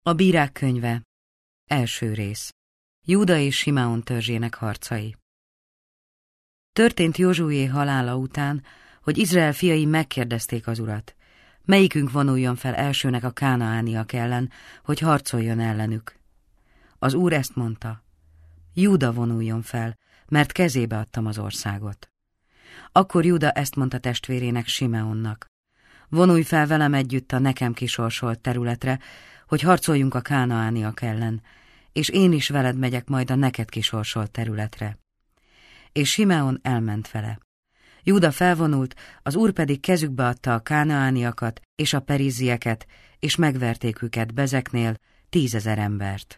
A Bírák könyve. Első rész. Júda és Simeon törzsének harcai. Történt Józsué halála után, hogy Izrael fiai megkérdezték az Urat, melyikünk vonuljon fel elsőnek a kánaániak ellen, hogy harcoljon ellenük. Az Úr ezt mondta, Júda vonuljon fel, mert kezébe adtam az országot. Akkor Júda ezt mondta testvérének, Simeonnak, vonulj fel velem együtt a nekem kisorsolt területre, hogy harcoljunk a kánaániak ellen, és én is veled megyek majd a neked kisorsolt területre. És Simeon elment vele. Júda felvonult, az Úr pedig kezükbe adta a kánaániakat és a perizzieket, és megverték őket Bezeknél 10 000 embert.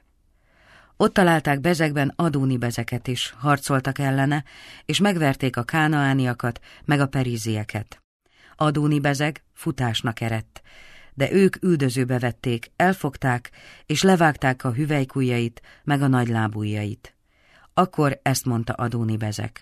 Ott találták Bezekben Adóni Bezeket is, harcoltak ellene, és megverték a kánaániakat, meg a perizzieket. Adóni Bezek futásnak eredt, de ők üldözőbe vették, elfogták, és levágták a hüvelykujjait, meg a nagylábujjait. Akkor ezt mondta Adóni Bezek.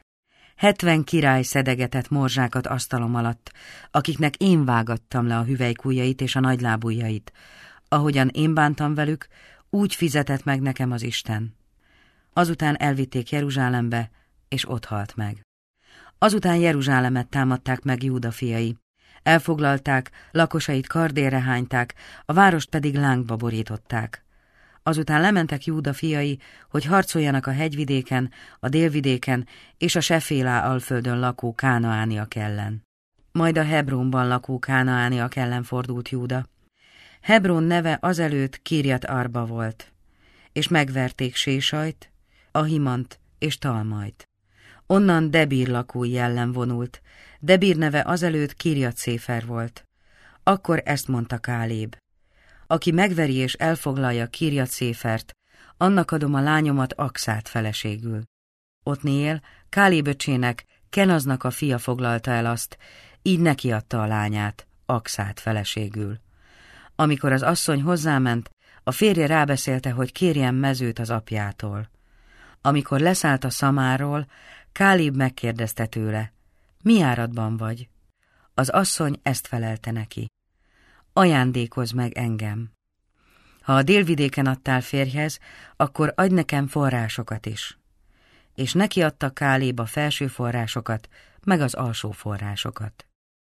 70 király szedegetett morzsákat asztalom alatt, akiknek én vágattam le a hüvelykujjait és a nagylábujjait. Ahogyan én bántam velük, úgy fizetett meg nekem az Isten. Azután elvitték Jeruzsálembe, és ott halt meg. Azután Jeruzsálemet támadták meg Júda fiai. Elfoglalták, lakosait kardérre hányták, a várost pedig lángba borították. Azután lementek Júda fiai, hogy harcoljanak a hegyvidéken, a délvidéken és a Sefélá alföldön lakó kánaániak ellen. Majd a Hebrónban lakó kánaániak ellen fordult Júda. Hebrón neve azelőtt Kirjat Arba volt, és megverték Sésajt, Ahimant és Talmajt. Onnan Debír lakói ellen vonult, Debír neve azelőtt Kirjat Széfer volt. Akkor ezt mondta Káléb. Aki megveri és elfoglalja Kirjat Széfert, annak adom a lányomat Akszát feleségül. Otniél, Káléb öcsének, Kenaznak a fia foglalta el azt, így neki adta a lányát, Akszát feleségül. Amikor az asszony hozzáment, a férje rábeszélte, hogy kérjen mezőt az apjától. Amikor leszállt a szamáról, Káléb megkérdezte tőle, mi áradban vagy? Az asszony ezt felelte neki. Ajándékozz meg engem. Ha a délvidéken adtál férjhez, akkor adj nekem forrásokat is. És neki adta Káléb a felső forrásokat, meg az alsó forrásokat.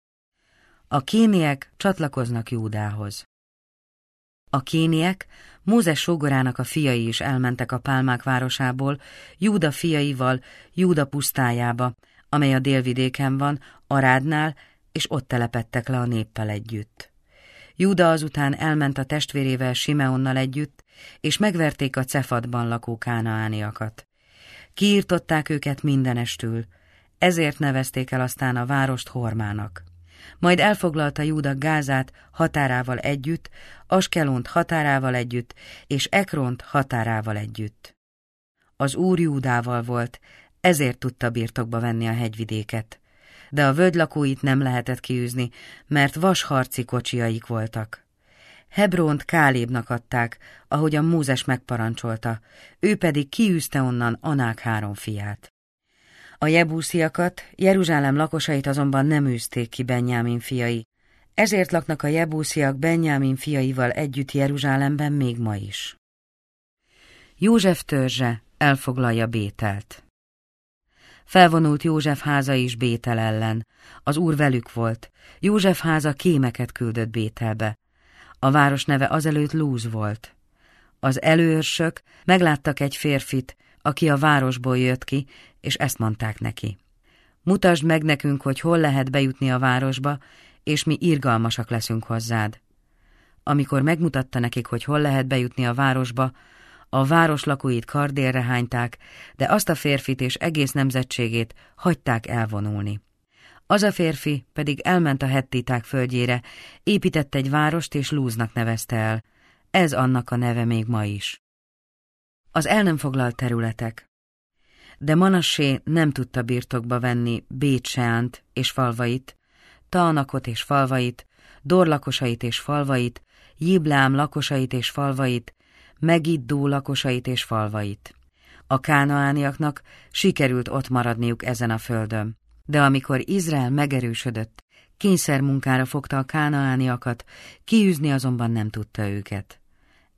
A kéniek csatlakoznak Júdához. A kéniek, Mózes sógorának a fiai is elmentek a Pálmák városából, Júda fiaival, Júda pusztájába, amely a délvidéken van, Arádnál, és ott telepedtek le a néppel együtt. Júda azután elment a testvérével Simeonnal együtt, és megverték a Cefadban lakó kánaániakat. Kiirtották őket mindenestül, ezért nevezték el aztán a várost Hormának. Majd elfoglalta Júda Gázát határával együtt, Askelont határával együtt, és Ekront határával együtt. Az Úr Júdával volt, ezért tudta birtokba venni a hegyvidéket. De a völgy lakóit nem lehetett kiűzni, mert vasharci kocsiaik voltak. Hebront Kálébnak adták, ahogyan Mózes megparancsolta, ő pedig kiűzte onnan Anák 3 fiát. A jebúsziakat, Jeruzsálem lakosait azonban nem űzték ki Benjámin fiai, ezért laknak a jebúsziak Benjámin fiaival együtt Jeruzsálemben még ma is. József törzse elfoglalja Bételt. Felvonult József háza is Bétel ellen, az Úr velük volt, József háza kémeket küldött Bételbe. A város neve azelőtt Lúz volt. Az előőrsök megláttak egy férfit, aki a városból jött ki, és ezt mondták neki. Mutasd meg nekünk, hogy hol lehet bejutni a városba, és mi irgalmasak leszünk hozzád. Amikor megmutatta nekik, hogy hol lehet bejutni a városba, a város lakóit kardérre hányták, de azt a férfit és egész nemzetségét hagyták elvonulni. Az a férfi pedig elment a hettiták földjére, épített egy várost és Lúznak nevezte el. Ez annak a neve még ma is. Az el nem foglalt területek. De Manassé nem tudta birtokba venni Bét-Seánt és falvait, Taanakot és falvait, Dor lakosait és falvait, Jibleám lakosait és falvait, Megiddó lakosait és falvait. A kánaániaknak sikerült ott maradniuk ezen a földön, de amikor Izrael megerősödött, kényszermunkára fogta a kánaániakat, kiűzni azonban nem tudta őket.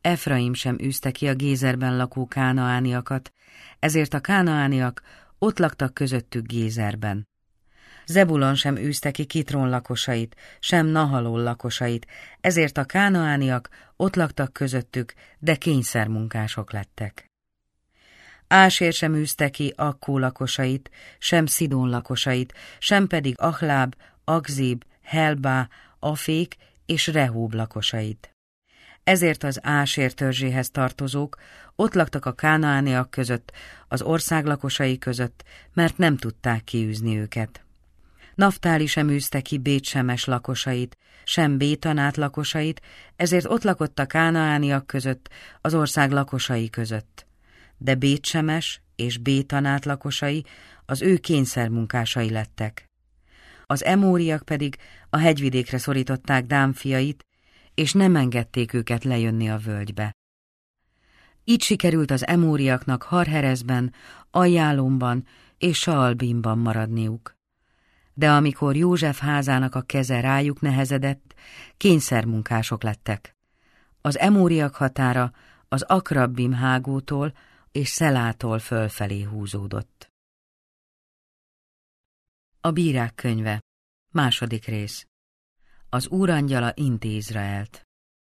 Efraim sem űzte ki a Gézerben lakó kánaániakat, ezért a kánaániak ott laktak közöttük Gézerben. Zebulon sem űzte ki Kitron lakosait, sem Nahalol lakosait, ezért a kánaániak ott laktak közöttük, de kényszermunkások lettek. Ásér sem űzte ki Akkó lakosait, sem Szidón lakosait, sem pedig Achláb, Akzib, Helbá, Afék és Rehób lakosait. Ezért az Ásér törzséhez tartozók ott laktak a kánaániak között, az ország lakosai között, mert nem tudták kiűzni őket. Naftáli sem űzte ki Bétsemes lakosait, sem Bétanát lakosait, ezért ott lakott a kánaániak között, az ország lakosai között. De Bétsemes és Bétanát lakosai az ő kényszermunkásai lettek. Az emóriak pedig a hegyvidékre szorították Dán fiait, és nem engedték őket lejönni a völgybe. Így sikerült az emóriaknak Harherezben, Ajjálomban és Saalbimban maradniuk. De amikor József házának a keze rájuk nehezedett, kényszermunkások lettek. Az emóriak határa az Akrabbim hágótól és Szelától fölfelé húzódott. A Bírák könyve. Második rész. Az úrangyala inti Izraelt.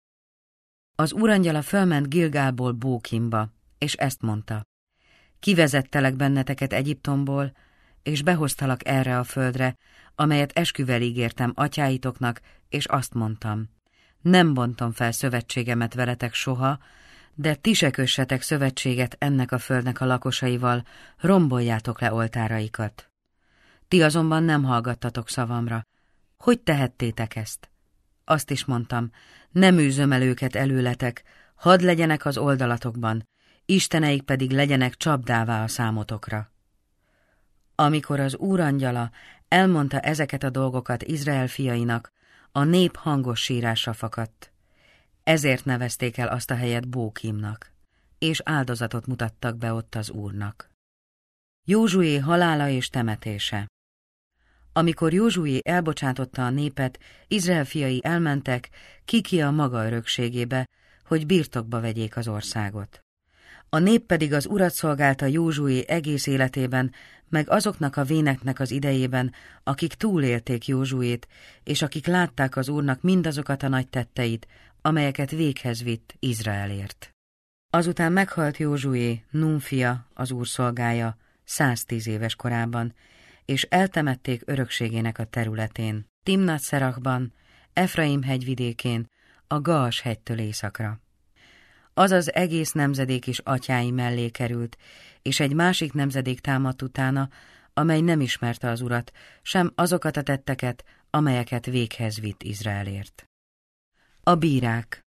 Az úrangyala fölment Gilgálból Bókimba, és ezt mondta: Kivezettelek benneteket Egyiptomból, és behoztalak erre a földre, amelyet esküvel ígértem atyáitoknak, és azt mondtam: nem bontom fel szövetségemet veletek soha, de ti se kössetek szövetséget ennek a földnek a lakosaival, romboljátok le oltáraikat. Ti azonban nem hallgattatok szavamra. Hogy tehettétek ezt? Azt is mondtam: nem űzöm el őket előletek, hadd legyenek az oldalatokban, isteneik pedig legyenek csapdává a számotokra. Amikor az úrangyala elmondta ezeket a dolgokat Izrael fiainak, a nép hangos sírásra fakadt. Ezért nevezték el azt a helyet Bókimnak, és áldozatot mutattak be ott az Úrnak. Józsué halála és temetése. Amikor Józsué elbocsátotta a népet, Izrael fiai elmentek Kikia maga örökségébe, hogy birtokba vegyék az országot. A nép pedig az Urat szolgálta Józsué egész életében, meg azoknak a véneknek az idejében, akik túlélték Józsuét, és akik látták az Úrnak mindazokat a nagy tetteit, amelyeket véghez vitt Izraelért. Azután meghalt Józsué, Nun fia, az Úr szolgája, 110 éves korában, és eltemették örökségének a területén, Timnat-Szerachban, Efraim hegyvidékén, a Gaas hegytől északra. Az az egész nemzedék is atyái mellé került, és egy másik nemzedék támadt utána, amely nem ismerte az Urat, sem azokat a tetteket, amelyeket véghez vitt Izraelért. A bírák.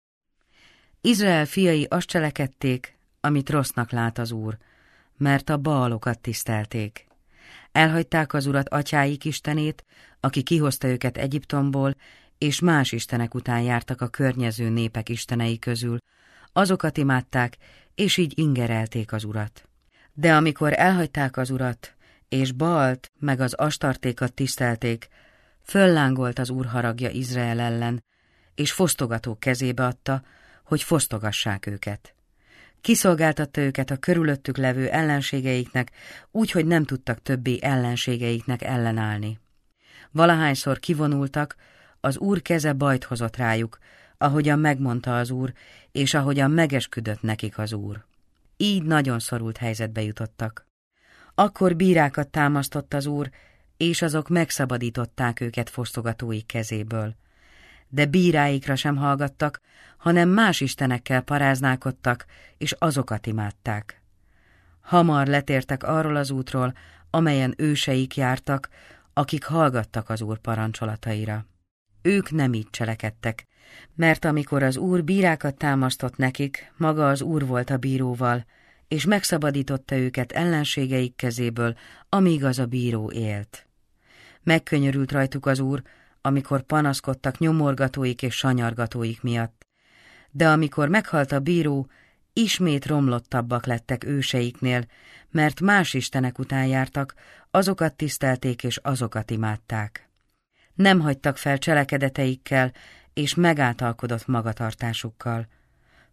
Izrael fiai azt cselekedték, amit rossznak lát az Úr, mert a baalokat tisztelték. Elhagyták az Urat atyáik istenét, aki kihozta őket Egyiptomból, és más istenek után jártak a környező népek istenei közül, azokat imádták, és így ingerelték az Urat. De amikor elhagyták az Urat, és Baalt meg az Astartékat tisztelték, föllángolt az Úr haragja Izrael ellen, és fosztogatók kezébe adta, hogy fosztogassák őket. Kiszolgáltatta őket a körülöttük levő ellenségeiknek, úgy, hogy nem tudtak többé ellenségeiknek ellenállni. Valahányszor kivonultak, az Úr keze bajt hozott rájuk, ahogyan megmondta az Úr, és ahogyan megesküdött nekik az Úr. Így nagyon szorult helyzetbe jutottak. Akkor bírákat támasztott az Úr, és azok megszabadították őket fosztogatóik kezéből. De bíráikra sem hallgattak, hanem más istenekkel paráználkodtak, és azokat imádták. Hamar letértek arról az útról, amelyen őseik jártak, akik hallgattak az Úr parancsolataira. Ők nem így cselekedtek, mert amikor az Úr bírákat támasztott nekik, maga az Úr volt a bíróval, és megszabadította őket ellenségeik kezéből, amíg az a bíró élt. Megkönyörült rajtuk az Úr, amikor panaszkodtak nyomorgatóik és sanyargatóik miatt. De amikor meghalt a bíró, ismét romlottabbak lettek őseiknél, mert más istenek után jártak, azokat tisztelték és azokat imádták. Nem hagytak fel cselekedeteikkel és megáltalkodott magatartásukkal.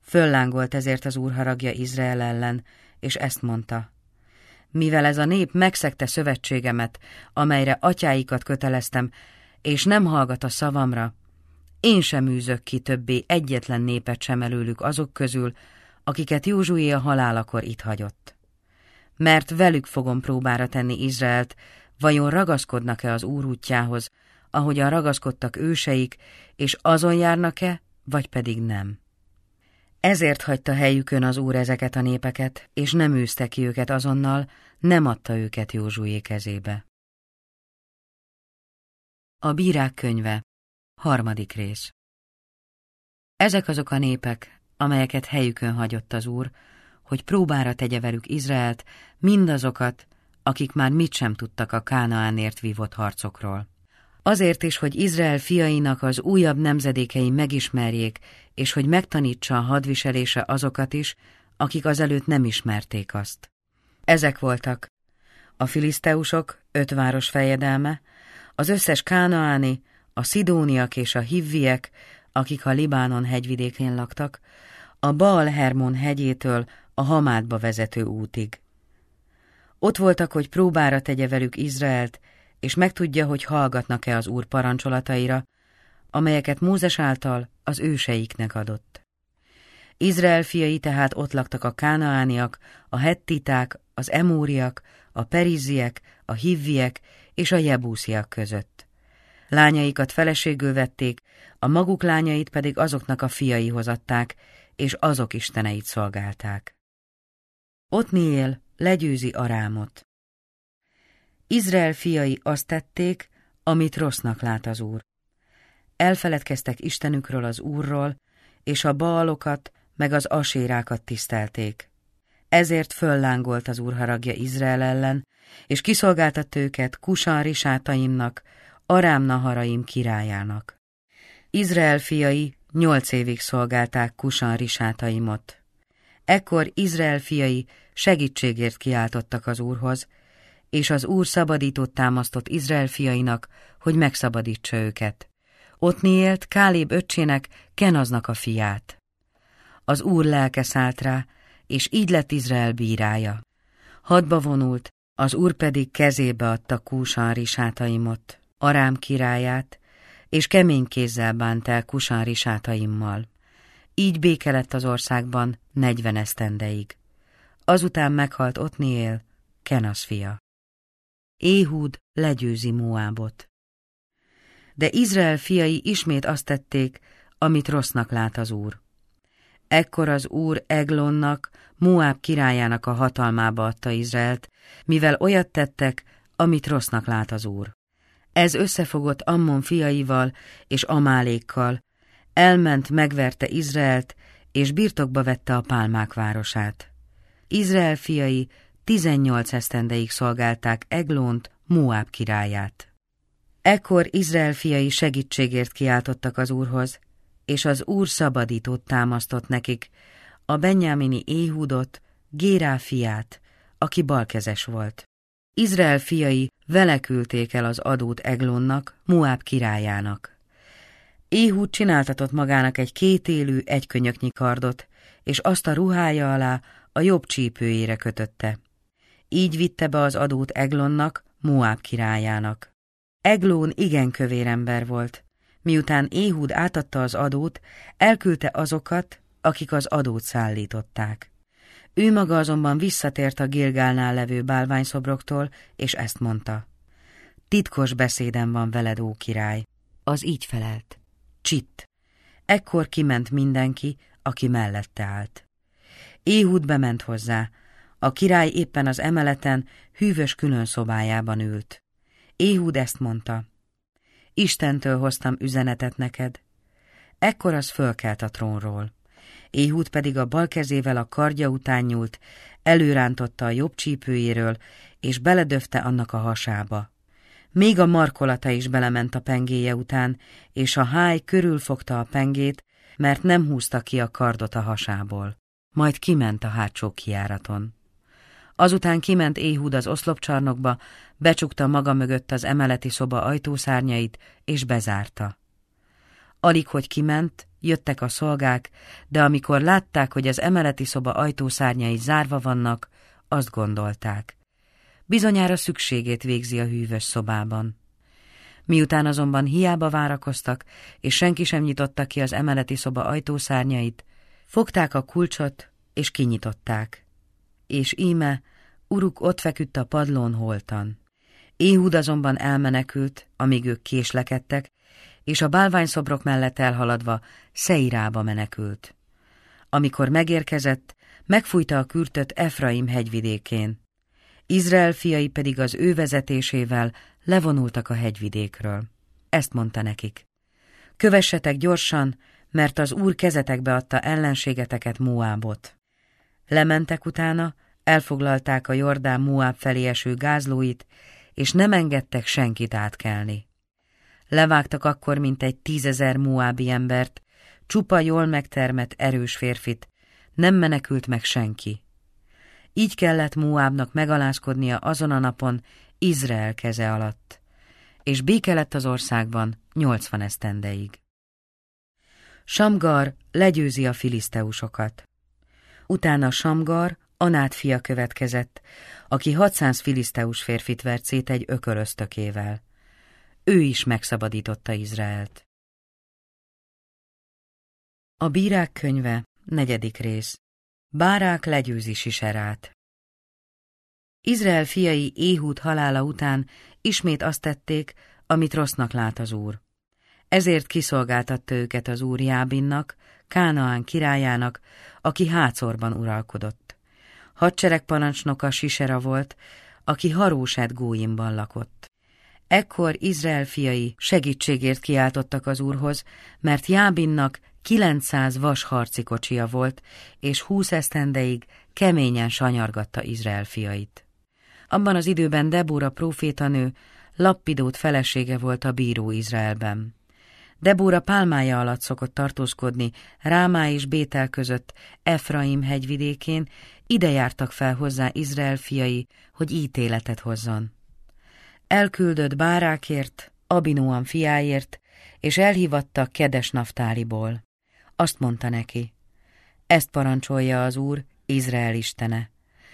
Föllángolt ezért az Úr haragja Izrael ellen, és ezt mondta: mivel ez a nép megszegte szövetségemet, amelyre atyáikat köteleztem, és nem hallgat a szavamra, én sem űzök ki többé egyetlen népet sem előlük azok közül, akiket Józsué a halálakor itt hagyott. Mert velük fogom próbára tenni Izraelt, vajon ragaszkodnak-e az Úr útjához, ahogyan ragaszkodtak őseik, és azon járnak-e, vagy pedig nem. Ezért hagyta helyükön az Úr ezeket a népeket, és nem űzte ki őket azonnal, nem adta őket Józsué kezébe. A Bírák könyve, 3. rész. Ezek azok a népek, amelyeket helyükön hagyott az Úr, hogy próbára tegye velük Izraelt, mindazokat, akik már mit sem tudtak a Kánaánért vívott harcokról. Azért is, hogy Izrael fiainak az újabb nemzedékei megismerjék, és hogy megtanítsa a hadviselése azokat is, akik azelőtt nem ismerték azt. Ezek voltak a filiszteusok 5 város fejedelme, az összes kánaáni, a szidóniak és a hivviek, akik a Libánon hegyvidékén laktak, a Baal-Hermon hegyétől a Hamátba vezető útig. Ott voltak, hogy próbára tegye velük Izraelt, és megtudja, hogy hallgatnak-e az Úr parancsolataira, amelyeket Mózes által az őseiknek adott. Izrael fiai tehát ott laktak a kánaániak, a hettiták, az emóriak, a perizziek, a hivviek és a jebúsziak között. Lányaikat feleségül vették, a maguk lányait pedig azoknak a fiaihoz adták, és azok isteneit szolgálták. Otniél legyőzi Arámot. Izrael fiai azt tették, amit rossznak lát az Úr. Elfeledkeztek Istenükről, az Úrról, és a Baalokat meg az asérákat tisztelték. Ezért föllángolt az Úr haragja Izrael ellen, és kiszolgáltatta őket Kusán-rissátaimnak, Arám-naharaim királyának. Izrael fiai 8 évig szolgálták Kusán-rissátaimot. Ekkor Izrael fiai segítségért kiáltottak az Úrhoz, és az Úr szabadítót támasztott Izrael fiainak, hogy megszabadítsa őket. Otniélt Káleb öccsének, Kenaznak a fiát. Az Úr lelke szállt rá, és így lett Izrael bírája. Hadba vonult, az Úr pedig kezébe adta Kusán-rissátaimot, Arám királyát, és kemény kézzel bánt el Kusán-rissátaimmal. Így béke lett az országban 40 esztendeig. Azután meghalt Otniél, Kenaz fia. Éhud legyőzi Moábot. De Izrael fiai ismét azt tették, amit rossznak lát az Úr. Ekkor az Úr Eglonnak, Moáb királyának a hatalmába adta Izraelt, mivel olyat tettek, amit rossznak lát az Úr. Ez összefogott Ammon fiaival és Amálékkal, elment, megverte Izraelt, és birtokba vette a pálmák városát. Izrael fiai 18 esztendeig szolgálták Eglont, Moáb királyát. Ekkor Izrael fiai segítségért kiáltottak az Úrhoz, és az Úr szabadítót támasztott nekik, a benjámini Éhudot, Gérá fiát, aki balkezes volt. Izrael fiai vele küldték el az adót Eglonnak, Moáb királyának. Éhud csináltatott magának egy 2 élű, 1 könyöknyi kardot, és azt a ruhája alá a jobb csípőjére kötötte. Így vitte be az adót Eglonnak, Moáb királyának. Eglón igen kövér ember volt. Miután Éhud átadta az adót, elküldte azokat, akik az adót szállították. Ő maga azonban visszatért a Gilgálnál levő bálványszobroktól, és ezt mondta: titkos beszédem van veled, ó király. Az így felelt: csitt. Ekkor kiment mindenki, aki mellette állt. Éhud bement hozzá. A király éppen az emeleten, hűvös külön szobájában ült. Éhud ezt mondta: Istentől hoztam üzenetet neked. Ekkor az fölkelt a trónról. Éhud pedig a bal kezével a kardja után nyúlt, előrántotta a jobb csípőjéről, és beledöfte annak a hasába. Még a markolata is belement a pengéje után, és a háj körülfogta a pengét, mert nem húzta ki a kardot a hasából. Majd kiment a hátsó kijáraton. Azután kiment Éhud az oszlopcsarnokba, becsukta maga mögött az emeleti szoba ajtószárnyait, és bezárta. Alig, hogy kiment, jöttek a szolgák, de amikor látták, hogy az emeleti szoba ajtószárnyai zárva vannak, azt gondolták: bizonyára szükségét végzi a hűvös szobában. Miután azonban hiába várakoztak, és senki sem nyitotta ki az emeleti szoba ajtószárnyait, fogták a kulcsot, és kinyitották. És íme, uruk ott feküdt a padlón holtan. Éhud azonban elmenekült, amíg ők késlekedtek, és a bálványszobrok mellett elhaladva Szeirába menekült. Amikor megérkezett, megfújta a kürtöt Efraim hegyvidékén. Izrael fiai pedig az ő vezetésével levonultak a hegyvidékről. Ezt mondta nekik: kövessetek gyorsan, mert az Úr kezetekbe adta ellenségeteket, Moábot. Lementek utána, elfoglalták a Jordán Moáb felé eső gázlóit, és nem engedtek senkit átkelni. Levágtak akkor mintegy 10 000 moábi embert, csupa jól megtermett erős férfit, nem menekült meg senki. Így kellett Moábnak megalázkodnia azon a napon Izrael keze alatt, és béke lett az országban 80 esztendeig. Samgar legyőzi a filiszteusokat. Utána Samgar, Anát fia következett, aki 600 filiszteus férfit vert szét egy ökölöztökével. Ő is megszabadította Izraelt. A Bírák könyve, 4. rész. Bárák legyőzi Siserát. Izrael fiai Éhud halála után ismét azt tették, amit rossznak lát az Úr. Ezért kiszolgáltatta őket az Úr Jábinnak, Kánaán királyának, aki Hácorban uralkodott. Hadseregparancsnoka Sisera volt, aki Haróset Góimban lakott. Ekkor Izrael fiai segítségért kiáltottak az Úrhoz, mert Jábinnak 900 vas harcikocsija volt, és 20 esztendeig keményen sanyargatta Izrael fiait. Abban az időben Debóra prófétanő Lappidót felesége volt a bíró Izraelben. Debóra pálmája alatt szokott tartózkodni Rámá és Bétel között Efraim hegyvidékén, ide jártak fel hozzá Izrael fiai, hogy ítéletet hozzon. Elküldött Bárákért, Abinoam fiáért, és elhívatta Kedes Naftáliból. Azt mondta neki: ezt parancsolja az Úr, Izrael istene.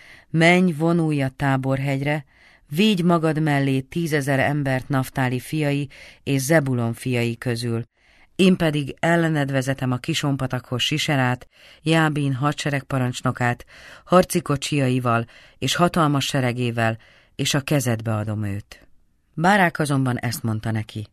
Menj, vonulj a Táborhegyre, vigy magad mellé 10 000 embert Naftáli fiai és Zebulon fiai közül. Én pedig ellened vezetem a Kisonpatakhoz Siserát, Jábin hadseregparancsnokát, harcikocsiaival és hatalmas seregével, és a kezedbe adom őt. Bárák azonban ezt mondta neki: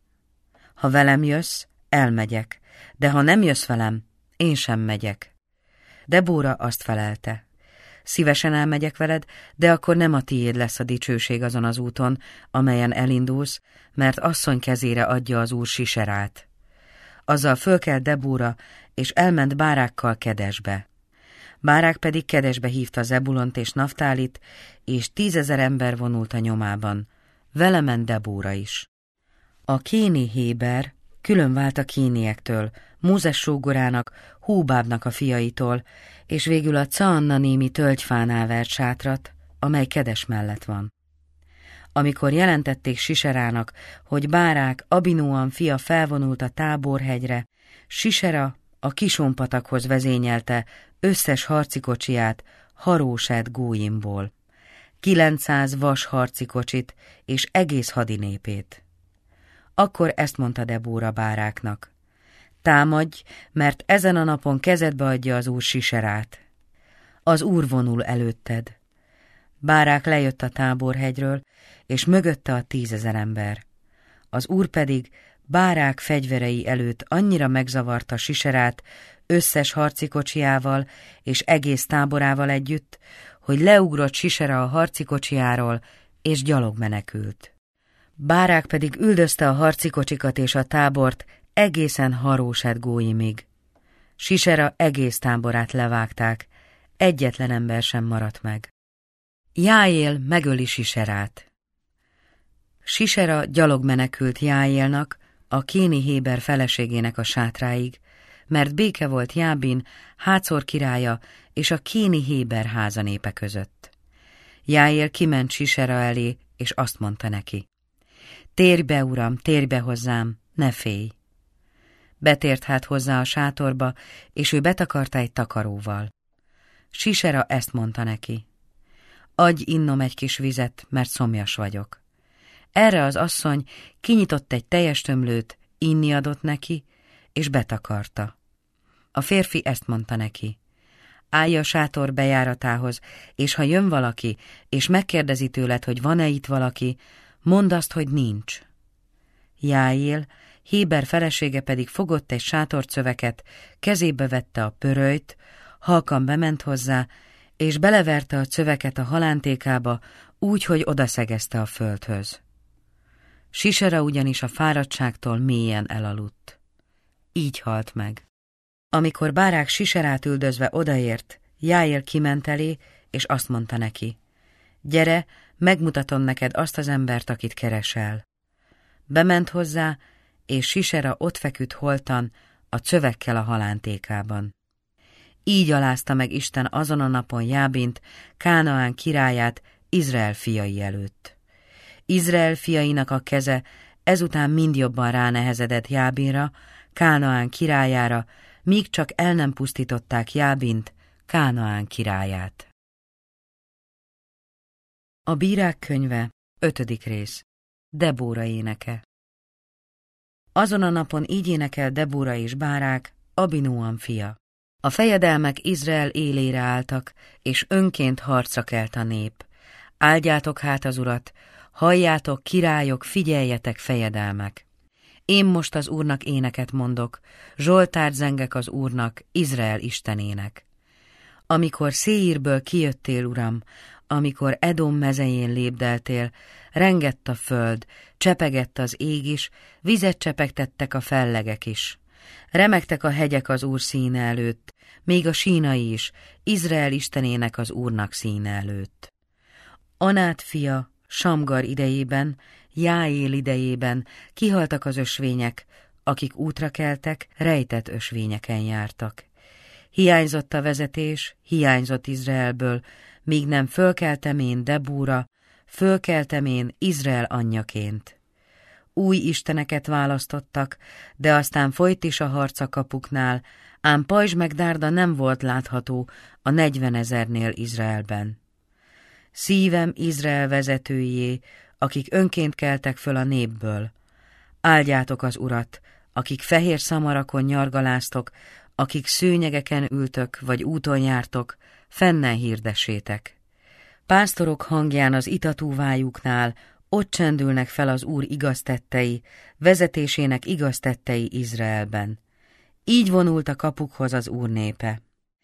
ha velem jössz, elmegyek, de ha nem jössz velem, én sem megyek. Debóra azt felelte: szívesen elmegyek veled, de akkor nem a tiéd lesz a dicsőség azon az úton, amelyen elindulsz, mert asszony kezére adja az Úr Siserát. Azzal fölkelt Debóra, és elment Bárákkal Kedesbe. Bárák pedig Kedesbe hívta Zebulont és Naftálit, és 10 000 ember vonult a nyomában. Vele ment Debóra is. A kéni Héber külön vált a kéniektől, Mózes sógorának, Hóbábnak a fiaitól, és végül a Caannanémi tölgyfánál vert sátrat, amely Kedes mellett van. Amikor jelentették Siserának, hogy Bárák, Abinoam fia felvonult a Táborhegyre, Sisera a Kisonpatakhoz vezényelte összes harcikocsiját Haróset Góimból, 900 vas harcikocsit és egész hadinépét. Akkor ezt mondta Debóra Báráknak: támadj, mert ezen a napon kezedbe adja az Úr Siserát. Az Úr vonul előtted. Bárák lejött a Táborhegyről, és mögötte a 10 000 ember. Az Úr pedig Bárák fegyverei előtt annyira megzavarta Siserát összes harcikocsiával és egész táborával együtt, hogy leugrott Sisera a harcikocsiáról, és gyalog menekült. Bárák pedig üldözte a harcikocsikat és a tábort egészen Haróset Góimig. Sisera egész táborát levágták, egyetlen ember sem maradt meg. Jáél megöli Siserát. Sisera gyalog menekült Jáélnak, a kéni Héber feleségének a sátráig, mert béke volt Jábin, Hácor királya és a kéni Héber házanépe között. Jáél kiment Sisera elé, és azt mondta neki: térj be, uram, térj be hozzám, ne félj. Betért hát hozzá a sátorba, és ő betakarta egy takaróval. Sisera ezt mondta neki: adj innom egy kis vizet, mert szomjas vagyok. Erre az asszony kinyitott egy teljes tömlőt, inni adott neki, és betakarta. A férfi ezt mondta neki: állj a sátor bejáratához, és ha jön valaki, és megkérdezi tőled, hogy van-e itt valaki, mondd azt, hogy nincs. Jáél, Héber felesége pedig fogott egy sátorcöveket, kezébe vette a pörölyt, halkan bement hozzá, és beleverte a cöveket a halántékába, úgy, hogy odaszegezte a földhöz. Sisera ugyanis a fáradtságtól mélyen elaludt. Így halt meg. Amikor Bárák Siserát üldözve odaért, Jáél kiment elé, és azt mondta neki: gyere, megmutatom neked azt az embert, akit keresel. Bement hozzá, és Sisera ott feküdt holtan, a cövekkel a halántékában. Így alázta meg Isten azon a napon Jábint, Kánaán királyát, Izrael fiai előtt. Izrael fiainak a keze ezután mind jobban ránehezedett Jábinra, Kánaán királyára, míg csak el nem pusztították Jábint, Kánaán királyát. A Bírák könyve, 5. rész. Debóra éneke. Azon a napon így énekel Debóra és Bárák, Abinóam fia. A fejedelmek Izrael élére álltak, és önként harcra kelt a nép. Áldjátok hát az Urat, halljátok, királyok, figyeljetek, fejedelmek. Én most az Úrnak éneket mondok, zsoltárt zengek az Úrnak, Izrael Istenének. Amikor Széírből kijöttél, Uram, amikor Edom mezején lépdeltél, rengett a föld, csepegett az ég is, vizet csepegtettek a fellegek is. Remegtek a hegyek az Úr színe előtt, még a sínai is, Izrael Istenének, az Úrnak színe előtt. Anát fia, Samgar idejében, Jáél idejében kihaltak az ösvények, akik útra keltek, rejtett ösvényeken jártak. Hiányzott a vezetés, hiányzott Izraelből, míg nem fölkeltem én Debóra, fölkeltem én Izrael anyjaként. Új isteneket választottak, de aztán folyt is a harc a kapuknál, ám pajzs meg dárda nem volt látható a 40 000-nél Izraelben. Szívem Izrael vezetőjé, akik önként keltek föl a népből. Áldjátok az Urat, akik fehér szamarakon nyargaláztok, akik szőnyegeken ültök, vagy úton jártok, fennen hirdessétek. Pásztorok hangján az itatúvájuknál ott csendülnek fel az Úr igaz tettei, vezetésének igaz tettei Izraelben. Így vonult a kapukhoz az Úr népe.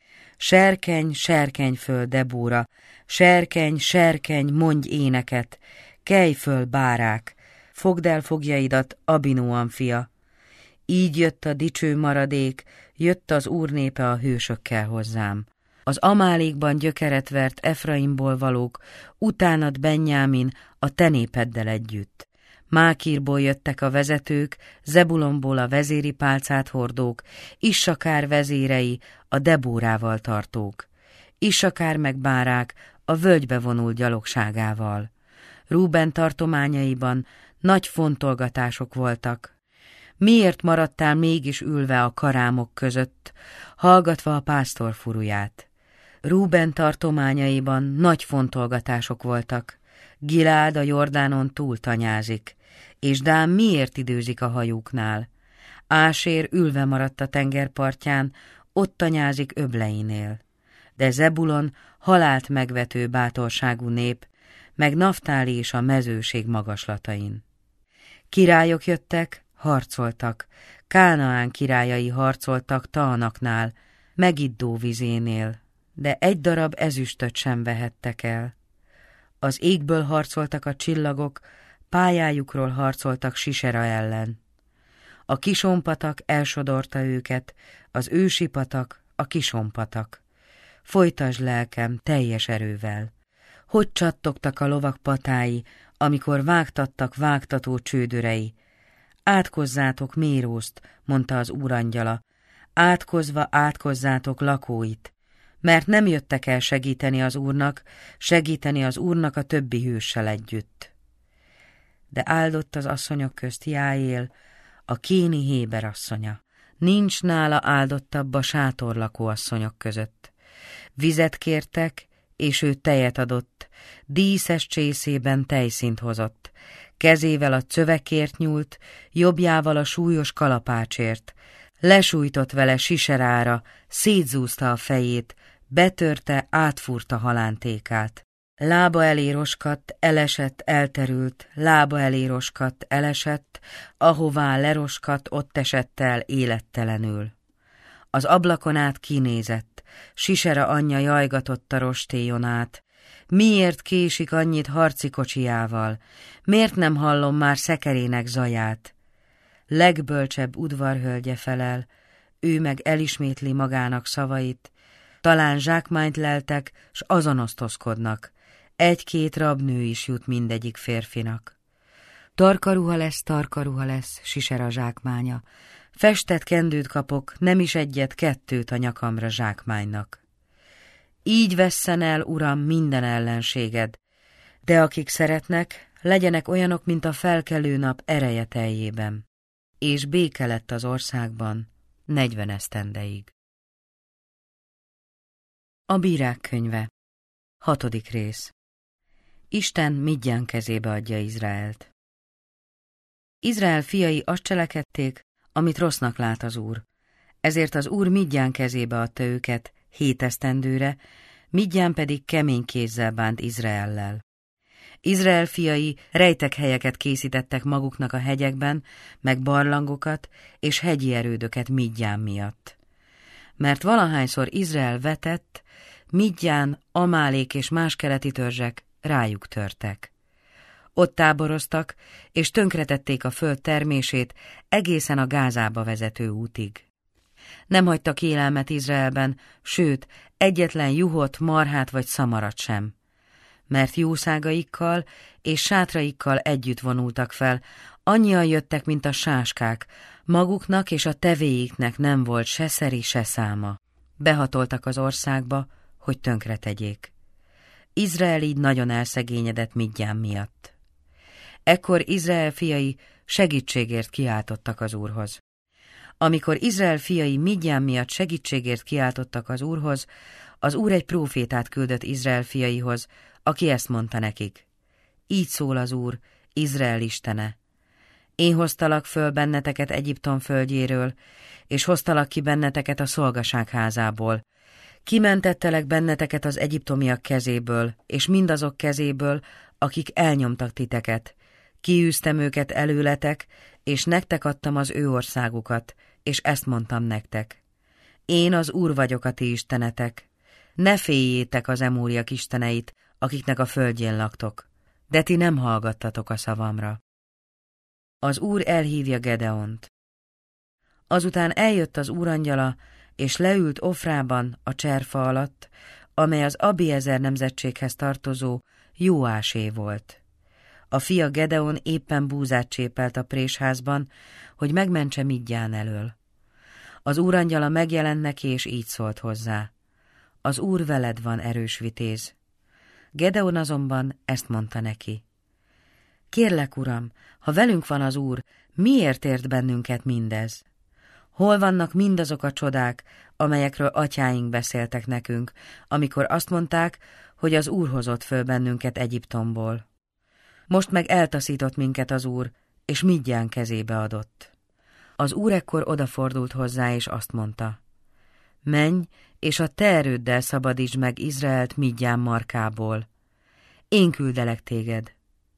Serkenj, serkenj föl, Debóra, serkenj, serkenj, mondj éneket, kelj föl, Bárák, fogd el fogjaidat, Abinóam fia. Így jött a dicső maradék, jött az Úr népe a hősökkel hozzám. Az Amálékban gyökeret vert Efraimból valók, utánad Benjámin a te népeddel együtt. Mákírból jöttek a vezetők, Zebulonból a vezéri pálcát hordók, Issakár vezérei a Debórával tartók. Issakár meg Bárák a völgybe vonult gyalogságával. Rúben tartományaiban nagy fontolgatások voltak. Miért maradtál mégis ülve a karámok között, hallgatva a pásztor furuját? Rúben tartományaiban nagy fontolgatások voltak. Gileád a Jordánon túl tanyázik, és Dán miért időzik a hajóknál? Ásér ülve maradt a tengerpartján, ott tanyázik öbleinél. De Zebulon halált megvető bátorságú nép, meg Naftáli is a mezőség magaslatain. Királyok jöttek, harcoltak, Kánaán királyai harcoltak Taanaknál, Megiddó vizénél, de egy darab ezüstöt sem vehettek el. Az égből harcoltak a csillagok, pályájukról harcoltak Sisera ellen. A Kisonpatak elsodorta őket, az ősi patak, a Kisonpatak. Folytasd lelkem teljes erővel. Hogy csattogtak a lovak patái, amikor vágtattak vágtató csődörei. Átkozzátok Mérózt, mondta az úrangyala, átkozva átkozzátok lakóit, mert nem jöttek el segíteni az Úrnak a többi hőssel együtt. De áldott az asszonyok közt Jáél, a kéni Héber asszonya. nincs nála áldottabb a sátorlakóasszonyok között. Vizet kértek, és ő tejet adott, díszes csészében tejszínt hozott, kezével a cövekért nyúlt, jobbjával a súlyos kalapácsért, lesújtott vele Siserára, szétzúzta a fejét, betörte, átfúrta halántékát. Lába elé roskadt, elesett, elterült, lába elé roskadt, elesett, ahová leroskadt, ott esett el élettelenül. Az ablakon át kinézett, Sisera anyja jajgatott a rostélyon át. Miért késik annyit harci kocsijával? Miért nem hallom már szekerének zaját? Legbölcsebb udvarhölgye felel, ő meg elismétli magának szavait, talán zsákmányt leltek, s azon osztozkodnak. Egy-két rabnő is jut mindegyik férfinak. Tarkaruha lesz, Sisera zsákmánya. Festett kendőt kapok, nem is egyet, kettőt a nyakamra zsákmánynak. Így vesszen el, uram, minden ellenséged, de akik szeretnek, legyenek olyanok, mint a felkelő nap ereje teljében. És béke lett az országban 40 esztendeig. A Bírák könyve. 6. rész. Isten Midján kezébe adja Izraelt. Izrael fiai azt cselekedték, amit rossznak lát az Úr. Ezért az Úr Midján kezébe adta őket 7 esztendőre, Midján pedig kemény kézzel bánt Izraellel. Izrael fiai rejtekhelyeket készítettek maguknak a hegyekben, meg barlangokat és hegyi erődöket Midján miatt. Mert valahányszor Izrael vetett, Midján, Amálék és más keleti törzsek rájuk törtek. Ott táboroztak, és tönkretették a föld termését egészen a Gázába vezető útig. Nem hagytak élelmet Izraelben, sőt, egyetlen juhot, marhát vagy szamarat sem. Mert jószágaikkal és sátraikkal együtt vonultak fel, annyian jöttek, mint a sáskák, maguknak és a tevéiknek nem volt se szeri, se száma. Behatoltak az országba, hogy tönkretegyék. Izrael így nagyon elszegényedett Midján miatt. Ekkor Izrael fiai segítségért kiáltottak az Úrhoz. Amikor Izrael fiai Midján miatt segítségért kiáltottak az Úrhoz, az Úr egy prófétát küldött Izrael fiaihoz, aki ezt mondta nekik. Így szól az Úr, Izrael istene. Én hoztalak föl benneteket Egyiptom földjéről, és hoztalak ki benneteket a szolgaság házából. Kimentettelek benneteket az egyiptomiak kezéből, és mindazok kezéből, akik elnyomtak titeket. Kiűztem őket előletek, és nektek adtam az ő országukat, és ezt mondtam nektek. Én az Úr vagyok a ti istenetek. Ne féljétek az emóriak isteneit, akiknek a földjén laktok, de ti nem hallgattatok a szavamra. Az Úr elhívja Gedeont. Azután eljött az Úr angyala, és leült Ofrában a cserfa alatt, amely az Abiezer nemzetséghez tartozó Jóásé volt. A fia Gedeon éppen búzát csépelt a présházban, hogy megmentse Midján elől. Az Úr angyala megjelent neki, és így szólt hozzá. Az Úr veled van, erős vitéz. Gedeon azonban ezt mondta neki. Kérlek, uram, ha velünk van az Úr, miért ért bennünket mindez? Hol vannak mindazok a csodák, amelyekről atyáink beszéltek nekünk, amikor azt mondták, hogy az Úr hozott föl bennünket Egyiptomból? Most meg eltaszított minket az Úr, és Midján kezébe adott. Az Úr ekkor odafordult hozzá, és azt mondta. Menj, és a te erőddel szabadítsd meg Izraelt Midján markából. Én küldelek téged.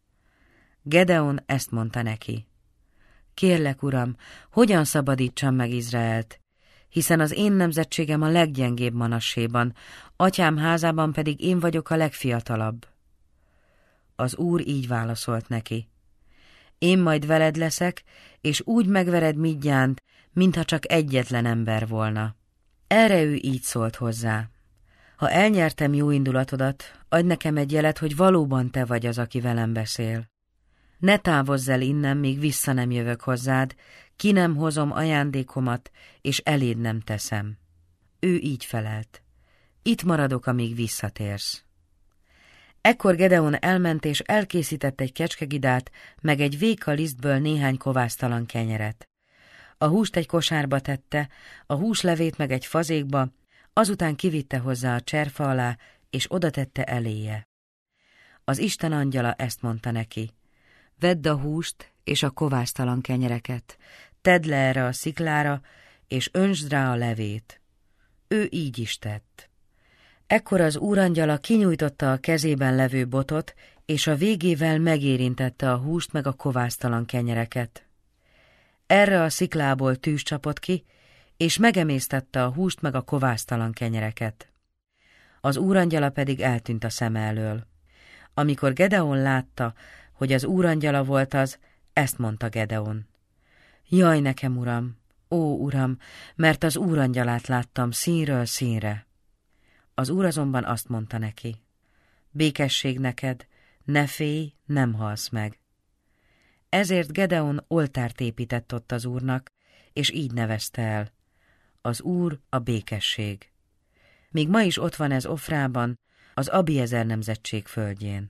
Gedeon ezt mondta neki. Kérlek, uram, hogyan szabadítsam meg Izraelt? Hiszen az én nemzetségem a leggyengébb Manasséban, atyám házában pedig én vagyok a legfiatalabb. Az Úr így válaszolt neki. Én majd veled leszek, és úgy megvered Midjánt, mintha csak egyetlen ember volna. Erre ő így szólt hozzá. Ha elnyertem jó indulatodat, adj nekem egy jelet, hogy valóban te vagy az, aki velem beszél. Ne távozz el innen, míg vissza nem jövök hozzád, ki nem hozom ajándékomat, és eléd nem teszem. Ő így felelt. Itt maradok, amíg visszatérsz. Ekkor Gedeon elment, és elkészített egy kecskegidát, meg egy véka lisztből néhány kovásztalan kenyeret. A húst egy kosárba tette, a húslevét meg egy fazékba, azután kivitte hozzá a cserfa alá, és odatette eléje. Az Isten angyala ezt mondta neki: vedd a húst és a kovásztalan kenyereket, tedd le erre a sziklára, és öntsd rá a levét. Ő így is tett. Ekkor az úrangyala kinyújtotta a kezében levő botot, és a végével megérintette a húst meg a kovásztalan kenyereket. Erre a sziklából tűz csapott ki, és megemésztette a húst meg a kovásztalan kenyereket. Az úrangyala pedig eltűnt a szeme elől. Amikor Gedeon látta, hogy az úrangyala volt az, ezt mondta Gedeon: jaj nekem, uram, ó uram, mert az úrangyalát láttam színről színre. Az úr azonban azt mondta neki: békesség neked, ne félj, nem halsz meg. Ezért Gedeon oltárt épített ott az Úrnak, és így nevezte el: az Úr a békesség. Még ma is ott van ez Ofrában, az Abiezer nemzetség földjén.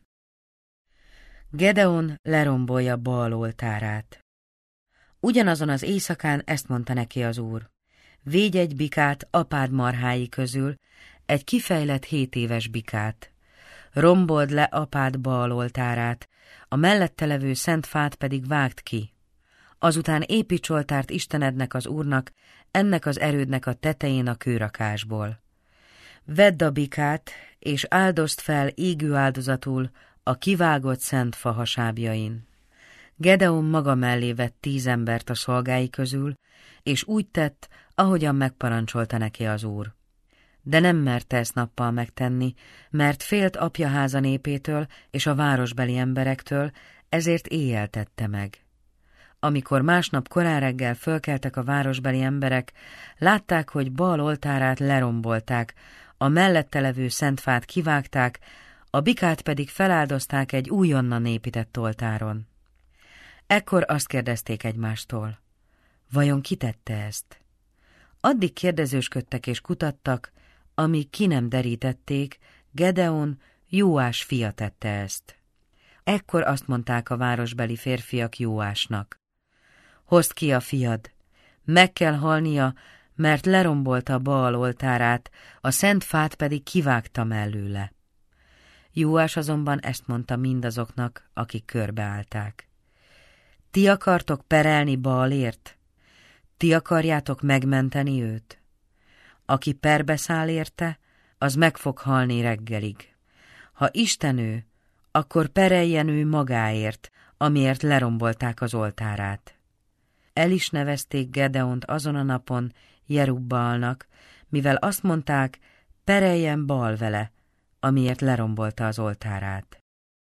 Gedeon lerombolja Baal oltárát. Ugyanazon az éjszakán ezt mondta neki az Úr: védj egy bikát apád marhái közül, egy kifejlett 7 éves bikát. Rombold le apád Baal oltárát, a mellette levő szent fát pedig vágd ki. Azután építs oltárt Istenednek, az Úrnak, ennek az erődnek a tetején a kőrakásból. Vedd a bikát, és áldozd fel égő áldozatul a kivágott szent fa hasábjain. Gedeon maga mellé vett 10 embert a szolgái közül, és úgy tett, ahogyan megparancsolta neki az Úr. De nem merte ezt nappal megtenni, mert félt apjaháza népétől és a városbeli emberektől, ezért éjjel tette meg. Amikor másnap korán reggel fölkeltek a városbeli emberek, látták, hogy Baal oltárát lerombolták, a mellette levő szent fát kivágták, a bikát pedig feláldozták egy újonnan épített oltáron. Ekkor azt kérdezték egymástól: vajon ki tette ezt? Addig kérdezősködtek és kutattak, amíg ki nem derítették, Gedeon, Jóás fia tette ezt. Ekkor azt mondták a városbeli férfiak Jóásnak: hozd ki a fiad, meg kell halnia, mert lerombolta Baal oltárát, a szent fát pedig kivágta mellőle. Jóás azonban ezt mondta mindazoknak, akik körbeállták: ti akartok perelni Baalért? Ti akarjátok megmenteni őt? Aki perbe száll érte, az meg fog halni reggelig. Ha Isten ő, akkor pereljen ő magáért, amiért lerombolták az oltárát. El is nevezték Gedeont azon a napon Jerub-Baalnak, mivel azt mondták, pereljen Baal vele, amiért lerombolta az oltárát.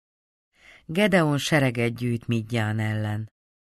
Gedeon sereget gyűjt Midján ellen.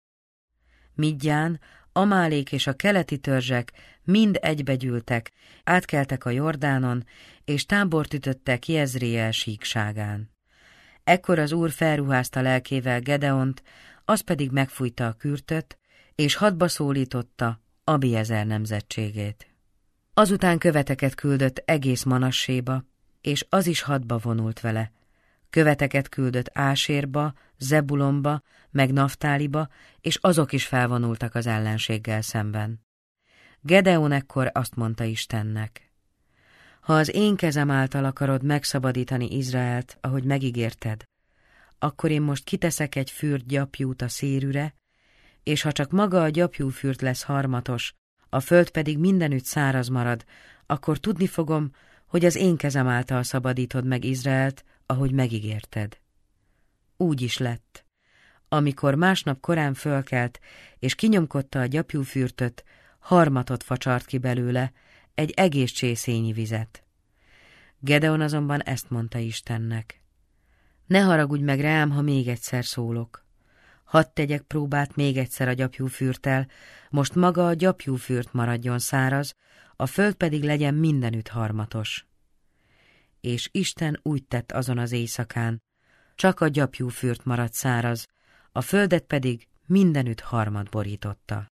Midján, Amálék és a keleti törzsek mind egybegyűltek, átkeltek a Jordánon, és tábort ütöttek Jezréel síkságán. Ekkor az Úr felruházta lelkével Gedeont, az pedig megfújta a kürtöt, és hadba szólította Abiezer nemzetségét. Azután követeket küldött egész Manasséba, és az is hadba vonult vele. Követeket küldött Ásérba, Zebulonba, meg Naftáliba, és azok is felvonultak az ellenséggel szemben. Gedeon ekkor azt mondta Istennek: ha az én kezem által akarod megszabadítani Izraelt, ahogy megígérted, akkor én most kiteszek egy fürt gyapjút a szérűre, és ha csak maga a gyapjúfürt lesz harmatos, a föld pedig mindenütt száraz marad, akkor tudni fogom, hogy az én kezem által szabadítod meg Izraelt, ahogy megígérted. Úgy is lett. Amikor másnap korán fölkelt, és kinyomkodta a gyapjúfürtöt, harmatot facsart ki belőle, egy egész csészényi vizet. Gedeon azonban ezt mondta Istennek: ne haragudj meg rám, ha még egyszer szólok. Hadd tegyek próbát még egyszer a gyapjúfürttel, most maga a gyapjúfürt maradjon száraz, a föld pedig legyen mindenütt harmatos. És Isten úgy tett azon az éjszakán, csak a gyapjúfürt maradt száraz, a földet pedig mindenütt harmad borította.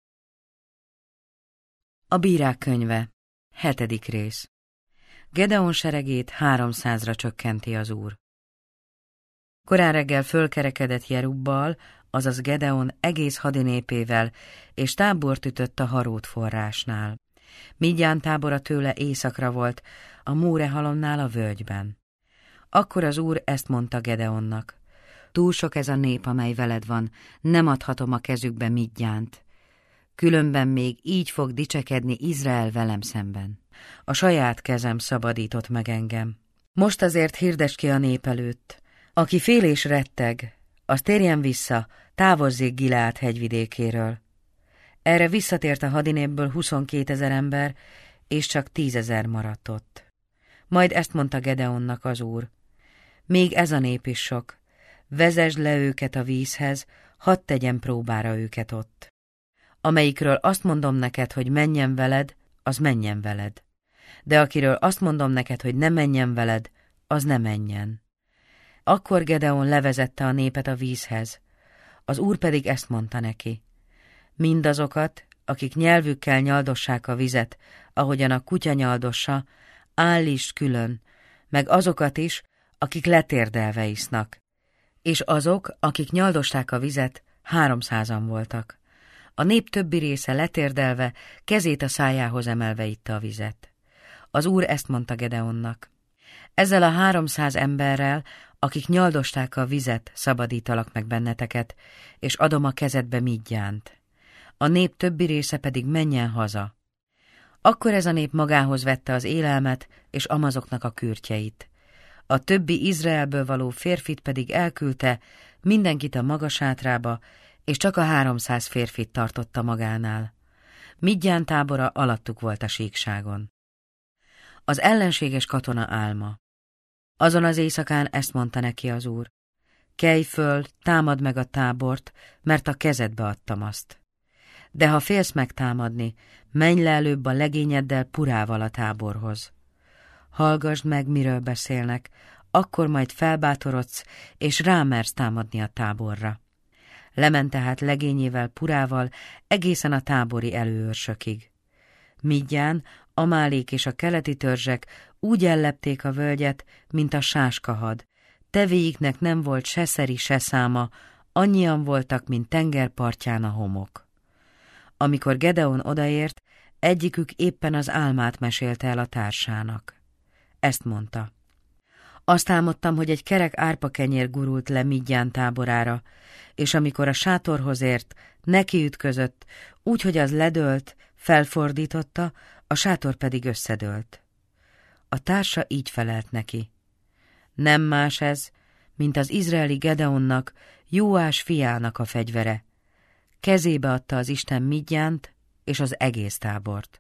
A Bírák könyve, 7. rész. Gedeon seregét 300-ra csökkenti az Úr. Korán reggel fölkerekedett Jerubbal, azaz Gedeon egész hadinépével, és tábort ütött a Harót forrásnál. Midján tábora tőle északra volt, a Móre-halomnál a völgyben. Akkor az Úr ezt mondta Gedeonnak: túl sok ez a nép, amely veled van, nem adhatom a kezükbe Midjánt. Különben még így fog dicsekedni Izrael velem szemben. A saját kezem szabadított meg engem. Most azért hirdesd ki a nép előtt: aki fél és retteg, az térjen vissza, távozzék Gileád hegyvidékéről. Erre visszatért a hadinépből 22 000 ember, és csak 10 000 maradt ott. Majd ezt mondta Gedeonnak az Úr: még ez a nép is sok, vezesd le őket a vízhez, hadd tegyen próbára őket ott. Amelyikről azt mondom neked, hogy menjen veled, az menjen veled. De akiről azt mondom neked, hogy ne menjen veled, az ne menjen. Akkor Gedeon levezette a népet a vízhez. Az Úr pedig ezt mondta neki: mindazokat, akik nyelvükkel nyaldossák a vizet, ahogyan a kutya nyaldossa, állítsd külön, meg azokat is, akik letérdelve isznak. És azok, akik nyaldosták a vizet, 300-an voltak. A nép többi része letérdelve, kezét a szájához emelve itta a vizet. Az Úr ezt mondta Gedeonnak: ezzel a 300 emberrel, akik nyaldosták a vizet, szabadítalak meg benneteket, és adom a kezedbe Midjánt. A nép többi része pedig menjen haza. Akkor ez a nép magához vette az élelmet és Amazoknak a kürtjeit. A többi Izraelből való férfit pedig elküldte, mindenkit a maga sátrába, és csak a 300 férfit tartotta magánál. Midján tábora alattuk volt a síkságon. Az ellenséges katona álma. Azon az éjszakán ezt mondta neki az Úr: kelj föl, támad meg a tábort, mert a kezedbe adtam azt. De ha félsz megtámadni, menj le előbb a legényeddel Purával a táborhoz. Hallgasd meg, miről beszélnek, akkor majd felbátorodsz, és rámersz támadni a táborra. Lement tehát legényével Purával egészen a tábori előőrsökig. Midján, Amálék és a keleti törzsek úgy ellepték a völgyet, mint a sáskahad. Tevéiknek nem volt se szeri, se száma, annyian voltak, mint tengerpartján a homok. Amikor Gedeon odaért, egyikük éppen az álmát mesélte el a társának. Ezt mondta: azt álmodtam, hogy egy kerek árpakenyér gurult le Midján táborára, és amikor a sátorhoz ért, nekiütközött, úgy, hogy az ledőlt, felfordította, a sátor pedig összedőlt. A társa így felelt neki: nem más ez, mint az izraeli Gedeonnak, Jóás fiának a fegyvere. Kezébe adta az Isten Midjánt és az egész tábort.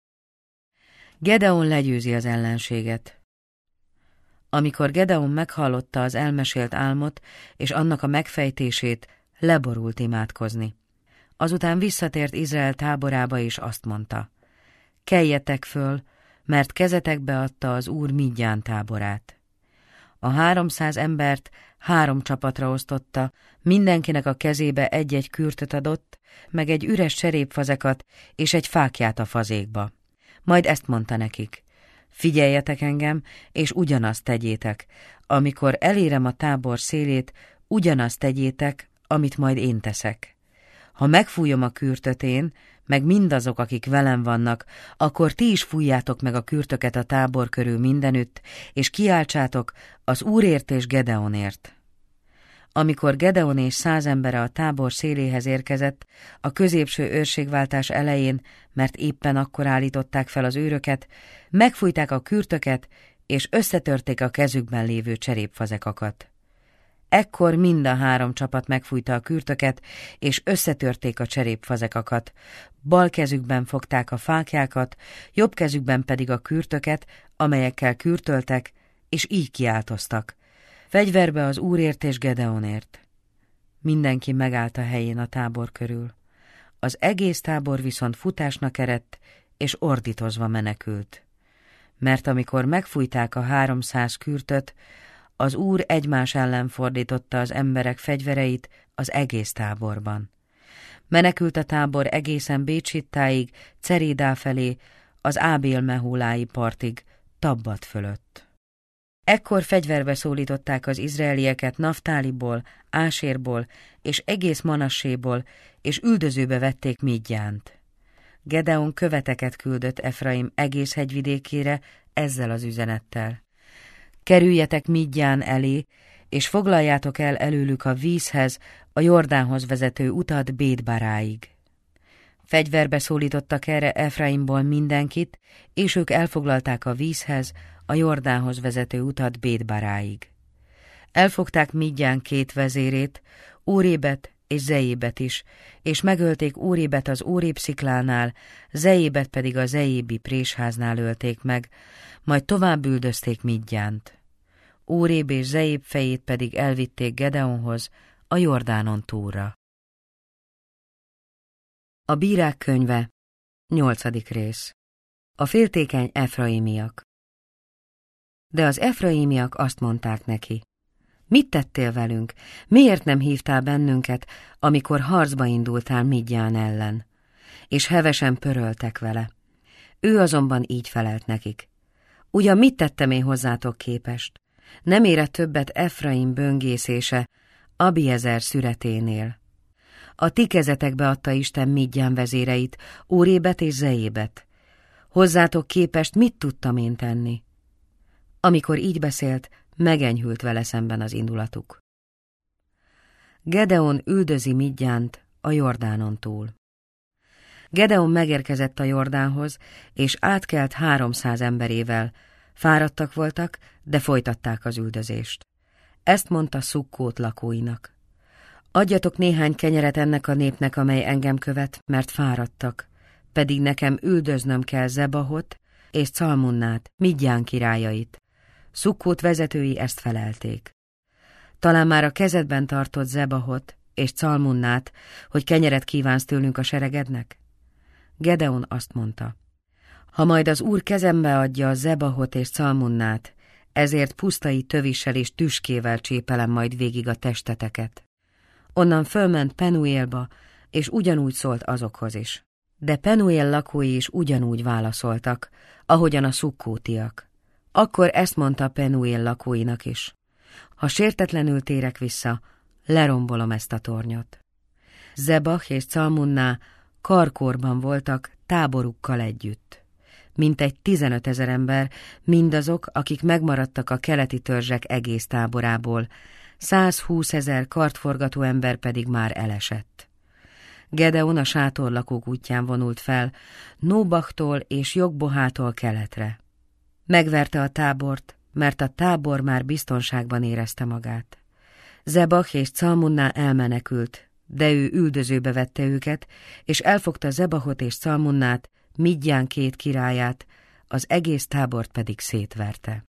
Gedeon legyőzi az ellenséget. Amikor Gedeon meghallotta az elmesélt álmot és annak a megfejtését, leborult imádkozni. Azután visszatért Izrael táborába, és azt mondta: keljetek föl, mert kezetekbe adta az Úr Midján táborát. A 300 embert 3 csapatra osztotta, mindenkinek a kezébe egy-egy kürtöt adott, meg egy üres cserépfazekat és egy fáklyát a fazékba. Majd ezt mondta nekik: figyeljetek engem, és ugyanazt tegyétek. Amikor elérem a tábor szélét, ugyanazt tegyétek, amit majd én teszek. Ha megfújom a kürtöt én, meg mindazok, akik velem vannak, akkor ti is fújjátok meg a kürtöket a tábor körül mindenütt, és kiáltsátok az Úrért és Gedeonért. Amikor Gedeon és 100 embere a tábor széléhez érkezett, a középső őrségváltás elején, mert éppen akkor állították fel az őröket, megfújták a kürtöket, és összetörték a kezükben lévő cserépfazekakat. Ekkor mind a 3 csapat megfújta a kürtöket, és összetörték a cserépfazekakat. Bal kezükben fogták a fáklyákat, jobb kezükben pedig a kürtöket, amelyekkel kürtöltek, és így kiáltoztak: fegyverbe az Úrért és Gedeonért. Mindenki megállt a helyén a tábor körül. Az egész tábor viszont futásnak eredt, és ordítozva menekült. Mert amikor megfújták a 300 kürtöt, az Úr egymás ellen fordította az emberek fegyvereit az egész táborban. Menekült a tábor egészen Bécsittáig, Cerédá felé, az Ábél-mehólái partig, Tabbat fölött. Ekkor fegyverbe szólították az izraelieket Naftáliból, Ásérból és egész Manasséból, és üldözőbe vették Midjánt. Gedeon követeket küldött Efraim egész hegyvidékére ezzel az üzenettel: kerüljetek Midján elé, és foglaljátok el előlük a vízhez, a Jordánhoz vezető utat Bétbaráig. Fegyverbe szólítottak erre Efraimból mindenkit, és ők elfoglalták a vízhez, a Jordánhoz vezető utat Bétbaráig. Elfogták Midján 2 vezérét, Órébet és Zeébet is, és megölték Órébet az Órép sziklánál, Zeébet pedig a zeébi présháznál ölték meg, majd tovább üldözték Midjánt. Óréb és Zeéb fejét pedig elvitték Gedeonhoz, a Jordánon túlra. A Bírák könyve, 8. rész. A féltékeny efraimiak. De az efraimiak azt mondták neki: mit tettél velünk? Miért nem hívtál bennünket, amikor harcba indultál Midján ellen? És hevesen pöröltek vele. Ő azonban így felelt nekik: ugyan mit tettem én hozzátok képest? Nem érett többet Efraim böngészése Abiezer szüreténél. A ti kezetekbe adta Isten Midján vezéreit, Órébet és Zeébet. Hozzátok képest mit tudtam én tenni? Amikor így beszélt, megenyhült vele szemben az indulatuk. Gedeon üldözi Midjánt a Jordánon túl. Gedeon megérkezett a Jordánhoz, és átkelt 300 emberével. Fáradtak voltak, de folytatták az üldözést. Ezt mondta Szukkót lakóinak: adjatok néhány kenyeret ennek a népnek, amely engem követ, mert fáradtak, pedig nekem üldöznöm kell Zebahot és Calmunnát, Midján királyait. Szukkót vezetői ezt felelték: talán már a kezedben tartott Zebahot és Calmunnát, hogy kenyeret kívánsz tőlünk a seregednek? Gedeon azt mondta: ha majd az Úr kezembe adja a Zebahot és Calmunnát, ezért pusztai tövissel és tüskével csépelem majd végig a testeteket. Onnan fölment Penuélba, és ugyanúgy szólt azokhoz is. De Penuél lakói is ugyanúgy válaszoltak, ahogyan a szukkótiak. Akkor ezt mondta Penuél lakóinak is: ha sértetlenül térek vissza, lerombolom ezt a tornyot. Zebah és Calmunná karkorban voltak táborukkal együtt. Mintegy 15 000 ember, mindazok, akik megmaradtak a keleti törzsek egész táborából, 120 000 kartforgató ember pedig már elesett. Gedeon a sátorlakók útján vonult fel, Nóbachtól és Jogbohától keletre. Megverte a tábort, mert a tábor már biztonságban érezte magát. Zebah és Calmunná elmenekült, de ő üldözőbe vette őket, és elfogta Zebahot és Calmunnát, Midján 2 királyát, az egész tábort pedig szétverte.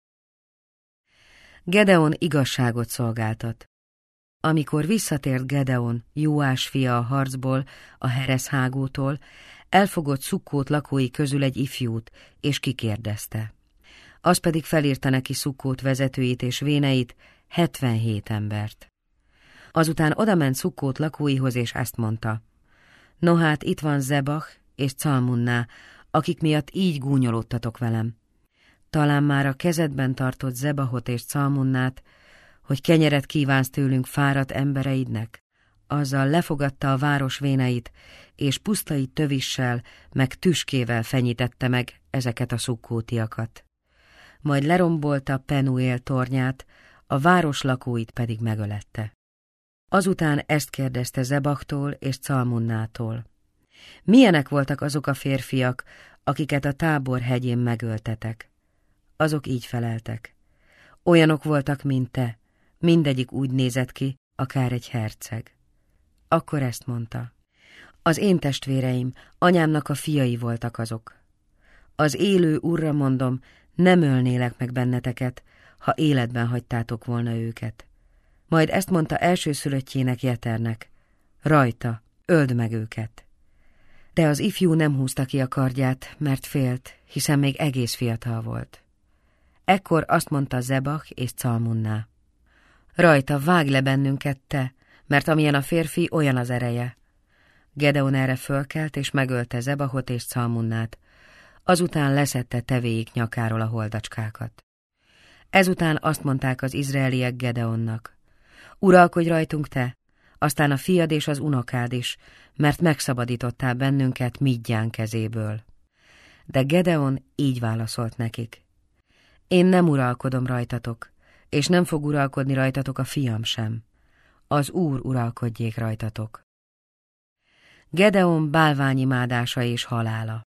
Gedeon igazságot szolgáltat. Amikor visszatért Gedeon, Jóás fia a harcból, a Hereszhágótól, elfogott Szukkót lakói közül egy ifjút, és kikérdezte. Az pedig felírta neki Szukkót vezetőit és véneit, 77 embert. Azután odament Szukkót lakóihoz, és ezt mondta: no hát itt van Zebah és Calmunná, akik miatt így gúnyolódtatok velem. Talán már a kezedben tartott Zebahot és Calmunnát, hogy kenyeret kívánsz tőlünk fáradt embereidnek, azzal lefogadta a város véneit, és pusztai tövissel, meg tüskével fenyítette meg ezeket a szukkótiakat. Majd lerombolta Penuél tornyát, a város lakóit pedig megölette. Azután ezt kérdezte Zebahtól és Calmunnától: milyenek voltak azok a férfiak, akiket a Tábor hegyén megöltetek? Azok így feleltek: olyanok voltak, mint te, mindegyik úgy nézett ki, akár egy herceg. Akkor ezt mondta: az én testvéreim, anyámnak a fiai voltak azok. Az élő Úrra mondom, nem ölnélek meg benneteket, ha életben hagytátok volna őket. Majd ezt mondta elsőszülöttjének, Jeternek: rajta, öld meg őket. De az ifjú nem húzta ki a kardját, mert félt, hiszen még egész fiatal volt. Ekkor azt mondta Zebah és Calmunná: rajta, vágj le bennünket te, mert amilyen a férfi, olyan az ereje. Gedeon erre fölkelt, és megölte Zebahot és Calmunnát, azután leszedte tevéik nyakáról a holdacskákat. Ezután azt mondták az izraeliek Gedeonnak: uralkodj rajtunk te, aztán a fiad és az unokád is, mert megszabadítottál bennünket Midján kezéből. De Gedeon így válaszolt nekik: én nem uralkodom rajtatok, és nem fog uralkodni rajtatok a fiam sem. Az Úr uralkodjék rajtatok. Gedeon bálványimádása és halála.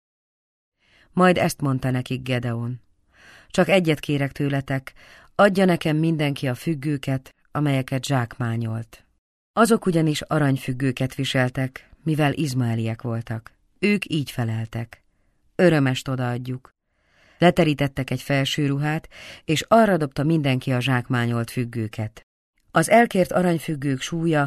Majd ezt mondta nekik Gedeon: csak egyet kérek tőletek, adja nekem mindenki a függőket, amelyeket zsákmányolt. Azok ugyanis aranyfüggőket viseltek, mivel izmaeliek voltak. Ők így feleltek: örömest odaadjuk. Leterítettek egy felső ruhát, és arra dobta mindenki a zsákmányolt függőket. Az elkért aranyfüggők súlya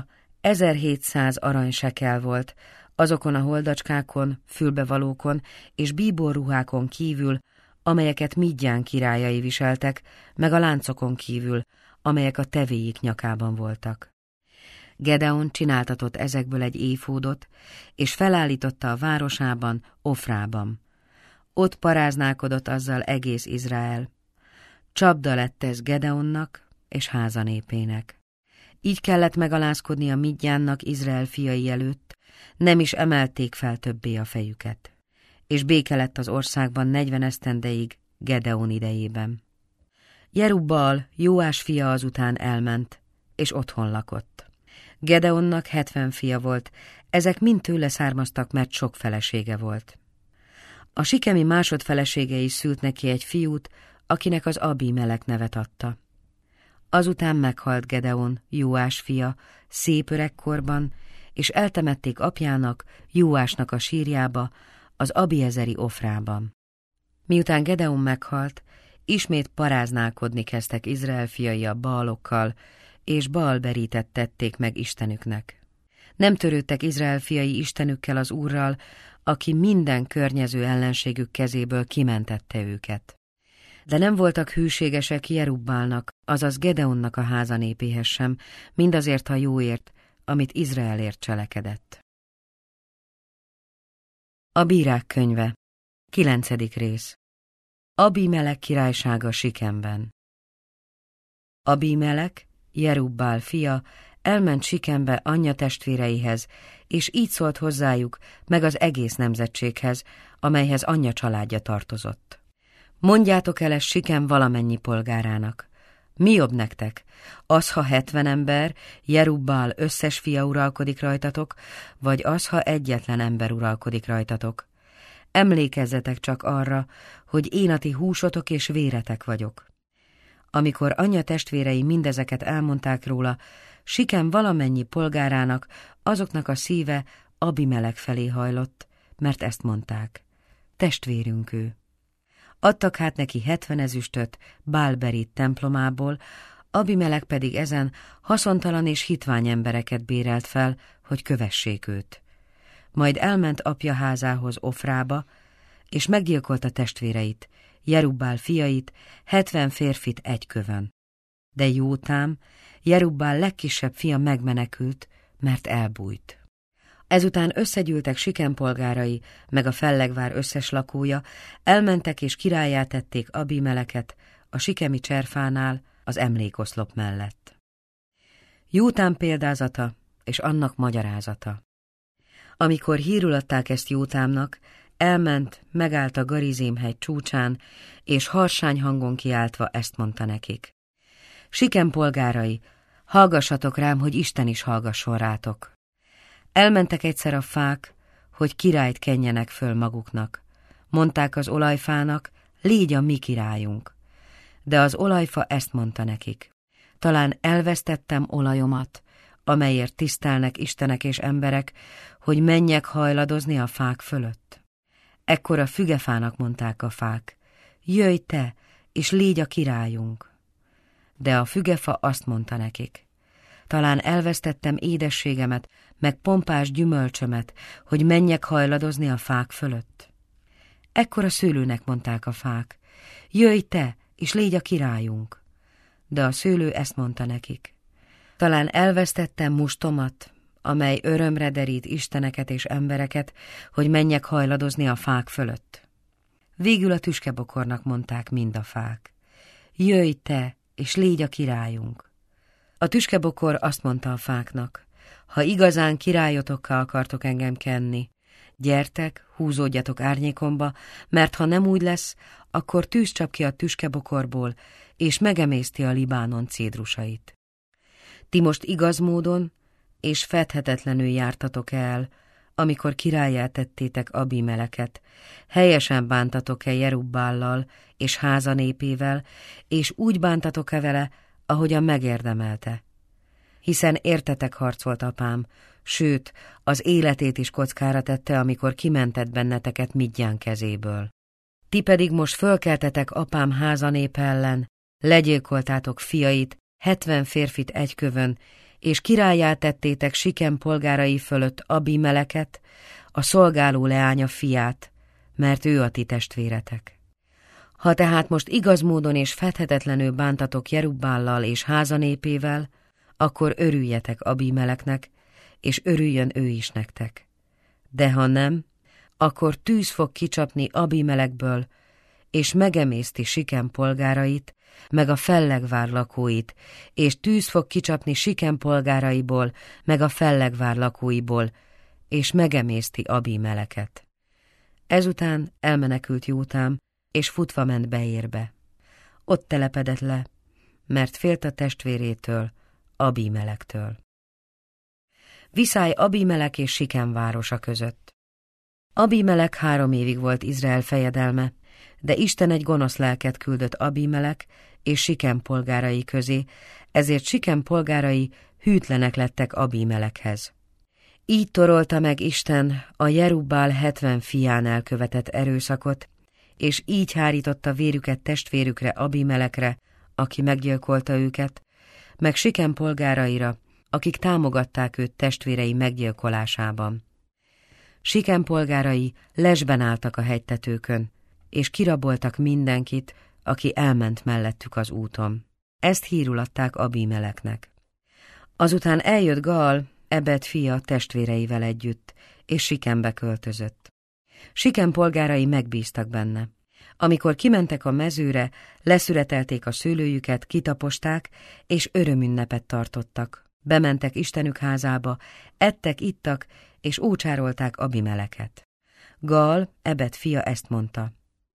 1700 aranysekel volt, azokon a holdacskákon, fülbevalókon és bíborruhákon kívül, amelyeket Midján királyai viseltek, meg a láncokon kívül, amelyek a tevéik nyakában voltak. Gedeon csináltatott ezekből egy éfódot, és felállította a városában, Ofrában. Ott paráználkodott azzal egész Izrael. Csapda lett ez Gedeonnak és háza népének. Így kellett megalázkodni a Midjánnak Izrael fiai előtt, nem is emelték fel többé a fejüket. És béke lett az országban 40 esztendeig Gedeon idejében. Jerubbaal, Jóás fia azután elment, és otthon lakott. Gedeonnak 70 fia volt, ezek mind tőle származtak, mert sok felesége volt. A sikemi másodfelesége is szült neki egy fiút, akinek az Abimelek nevet adta. Azután meghalt Gedeon, Jóás fia, szép öregkorban, és eltemették apjának, Jóásnak a sírjába, az abiezeri Ofrában. Miután Gedeon meghalt, ismét paráználkodni kezdtek Izrael fiai a Baalokkal, és Baal-berítet tették meg istenüknek. Nem törődtek Izrael fiai istenükkel, az Úrral, aki minden környező ellenségük kezéből kimentette őket. De nem voltak hűségesek Jerubbálnak, azaz Gedeonnak a háza népéhez sem, mindazért a jóért, amit Izraelért cselekedett. A Bírák könyve, 9. rész. Abimelek királysága Sikemben. Abimelek, Jerubbál fia, elment Sikembe anyja testvéreihez, és így szólt hozzájuk, meg az egész nemzetséghez, amelyhez anyja családja tartozott. Mondjátok el ezt Sikem valamennyi polgárának. Mi jobb nektek? Az, ha 70 ember, Jerubbál összes fia uralkodik rajtatok, vagy az, ha egyetlen ember uralkodik rajtatok? Emlékezzetek csak arra, hogy én a ti húsotok és véretek vagyok. Amikor anyja testvérei mindezeket elmondták róla, Sikem valamennyi polgárának, azoknak a szíve Abimelek felé hajlott, mert ezt mondták: testvérünk ő. Adtak hát neki 70 ezüstöt Bál-berít templomából, Abimelek pedig ezen haszontalan és hitvány embereket bérelt fel, hogy kövessék őt. Majd elment apja házához Ofrába, és meggyilkolta testvéreit, Jerubbál fiait, 70 férfit egy kövön. De Jótám, Jerubbál legkisebb fia megmenekült, mert elbújt. Ezután összegyűltek Sikem polgárai, meg a fellegvár összes lakója, elmentek és királlyá tették Abimeleket a sikemi cserfánál, az emlékoszlop mellett. Jótám példázata és annak magyarázata. Amikor hírül adták ezt Jótámnak, elment, megállt a Garizim-hegy csúcsán, és harsány hangon kiáltva ezt mondta nekik: Sikem polgárai, hallgassatok rám, hogy Isten is hallgasson rátok. Elmentek egyszer a fák, hogy királyt kenjenek föl maguknak. Mondták az olajfának: légy a mi királyunk. De az olajfa ezt mondta nekik: talán elvesztettem olajomat, amelyért tisztelnek istenek és emberek, hogy menjek hajladozni a fák fölött. Ekkor a fügefának mondták a fák: jöjj te, és légy a királyunk. De a fügefa azt mondta nekik: talán elvesztettem édességemet, meg pompás gyümölcsömet, hogy menjek hajladozni a fák fölött. Ekkor a szőlőnek mondták a fák: jöjj te, és légy a királyunk. De a szőlő ezt mondta nekik: talán elvesztettem mustomat, amely örömre derít isteneket és embereket, hogy menjek hajladozni a fák fölött. Végül a tüskebokornak mondták mind a fák: jöjj te, és légy a királyunk. A tüskebokor azt mondta a fáknak, ha igazán királyotokká akartok engem kenni, gyertek, húzódjatok árnyékomba, mert ha nem úgy lesz, akkor tűz csap ki a tüskebokorból, és megemészti a Libánon cédrusait. Ti most igaz módon és fedhetetlenül jártatok el, amikor királlyá tettétek Abimeleket, helyesen bántatok-e Jerubbállal és háza népével, és úgy bántatok-e vele, ahogyan megérdemelte. Hiszen értetek harcolt apám, sőt, az életét is kockára tette, amikor kimentett benneteket Midján kezéből. Ti pedig most fölkeltetek apám háza népe ellen, legyilkoltátok fiait, 70 férfit egy kövön, és királlyá tettétek Sikem polgárai fölött Abimeleket, a szolgáló leánya fiát, mert ő a ti testvéretek. Ha tehát most igaz módon és fedhetetlenül bántatok Jerubbállal és háza népével, akkor örüljetek Abimeleknek, és örüljön ő is nektek. De ha nem, akkor tűz fog kicsapni Abimelekből, és megemészti Sikem polgárait, meg a fellegvár lakóit, és tűz fog kicsapni Sikem polgáraiból, meg a fellegvár lakóiból, és megemészti Abimeleket. Ezután elmenekült Jótám, és futva ment Beérbe. Ott telepedett le, mert félt a testvérétől, Abimelektől. Viszály Abimelek és Sikem városa között. Abimelek 3 évig volt Izrael fejedelme, de Isten egy gonosz lelket küldött Abimelek és Sikem polgárai közé, ezért Sikem polgárai hűtlenek lettek Abimelekhez. Így torolta meg Isten a Jerubbál 70 fián elkövetett erőszakot, és így hárította vérüket testvérükre, Abimelekre, aki meggyilkolta őket, meg Sikem polgáraira, akik támogatták őt testvérei meggyilkolásában. Sikem polgárai lesben álltak a hegytetőkön, és kiraboltak mindenkit, aki elment mellettük az úton. Ezt hírul adták Abimeleknek. Azután eljött Gaal, Ebed fia testvéreivel együtt, és Sikembe költözött. Sikem polgárai megbíztak benne. Amikor kimentek a mezőre, leszüretelték a szőlőjüket, kitaposták, és örömünnepet tartottak. Bementek Istenük házába, ettek, ittak, és ócsárolták Abimeleket. Gaal, Ebed fia ezt mondta: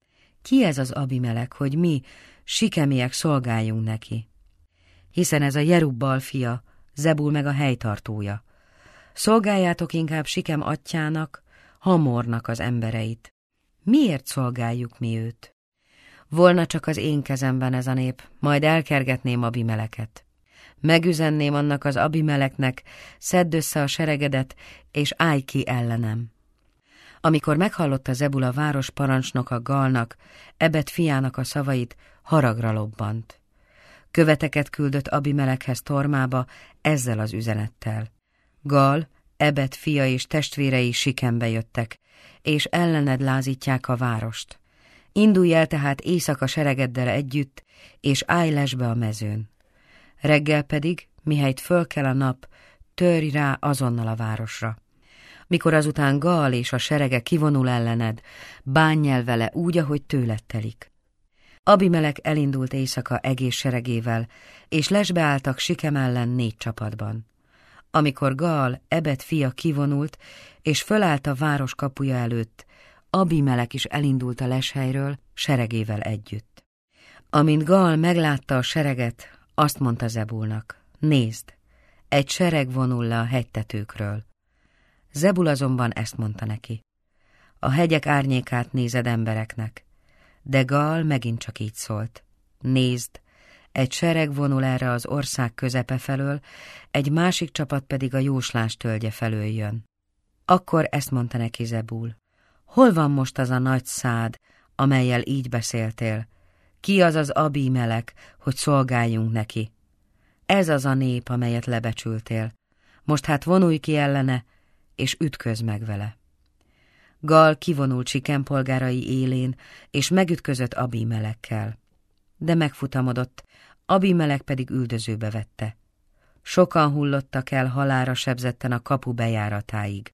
ki ez az Abimelek, hogy mi, sikemiek szolgáljunk neki? Hiszen ez a Jerubbal fia, Zebul meg a helytartója. Szolgáljátok inkább Sikem atyjának, Hamornak az embereit. Miért szolgáljuk mi őt? Volna csak az én kezemben ez a nép, majd elkergetném Abimeleket. Megüzenném annak az Abimeleknek, szedd össze a seregedet, és állj ki ellenem. Amikor meghallotta Zebul a város parancsnoka Gaalnak, Ebed fiának a szavait, haragra lobbant. Követeket küldött Abimelekhez Tormába ezzel az üzenettel: Gaal, Ebed fia és testvérei Sikembe jöttek, és ellened lázítják a várost. Indulj el tehát éjszaka seregeddel együtt, és állj lesbe a mezőn. Reggel pedig, mihelyt fölkel a nap, törj rá azonnal a városra. Mikor azután Gaal és a serege kivonul ellened, bánj el vele úgy, ahogy tőled telik. Abimelek elindult éjszaka egész seregével, és lesbe álltak Sikem ellen 4 csapatban. Amikor Gaal, Ebed fia kivonult, és fölállt a város kapuja előtt, Abimelek is elindult a leshelyről, seregével együtt. Amint Gaal meglátta a sereget, azt mondta Zebulnak: nézd, egy sereg vonul le a hegytetőkről. Zebul azonban ezt mondta neki: a hegyek árnyékát nézed embereknek. De Gaal megint csak így szólt: nézd, egy sereg vonul erre az ország közepe felől, egy másik csapat pedig a jóslás tölgye felől jön. Akkor ezt mondta neki Zebul: hol van most az a nagy szád, amellyel így beszéltél? Ki az az Abimelek, hogy szolgáljunk neki? Ez az a nép, amelyet lebecsültél. Most hát vonulj ki ellene, és ütközz meg vele. Gaal kivonult Sikem polgárai élén, és megütközött Abimelekkel. De megfutamodott, Abimelek pedig üldözőbe vette. Sokan hullottak el halálra sebzetten a kapu bejáratáig.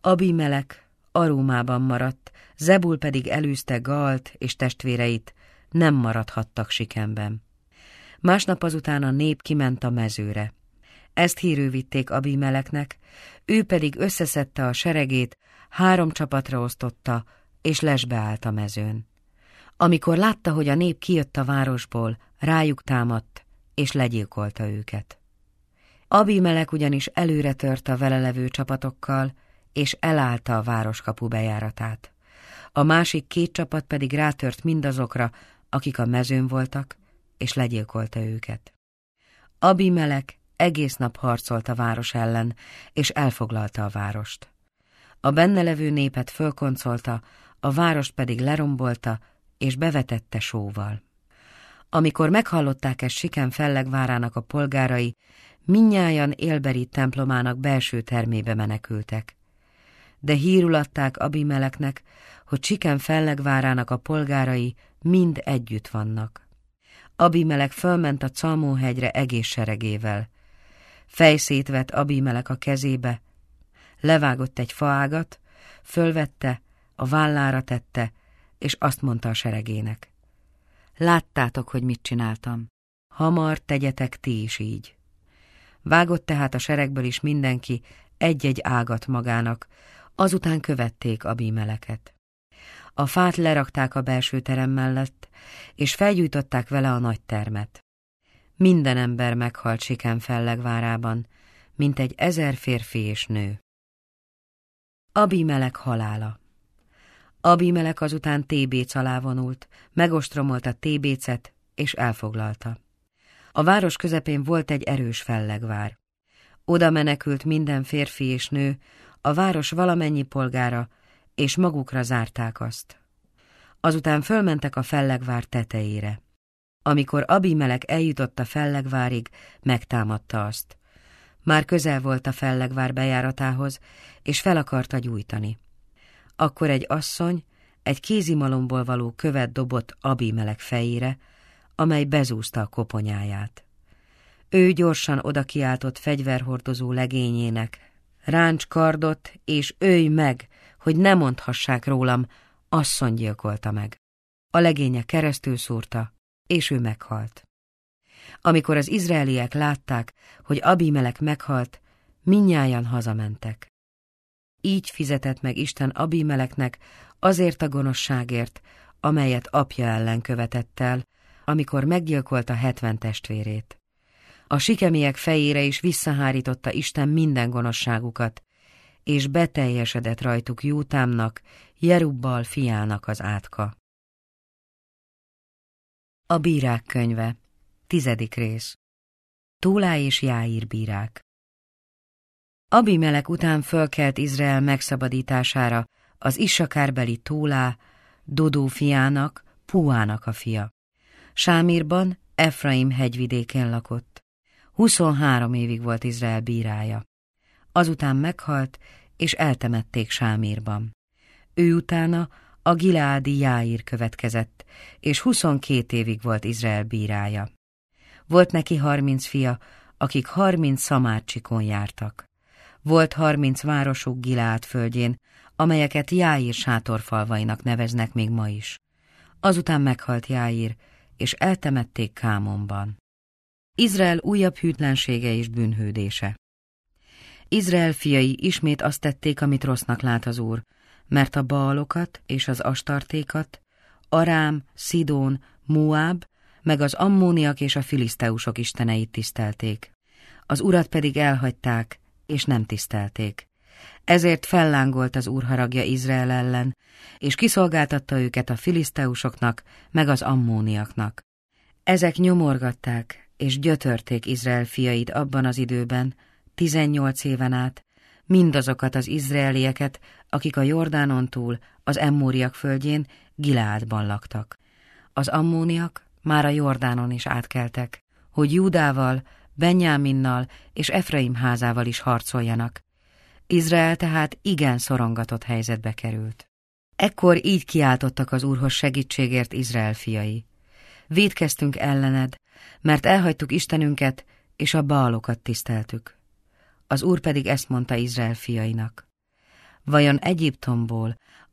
Abimelek Arúmában maradt, Zebul pedig elűzte Gaalt és testvéreit, nem maradhattak Sikemben. Másnap azután a nép kiment a mezőre. Ezt hírül vitték Abimeleknek, ő pedig összeszedte a seregét, 3 csapatra osztotta, és lesbe állt a mezőn. Amikor látta, hogy a nép kijött a városból, rájuk támadt, és legyilkolta őket. Abimelek ugyanis előre tört a vele levő csapatokkal, és elállta a városkapu bejáratát. A másik 2 csapat pedig rátört mindazokra, akik a mezőn voltak, és legyilkolta őket. Abimelek egész nap harcolt a város ellen, és elfoglalta a várost. A benne levő népet fölkoncolta, a várost pedig lerombolta, és bevetette sóval. Amikor meghallották ezt Sikem fellegvárának a polgárai, mindnyájan élberi templomának belső termébe menekültek. De hírül adták Abimeleknek, hogy Sikem fellegvárának a polgárai mind együtt vannak. Abimelek fölment a Calmóhegyre egész seregével. Fejszét vett Abimelek a kezébe, levágott egy faágat, fölvette, a vállára tette, és azt mondta a seregének: láttátok, hogy mit csináltam. Hamar tegyetek ti is így. Vágott tehát a seregből is mindenki egy-egy ágat magának, azután követték Abimeleket. A fát lerakták a belső terem mellett, és felgyújtották vele a nagy termet. Minden ember meghalt Sikem fellegvárában, mintegy 1000 férfi és nő. Abimelek halála. Abimelek azután Tébéc alá vonult, megostromolta Tébécet, és elfoglalta. A város közepén volt egy erős fellegvár. Oda menekült minden férfi és nő, a város valamennyi polgára, és magukra zárták azt. Azután fölmentek a fellegvár tetejére. Amikor Abimelek eljutott a fellegvárig, megtámadta azt. Már közel volt a fellegvár bejáratához, és fel akarta gyújtani. Akkor egy asszony egy kézimalomból való követ dobott Abimelek fejére, amely bezúzta a koponyáját. Ő gyorsan odakiáltott fegyverhordozó legényének: ráncs kardot, és ölj meg, hogy ne mondhassák rólam, asszony gyilkolta meg. A legénye keresztül szúrta, és ő meghalt. Amikor az izraeliek látták, hogy Abimelek meghalt, mindnyájan hazamentek. Így fizetett meg Isten Abimeleknek azért a gonoszságért, amelyet apja ellen követett el, amikor meggyilkolta 70 testvérét. A sikemiek fejére is visszahárította Isten minden gonoszságukat, és beteljesedett rajtuk Jótámnak, Jerubbal fiának az átka. A bírák könyve, 10. rész. Tólá és Jáír bírák. Abimelek után fölkelt Izrael megszabadítására az Issakárbeli Tólá, Dodó fiának, Púának a fia. Sámírban, Efraim hegyvidékén lakott. 23 évig volt Izrael bírája. Azután meghalt, és eltemették Sámírban. Ő utána a gileádi Jáír következett, és 22 évig volt Izrael bírája. Volt neki 30 fia, akik 30 szamárcsikon jártak. Volt 30 városuk Gileád földjén, amelyeket Jáír sátorfalvainak neveznek még ma is. Azután meghalt Jáír, és eltemették Kámonban. Izrael újabb hűtlensége és bűnhődése. Izrael fiai ismét azt tették, amit rossznak lát az Úr, mert a Baalokat és az Astartékat, Arám, Szidón, Moáb, meg az ammóniak és a filiszteusok isteneit tisztelték. Az Urat pedig elhagyták, és nem tisztelték. Ezért fellángolt az Úr haragja Izrael ellen, és kiszolgáltatta őket a filiszteusoknak, meg az ammóniaknak. Ezek nyomorgatták, és gyötörték Izrael fiait abban az időben, 18 éven át, mindazokat az izraelieket, akik a Jordánon túl, az Emmóriak földjén, Gileádban laktak. Az ammóniak már a Jordánon is átkeltek, hogy Júdával, Benjáminnal és Efraim házával is harcoljanak. Izrael tehát igen szorongatott helyzetbe került. Ekkor így kiáltottak az Úrhoz segítségért Izrael fiai: vétkeztünk ellened, mert elhagytuk Istenünket, és a Baalokat tiszteltük. Az Úr pedig ezt mondta Izrael fiainak: vajon Egyiptomból,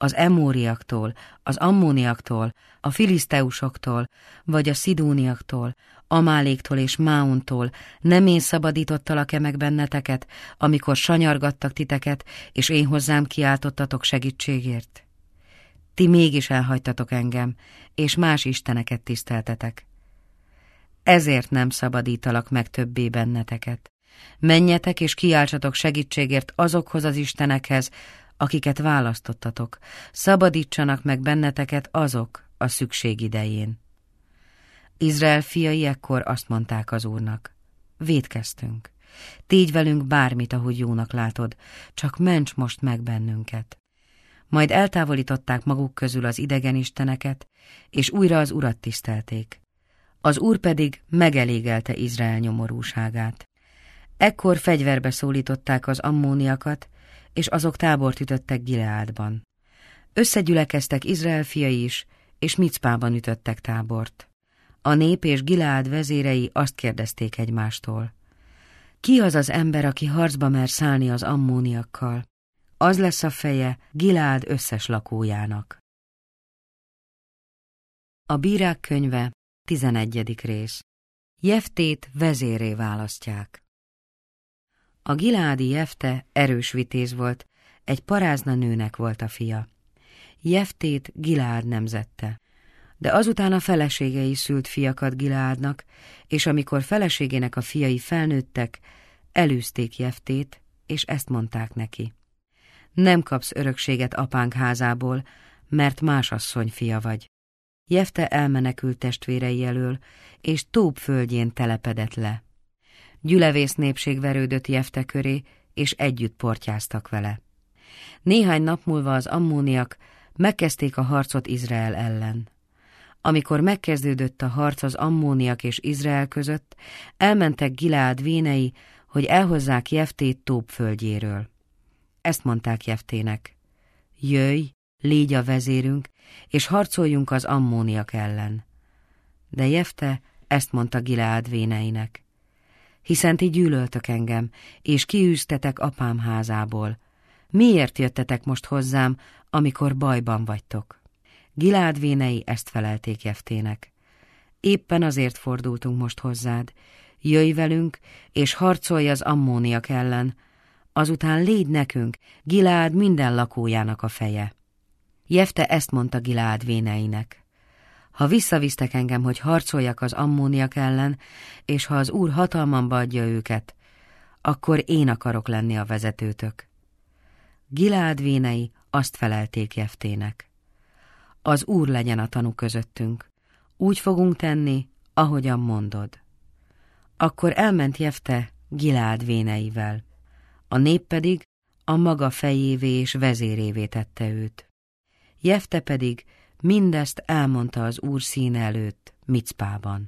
az emóriaktól, az ammóniaktól, a filiszteusoktól, vagy a szidóniaktól, Amáléktól és Máuntól nem én szabadítottalak-e meg benneteket, amikor sanyargattak titeket, és én hozzám kiáltottatok segítségért? Ti mégis elhagytatok engem, és más isteneket tiszteltetek. Ezért nem szabadítalak meg többé benneteket. Menjetek és kiáltsatok segítségért azokhoz az istenekhez, akiket választottatok. Szabadítsanak meg benneteket azok a szükség idején. Izrael fiai ekkor azt mondták az Úrnak: vétkeztünk. Tégy velünk bármit, ahogy jónak látod, csak ments most meg bennünket. Majd eltávolították maguk közül az idegen isteneket, és újra az Urat tisztelték. Az Úr pedig megelégelte Izrael nyomorúságát. Ekkor fegyverbe szólították az ammóniakat, és azok tábort ütöttek Gileádban. Összegyülekeztek Izrael fiai is, és Micpában ütöttek tábort. A nép és Gileád vezérei azt kérdezték egymástól: ki az az ember, aki harcba mer szállni az ammóniakkal? Az lesz a feje Gileád összes lakójának. A Bírák könyve, 11. rész. Jeftét vezérré választják. A gileádi Jefte erős vitéz volt, egy parázna nőnek volt a fia. Jeftét Gileád nemzette. De azután a feleségei szült fiakat Gileádnak, és amikor feleségének a fiai felnőttek, elűzték Jeftét, és ezt mondták neki: nem kapsz örökséget apánk házából, mert más asszony fia vagy. Jefte elmenekült testvérei elől, és Tób földjén telepedett le. Gyülevész népség verődött Jefte köré, és együtt portyáztak vele. Néhány nap múlva az ammóniak megkezdték a harcot Izrael ellen. Amikor megkezdődött a harc az ammóniak és Izrael között, elmentek Gileád vénei, hogy elhozzák Jeftét Tób földjéről. Ezt mondták Jeftének: jöjj, légy a vezérünk, és harcoljunk az ammóniak ellen. De Jefte ezt mondta Gileád véneinek: hiszen ti gyűlöltök engem, és kiűztetek apám házából. Miért jöttetek most hozzám, amikor bajban vagytok? Gileád vénei ezt felelték Jeftének: éppen azért fordultunk most hozzád, jöjj velünk, és harcolj az ammóniak ellen, azután légy nekünk Gileád minden lakójának a feje. Jefte ezt mondta Gileád véneinek: ha visszavisztek engem, hogy harcoljak az ammóniak ellen, és ha az Úr hatalmamba adja őket, akkor én akarok lenni a vezetőtök. Gileád vénei azt felelték Jeftének: az Úr legyen a tanú közöttünk, úgy fogunk tenni, ahogyan mondod. Akkor elment Jefte Gileád véneivel, a nép pedig a maga fejévé és vezérévé tette őt. Jefte pedig mindezt elmondta az Úr színe előtt Micpában.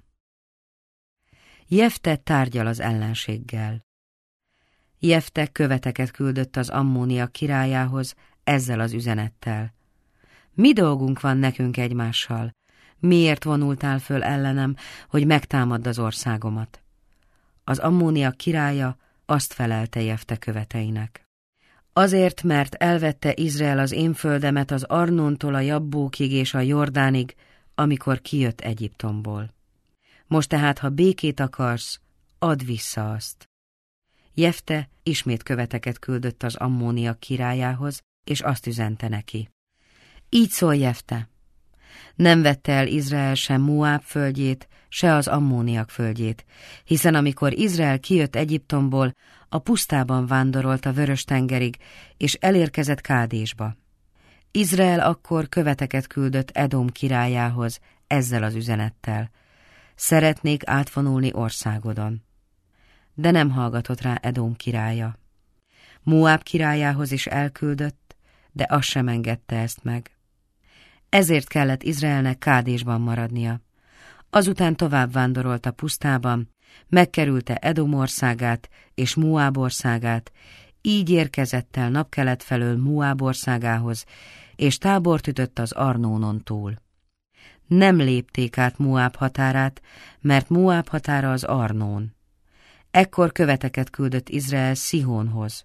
Jefte tárgyal az ellenséggel. Jefte követeket küldött az ammóniak királyához ezzel az üzenettel: mi dolgunk van nekünk egymással? Miért vonultál föl ellenem, hogy megtámadd az országomat? Az ammóniak királya azt felelte Jefte követeinek: azért, mert elvette Izrael az én földemet az Arnontól a Jabbókig és a Jordánig, amikor kijött Egyiptomból. Most tehát, ha békét akarsz, add vissza azt. Jefte ismét követeket küldött az ammóniak királyához, és azt üzente neki: így szól Jefte: nem vette el Izrael sem Moáb földjét, se az ammóniak földjét, hiszen amikor Izrael kijött Egyiptomból, a pusztában vándorolt a Vörös-tengerig, és elérkezett Kádésba. Izrael akkor követeket küldött Edom királyához ezzel az üzenettel: szeretnék átvonulni országodon. De nem hallgatott rá Edom királya. Moáb királyához is elküldött, de az sem engedte ezt meg. Ezért kellett Izraelnek Kádésban maradnia. Azután tovább vándorolt a pusztában, megkerülte Edom országát és Moáb országát, így érkezett el napkelet felől Moáb országához, és tábort ütött az Arnónon túl. Nem lépték át Moáb határát, mert Moáb határa az Arnón. Ekkor követeket küldött Izrael Szihónhoz.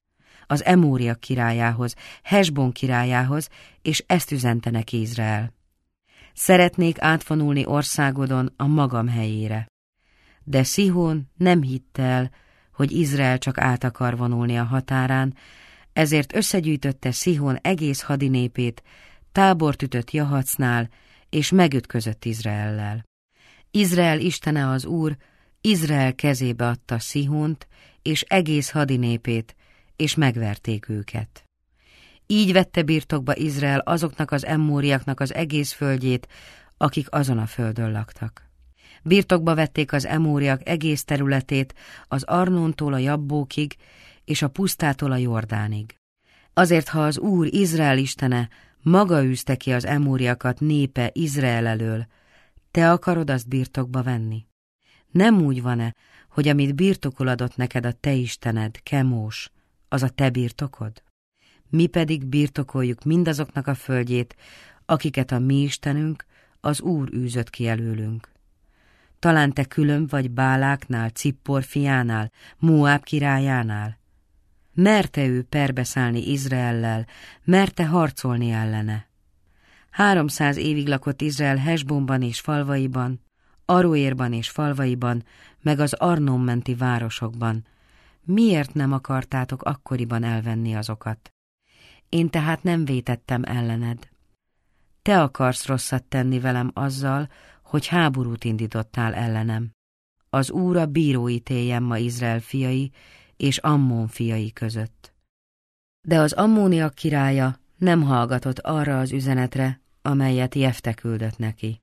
az Emóriak királyához, Hesbon királyához, és ezt üzente neki Izrael. Szeretnék átvonulni országodon a magam helyére. De Szihón nem hitte el, hogy Izrael csak át akar vonulni a határán, ezért összegyűjtötte Szihón egész hadinépét, tábort ütött Jahacnál, és megütközött Izraellel. Izrael istene az Úr, Izrael kezébe adta Szihónt, és egész hadinépét, és megverték őket. Így vette birtokba Izrael azoknak az Emmóriaknak az egész földjét, akik azon a földön laktak. Birtokba vették az Emóriak egész területét, az Arnóntól a Jabbókig, és a pusztától a Jordánig. Azért, ha az Úr, Izrael istene, maga űzte ki az Emóriakat népe Izrael elől, te akarod azt birtokba venni? Nem úgy van-e, hogy amit birtokul adott neked a te istened, Kemós, az a te birtokod? Mi pedig birtokoljuk mindazoknak a földjét, akiket a mi istenünk, az Úr űzött ki előlünk. Talán te külön vagy Báláknál, Cippor fiánál, Móáb királyánál? Merte ő perbeszállni Izraellel, merte harcolni ellene? 300 évig lakott Izrael Hesbonban és falvaiban, Aroérban és falvaiban, meg az Arnón menti városokban. Miért nem akartátok akkoriban elvenni azokat? Én tehát nem vétettem ellened. Te akarsz rosszat tenni velem azzal, hogy háborút indítottál ellenem. Az Úr a bíró ítéljen ma Izrael fiai és Ammón fiai között. De az Ammóniak királya nem hallgatott arra az üzenetre, amelyet Jefte küldött neki.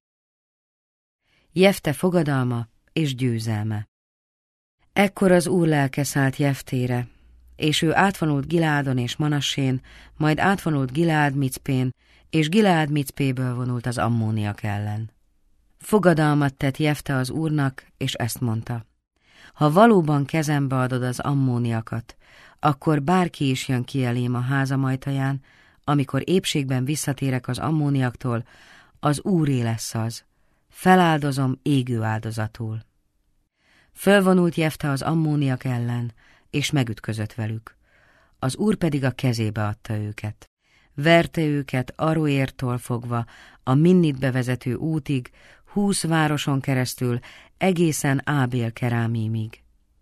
Jefte fogadalma és győzelme. Ekkor az Úr lelke szállt Jeftére, és ő átvonult Gileádon és Manassén, majd átvonult Gileád Micpén, és Gileád Micpéből vonult az Ammóniak ellen. Fogadalmat tett Jefte az Úrnak, és ezt mondta: ha valóban kezembe adod az Ammóniakat, akkor bárki is jön ki elém a házam ajtaján, amikor épségben visszatérek az Ammóniaktól, az Úré lesz az, feláldozom égő áldozatul. Fölvonult Jefte az Ammóniak ellen, és megütközött velük. Az Úr pedig a kezébe adta őket. Verte őket Aroértól fogva a Minnitbe vezető útig, 20 városon keresztül, egészen Ábél-Kerámimig.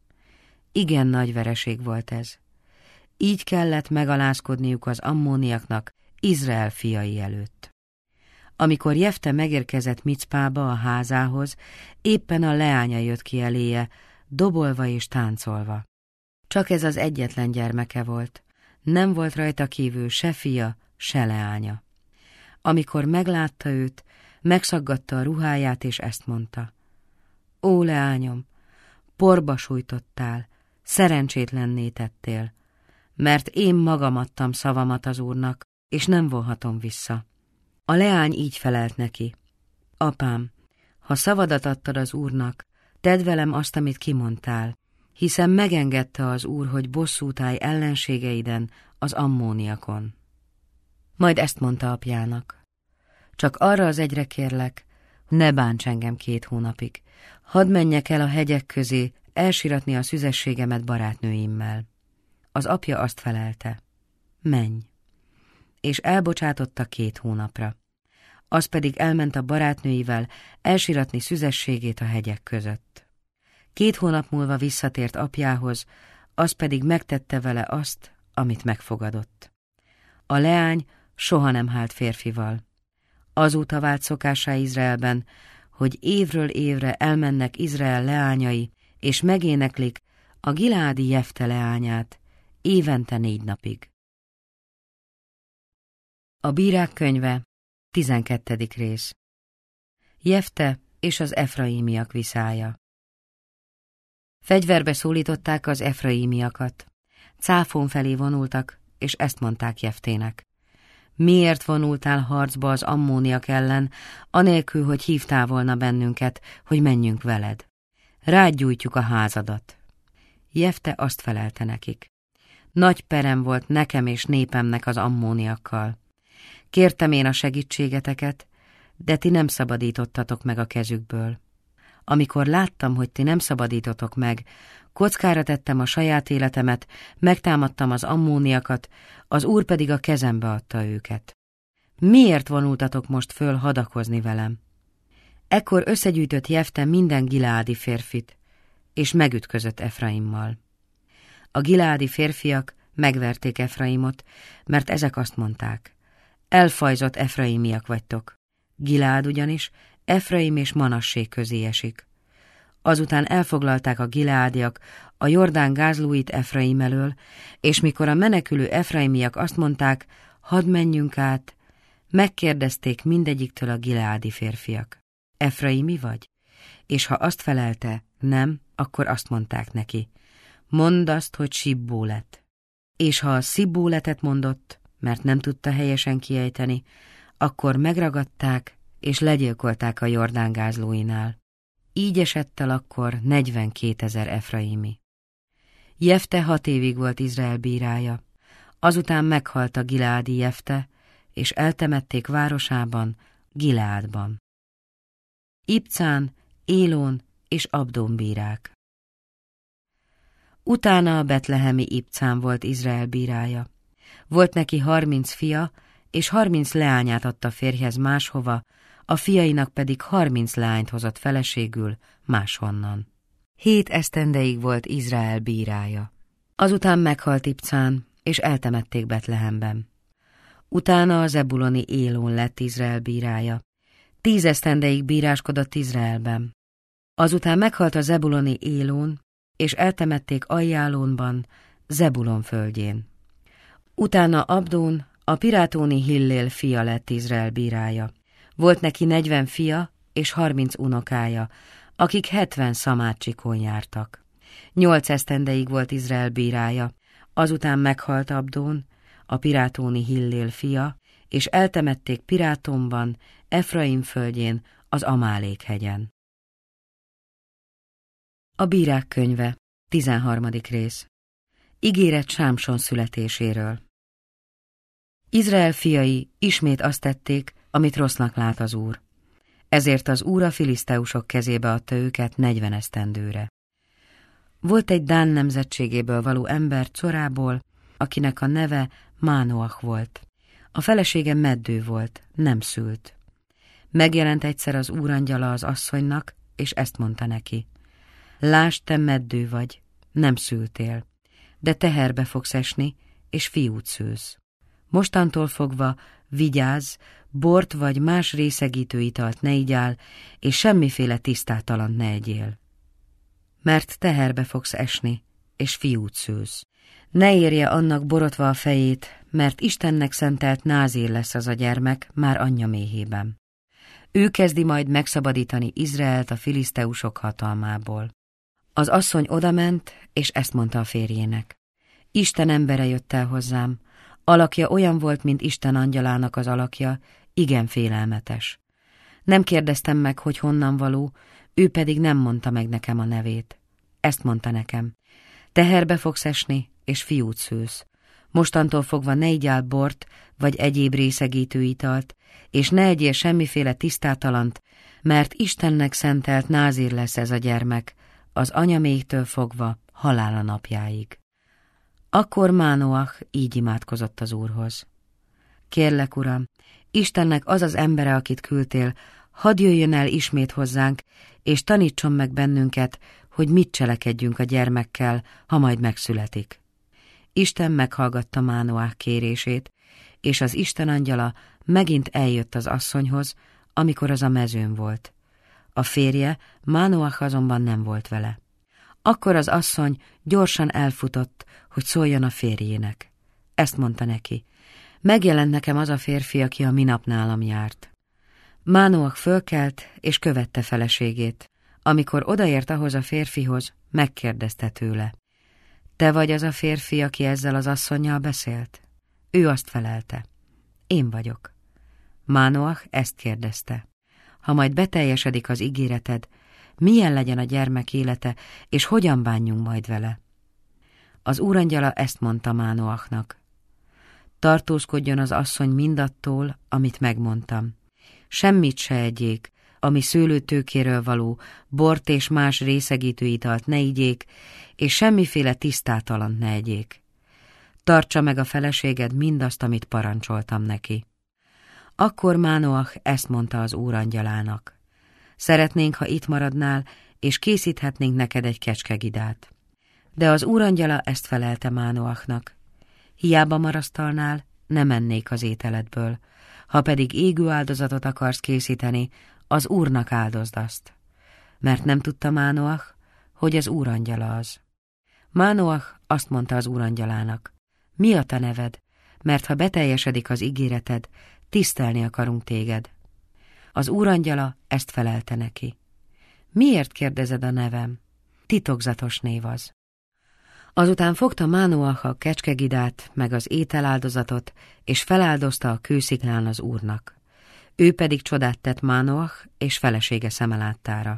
Igen nagy vereség volt ez. Így kellett megalázkodniuk az ammóniaknak Izrael fiai előtt. Amikor Jefte megérkezett Micpába a házához, éppen a leánya jött ki eléje, dobolva és táncolva. Csak ez az egyetlen gyermeke volt, nem volt rajta kívül se fia, se leánya. Amikor meglátta őt, megszaggatta a ruháját, és ezt mondta: ó, leányom, porba sújtottál, szerencsétlenné tettél, mert én magam adtam szavamat az Úrnak, és nem vonhatom vissza. A leány így felelt neki: apám, ha szavadat adtad az Úrnak, tedd velem azt, amit kimondtál, hiszen megengedte az Úr, hogy bosszút állj ellenségeiden, az ammóniakon. Majd ezt mondta apjának: csak arra az egyre kérlek, ne bánts engem 2 hónapig, hadd menjek el a hegyek közé, elsiratni a szüzességemet barátnőimmel. Az apja azt felelte: menj. És elbocsátotta 2 hónapra. Az pedig elment a barátnőivel elsiratni szüzességét a hegyek között. 2 hónap múlva visszatért apjához, az pedig megtette vele azt, amit megfogadott. A leány soha nem hált férfival. Azóta vált szokássá Izraelben, hogy évről évre elmennek Izrael leányai, és megéneklik a gileádi Jefte leányát, évente 4 napig. A Bírák könyve, 12. rész. Jefte és az efraimiak viszája. Fegyverbe szólították az efraimiakat. Cáfón felé vonultak, és ezt mondták Jeftének: miért vonultál harcba az ammóniak ellen, anélkül, hogy hívtál volna bennünket, hogy menjünk veled? Rád gyújtjuk a házadat. Jefte azt felelte nekik: nagy perem volt nekem és népemnek az ammóniakkal. Kértem én a segítségeteket, de ti nem szabadítottatok meg a kezükből. Amikor láttam, hogy ti nem szabadítotok meg, Kockára tettem a saját életemet, megtámadtam az ammóniakat, az Úr pedig a kezembe adta őket. Miért vonultatok most föl hadakozni velem? Ekkor összegyűjtött Jefte minden gileádi férfit, és megütközött Efraimmal. A gileádi férfiak megverték Efraimot, mert ezek azt mondták: elfajzott efraimiak vagytok. Gileád ugyanis Efraim és Manassé közé esik. Azután elfoglalták a gileádiak a Jordán gázlóit Efraim elől, és mikor a menekülő efraimiak azt mondták, hadd menjünk át, megkérdezték mindegyiktől a gileádi férfiak: Efraimi vagy? És ha azt felelte, nem, akkor azt mondták neki: mondd azt, hogy Sibbólet. És ha a Sibbóletet mondott, mert nem tudta helyesen kiejteni, akkor megragadták és legyilkolták a Jordán gázlóinál. Így esett el akkor 42 000 efraimi. Jefte 6 évig volt Izrael bírája, azután meghalt a gileádi Jefte, és eltemették városában, Gileádban. Ibcán, Élón és Abdón bírák. Utána a betlehemi Ibcán volt Izrael bírája. Volt neki 30 fia, és 30 leányát adta férjhez máshova, a fiainak pedig 30 leányt hozott feleségül máshonnan. 7 esztendeig volt Izrael bírája. Azután meghalt Ibcán, és eltemették Betlehemben. Utána a zebuloni Élón lett Izrael bírája. 10 esztendeig bíráskodott Izraelben. Azután meghalt a zebuloni Élón, és eltemették Ajjálónban, Zebulon földjén. Utána Abdón, a pirátóni Hillél fia lett Izrael bírája. Volt neki 40 fia és 30 unokája, akik 70 szamácsikon jártak. 8 esztendeig volt Izrael bírája, azután meghalt Abdón, a pirátóni Hillél fia, és eltemették Pirátonban, Efraim földjén, az Amálék-hegyen. A Bírák könyve, 13. rész. Ígéret Sámson születéséről. Izrael fiai ismét azt tették, amit rossznak lát az Úr. Ezért az Úr a filiszteusok kezébe adta őket 40 esztendőre. Volt egy Dán nemzetségéből való ember Corából, akinek a neve Mánoach volt. A felesége meddő volt, nem szült. Megjelent egyszer az Úr angyala az asszonynak, és ezt mondta neki: lásd, te meddő vagy, nem szültél, de teherbe fogsz esni, és fiút szülsz. Mostantól fogva vigyázz, bort vagy más részegítő italt ne igyál, és semmiféle tisztátalant ne egyél. Mert teherbe fogsz esni, és fiút szülsz. Ne érje annak borotva a fejét, mert Istennek szentelt názír lesz az a gyermek már anyja méhében. Ő kezdi majd megszabadítani Izraelt a filiszteusok hatalmából. Az asszony odament, és ezt mondta a férjének: Isten embere jött el hozzám, alakja olyan volt, mint Isten angyalának az alakja, igen félelmetes. Nem kérdeztem meg, hogy honnan való, ő pedig nem mondta meg nekem a nevét. Ezt mondta nekem: teherbe fogsz esni, és fiút szülsz. Mostantól fogva ne igyál bort, vagy egyéb részegítő italt, és ne egyél semmiféle tisztátalant, mert Istennek szentelt názír lesz ez a gyermek, az anyaméhtől fogva halála napjáig. Akkor Mánoach így imádkozott az Úrhoz: kérlek, Uram, Istennek az az embere, akit küldtél, hadd jöjjön el ismét hozzánk, és tanítson meg bennünket, hogy mit cselekedjünk a gyermekkel, ha majd megszületik. Isten meghallgatta Mánoach kérését, és az Isten angyala megint eljött az asszonyhoz, amikor az a mezőn volt. A férje, Mánoach azonban nem volt vele. Akkor az asszony gyorsan elfutott, hogy szóljon a férjének. Ezt mondta neki: megjelent nekem az a férfi, aki a minap nálam járt. Mánoach fölkelt, és követte feleségét. Amikor odaért ahhoz a férfihoz, megkérdezte tőle: te vagy az a férfi, aki ezzel az asszonnyal beszélt? Ő azt felelte: én vagyok. Mánoach ezt kérdezte: ha majd beteljesedik az ígéreted, milyen legyen a gyermek élete, és hogyan bánjunk majd vele? Az úrangyala ezt mondta Mánoachnak: tartózkodjon az asszony mindattól, amit megmondtam. Semmit se egyék, ami szőlőtőkéről való, bort és más részegítő italt ne igyék, és semmiféle tisztátalant ne egyék. Tartsa meg a feleséged mindazt, amit parancsoltam neki. Akkor Mánoach ezt mondta az Úr angyalának: szeretnénk, ha itt maradnál, és készíthetnénk neked egy kecskegidát. De az Úr angyala ezt felelte Mánoachnak: hiába marasztalnál, nem ennék az ételedből, ha pedig égő áldozatot akarsz készíteni, az Úrnak áldozd azt. Mert nem tudta Mánoach, hogy az Úr angyala az. Mánoach azt mondta az Úr angyalának: mi a te neved? Mert ha beteljesedik az ígéreted, tisztelni akarunk téged. Az Úr angyala ezt felelte neki: miért kérdezed a nevem? Titokzatos név az. Azután fogta Mánoach a kecskegidát, meg az ételáldozatot, és feláldozta a kősziklán az Úrnak. Ő pedig csodát tett Mánoach és felesége szeme láttára.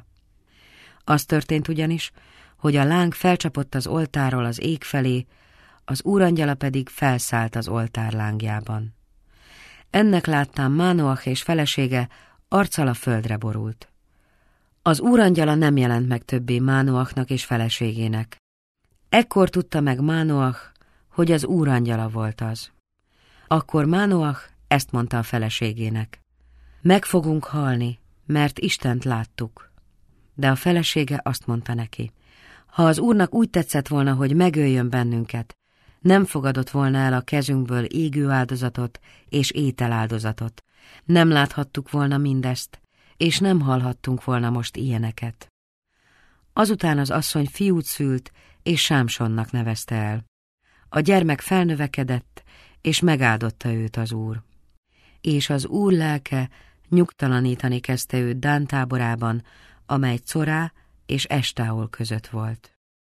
Az történt ugyanis, hogy a láng felcsapott az oltárról az ég felé, az Úr angyala pedig felszállt az oltár lángjában. Ennek láttán Mánoach és felesége arccal a földre borult. Az Úr angyala nem jelent meg többé Mánoachnak és feleségének. Ekkor tudta meg Mánoach, hogy az Úr angyala volt az. Akkor Mánoach ezt mondta a feleségének: meg fogunk halni, mert Istent láttuk. De a felesége azt mondta neki: ha az Úrnak úgy tetszett volna, hogy megöljön bennünket, nem fogadott volna el a kezünkből égő áldozatot és ételáldozatot, nem láthattuk volna mindezt, és nem hallhattunk volna most ilyeneket. Azután az asszony fiút szült, és Sámsonnak nevezte el. A gyermek felnövekedett, és megáldotta őt az Úr. És az Úr lelke nyugtalanítani kezdte őt Dán táborában, amely Corá és Estáol között volt.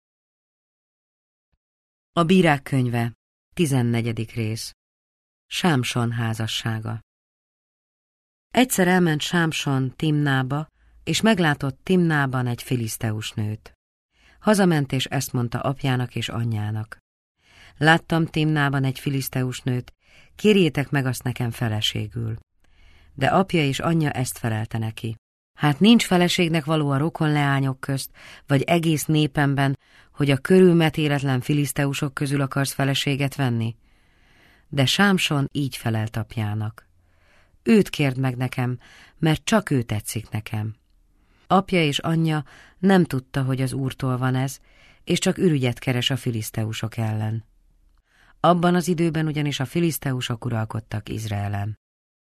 A Bírák könyve, 14. rész. Sámson házassága. Egyszer elment Sámson Timnába, és meglátott Timnában egy filiszteus nőt. Hazament, és ezt mondta apjának és anyjának: láttam Timnában egy filiszteus nőt, kérjétek meg azt nekem feleségül. De apja és anyja ezt felelte neki: hát nincs feleségnek való a rokonleányok közt, vagy egész népemben, hogy a körülmetéletlen filiszteusok közül akarsz feleséget venni? De Sámson így felelt apjának: őt kérd meg nekem, mert csak ő tetszik nekem. Apja és anyja nem tudta, hogy az Úrtól van ez, és csak ürügyet keres a filiszteusok ellen. Abban az időben ugyanis a filiszteusok uralkodtak Izraelen.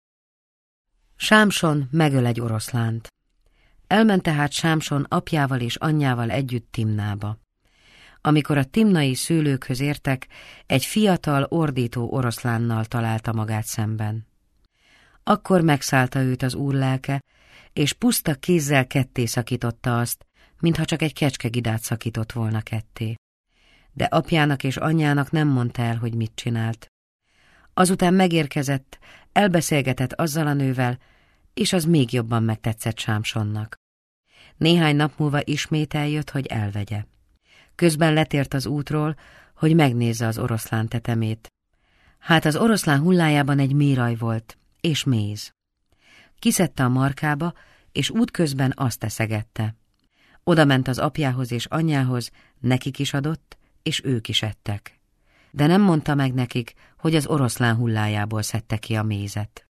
Sámson megöl egy oroszlánt. Elment tehát Sámson apjával és anyjával együtt Timnába. Amikor a timnai szőlőkhöz értek, egy fiatal, ordító oroszlánnal találta magát szemben. Akkor megszállta őt az Úr lelke, és puszta kézzel ketté szakította azt, mintha csak egy kecskegidát szakított volna ketté. De apjának és anyjának nem mondta el, hogy mit csinált. Azután megérkezett, elbeszélgetett azzal a nővel, és az még jobban megtetszett Sámsonnak. Néhány nap múlva ismét eljött, hogy elvegye. Közben letért az útról, hogy megnézze az oroszlán tetemét. Hát az oroszlán hullájában egy méraj volt, és méz. Kiszedte a markába, és útközben azt eszegette. Oda ment az apjához és anyjához, nekik is adott, és ők is ettek. De nem mondta meg nekik, hogy az oroszlán hullájából szedte ki a mézet.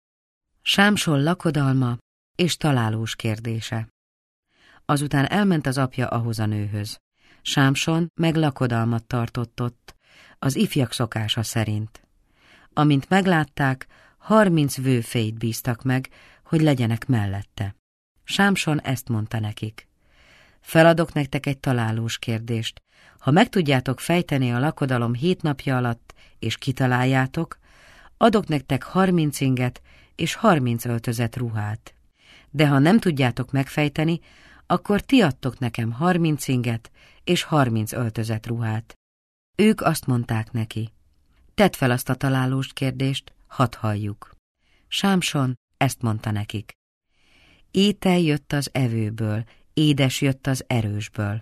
Sámson lakodalma és találós kérdése. Azután elment az apja ahhoz a nőhöz. Sámson meg lakodalmat tartott ott, az ifjak szokása szerint. Amint meglátták, 30 vőfélyt bíztak meg, hogy legyenek mellette. Sámson ezt mondta nekik: feladok nektek egy találós kérdést. Ha meg tudjátok fejteni a lakodalom 7 napja alatt, és kitaláljátok, adok nektek 30 inget és 30 öltözet ruhát. De ha nem tudjátok megfejteni, akkor ti adtok nekem 30 inget és 30 öltözet ruhát. Ők azt mondták neki: tedd fel azt a találós kérdést, hadd halljuk. Sámson ezt mondta nekik: étel jött az evőből, édes jött az erősből.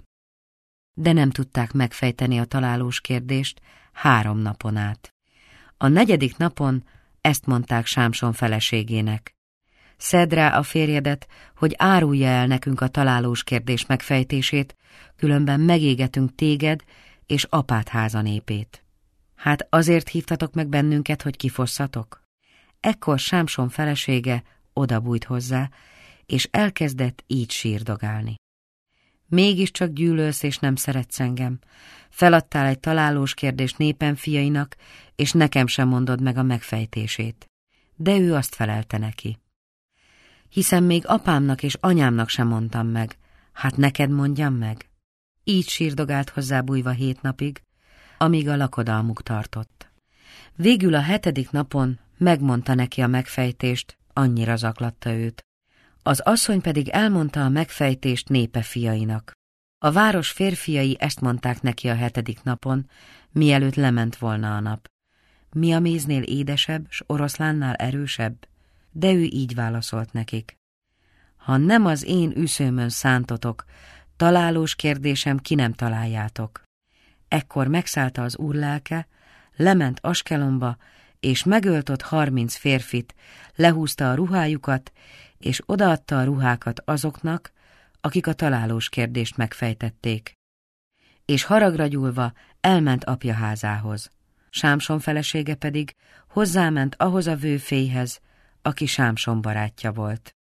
De nem tudták megfejteni a találós kérdést 3 napon át. A 4. napon ezt mondták Sámson feleségének: Szedd rá a férjedet, hogy árulja el nekünk a találós kérdés megfejtését, különben megégetünk téged és apád háza népét. Hát azért hívtatok meg bennünket, hogy kifosszatok? Ekkor Sámson felesége odabújt hozzá, és elkezdett így sírdogálni. Mégiscsak gyűlölsz és nem szeretsz engem. Feladtál egy találós kérdést népem fiainak, és nekem sem mondod meg a megfejtését. De ő azt felelte neki. Hiszen még apámnak és anyámnak sem mondtam meg, hát neked mondjam meg? Így sírdogált hozzá bújva 7 napig, amíg a lakodalmuk tartott. Végül a 7. napon megmondta neki a megfejtést, annyira zaklatta őt. Az asszony pedig elmondta a megfejtést népe fiainak. A város férfiai ezt mondták neki a 7. napon, mielőtt lement volna a nap. Mi a méznél édesebb, s oroszlánnál erősebb? De ő így válaszolt nekik. Ha nem az én üszőmön szántotok, találós kérdésem ki nem találjátok. Ekkor megszállta az úr lelke, lement Askelonba, és megölt ott 30 férfit, lehúzta a ruhájukat, és odaadta a ruhákat azoknak, akik a találós kérdést megfejtették. És haragra gyúlva elment apja házához. Sámson felesége pedig hozzáment ahhoz a vőfélyhez, aki Sámson barátja volt.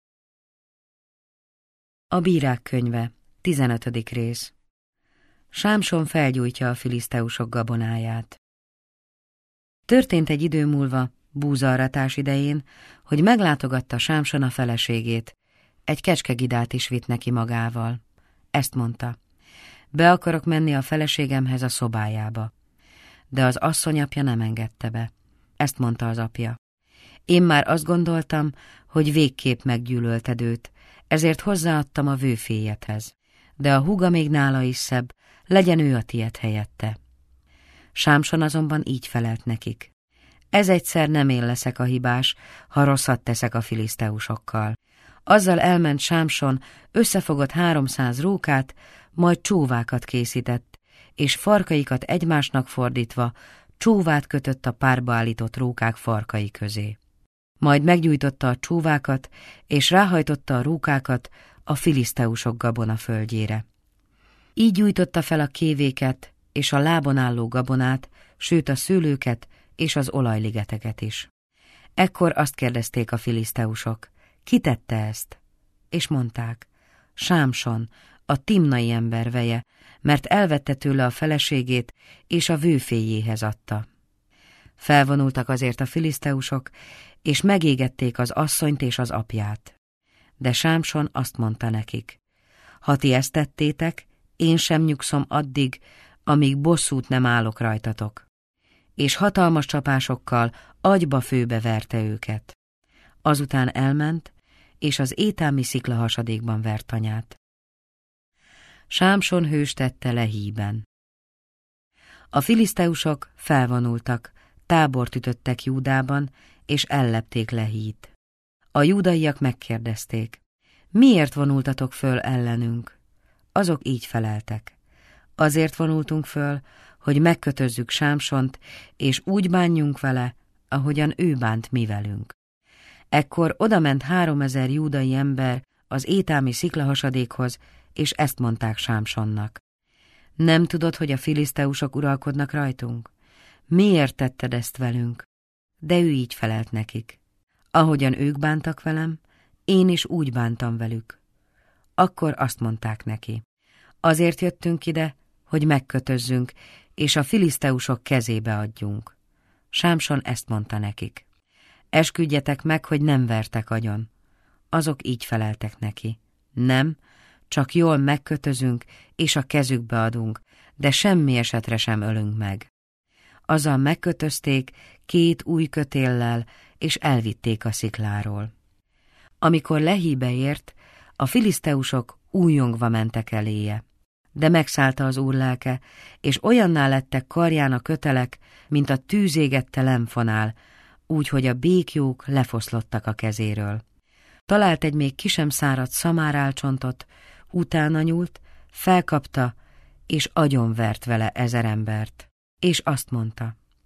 A Bírák könyve, 15. rész. Sámson felgyújtja a filiszteusok gabonáját. Történt egy idő múlva, búzaaratás idején, hogy meglátogatta Sámson a feleségét, egy kecskegidát is vitt neki magával. Ezt mondta, be akarok menni a feleségemhez a szobájába. De az asszony apja nem engedte be. Ezt mondta az apja. Én már azt gondoltam, hogy végképp meggyűlölted őt, ezért hozzáadtam a vőfélyedhez. De a húga még nála is szebb, legyen ő a tied helyette. Sámson azonban így felelt nekik. Ez egyszer nem én leszek a hibás, ha rosszat teszek a filiszteusokkal. Azzal elment Sámson, összefogott 300 rókát, majd csóvákat készített, és farkaikat egymásnak fordítva csóvát kötött a párba állított rókák farkai közé. Majd meggyújtotta a csóvákat, és ráhajtotta a rókákat a filiszteusok gabona földjére. Így gyújtotta fel a kévéket, és a lábon álló gabonát, sőt a szőlőket és az olajligeteket is. Ekkor azt kérdezték a filiszteusok, ki tette ezt? És mondták, Sámson, a timnai ember veje, mert elvette tőle a feleségét, és a vőfélyéhez adta. Felvonultak azért a filiszteusok, és megégették az asszonyt és az apját. De Sámson azt mondta nekik, ha ti ezt tettétek, én sem nyugszom addig, amíg bosszút nem állok rajtatok. És hatalmas csapásokkal agyba-főbe verte őket. Azután elment, és az étámi sziklahasadékban vert anyát. Sámson hős tette Lehíben. A filiszteusok felvonultak, tábort ütöttek Júdában, és ellepték Lehít. A júdaiak megkérdezték, miért vonultatok föl ellenünk? Azok így feleltek. Azért vonultunk föl, hogy megkötözzük Sámsont, és úgy bánjunk vele, ahogyan ő bánt mi velünk. Ekkor odament 3000 júdai ember az étámi sziklahasadékhoz, és ezt mondták Sámsonnak. Nem tudod, hogy a filiszteusok uralkodnak rajtunk? Miért tetted ezt velünk? De ő így felelt nekik. Ahogyan ők bántak velem, én is úgy bántam velük. Akkor azt mondták neki. Azért jöttünk ide, hogy megkötözzünk, és a filiszteusok kezébe adjunk. Sámson ezt mondta nekik. Esküdjetek meg, hogy nem vertek agyon. Azok így feleltek neki. Nem, csak jól megkötözünk, és a kezükbe adunk, de semmi esetre sem ölünk meg. Azzal megkötözték 2 új kötéllel, és elvitték a szikláról. Amikor Lehíbe ért, a filiszteusok újjongva mentek eléje. De megszállta az úr lelke, és olyanná lettek karján a kötelek, mint a tűzégette lemfonál, úgyhogy a békjók lefoszlottak a kezéről. Talált egy még ki sem száradt szamárálcsontot, utána nyúlt, felkapta, és agyonvert vele 1000 embert, és azt mondta,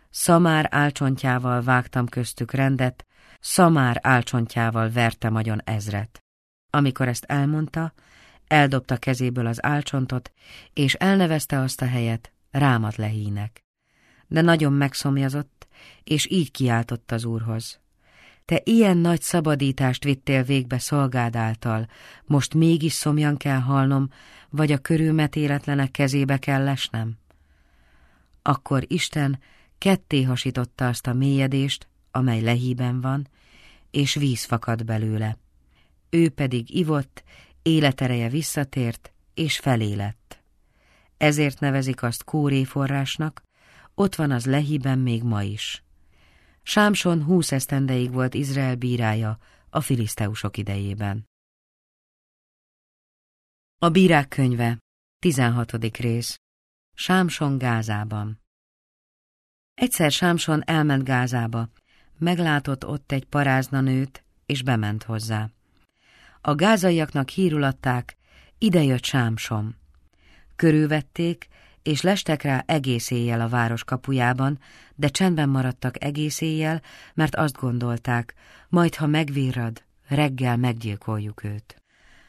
Szamár álcsontjával vágtam köztük rendet, Szamár álcsontjával vertem agyon ezret. Amikor ezt elmondta, eldobta kezéből az álcsontot, és elnevezte azt a helyet Rámat Lehínek. De nagyon megszomjazott, és így kiáltott az Úrhoz: Te ilyen nagy szabadítást vittél végbe szolgád által, most mégis szomjan kell halnom, vagy a körülmetéletlenek kezébe kell lesnem? Akkor Isten ketté hasította azt a mélyedést, amely Lehíben van, és víz fakadt belőle. Ő pedig ivott, életereje visszatért, és felé lett. Ezért nevezik azt Kóré forrásnak, ott van az Lehíben még ma is. Sámson 20 esztendeig volt Izrael bírája a filiszteusok idejében. A Bírák könyve, 16. rész. Sámson Gázában. Egyszer Sámson elment Gázába, meglátott ott egy parázna nőt, és bement hozzá. A gázaiaknak hírül adták, ide jött Sámson. Körülvették, és lestek rá egész éjjel a város kapujában, de csendben maradtak egész éjjel, mert azt gondolták, majd ha megvirrad, reggel meggyilkoljuk őt.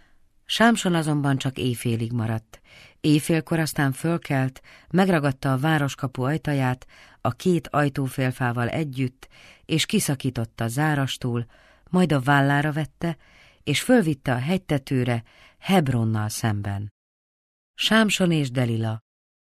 Sámson azonban csak éjfélig maradt. Éjfélkor aztán fölkelt, megragadta a városkapu ajtaját a 2 ajtófélfával együtt, és kiszakította zárastól, majd a vállára vette, és fölvitte a hegytetőre Hebronnal szemben. Sámson és Delila.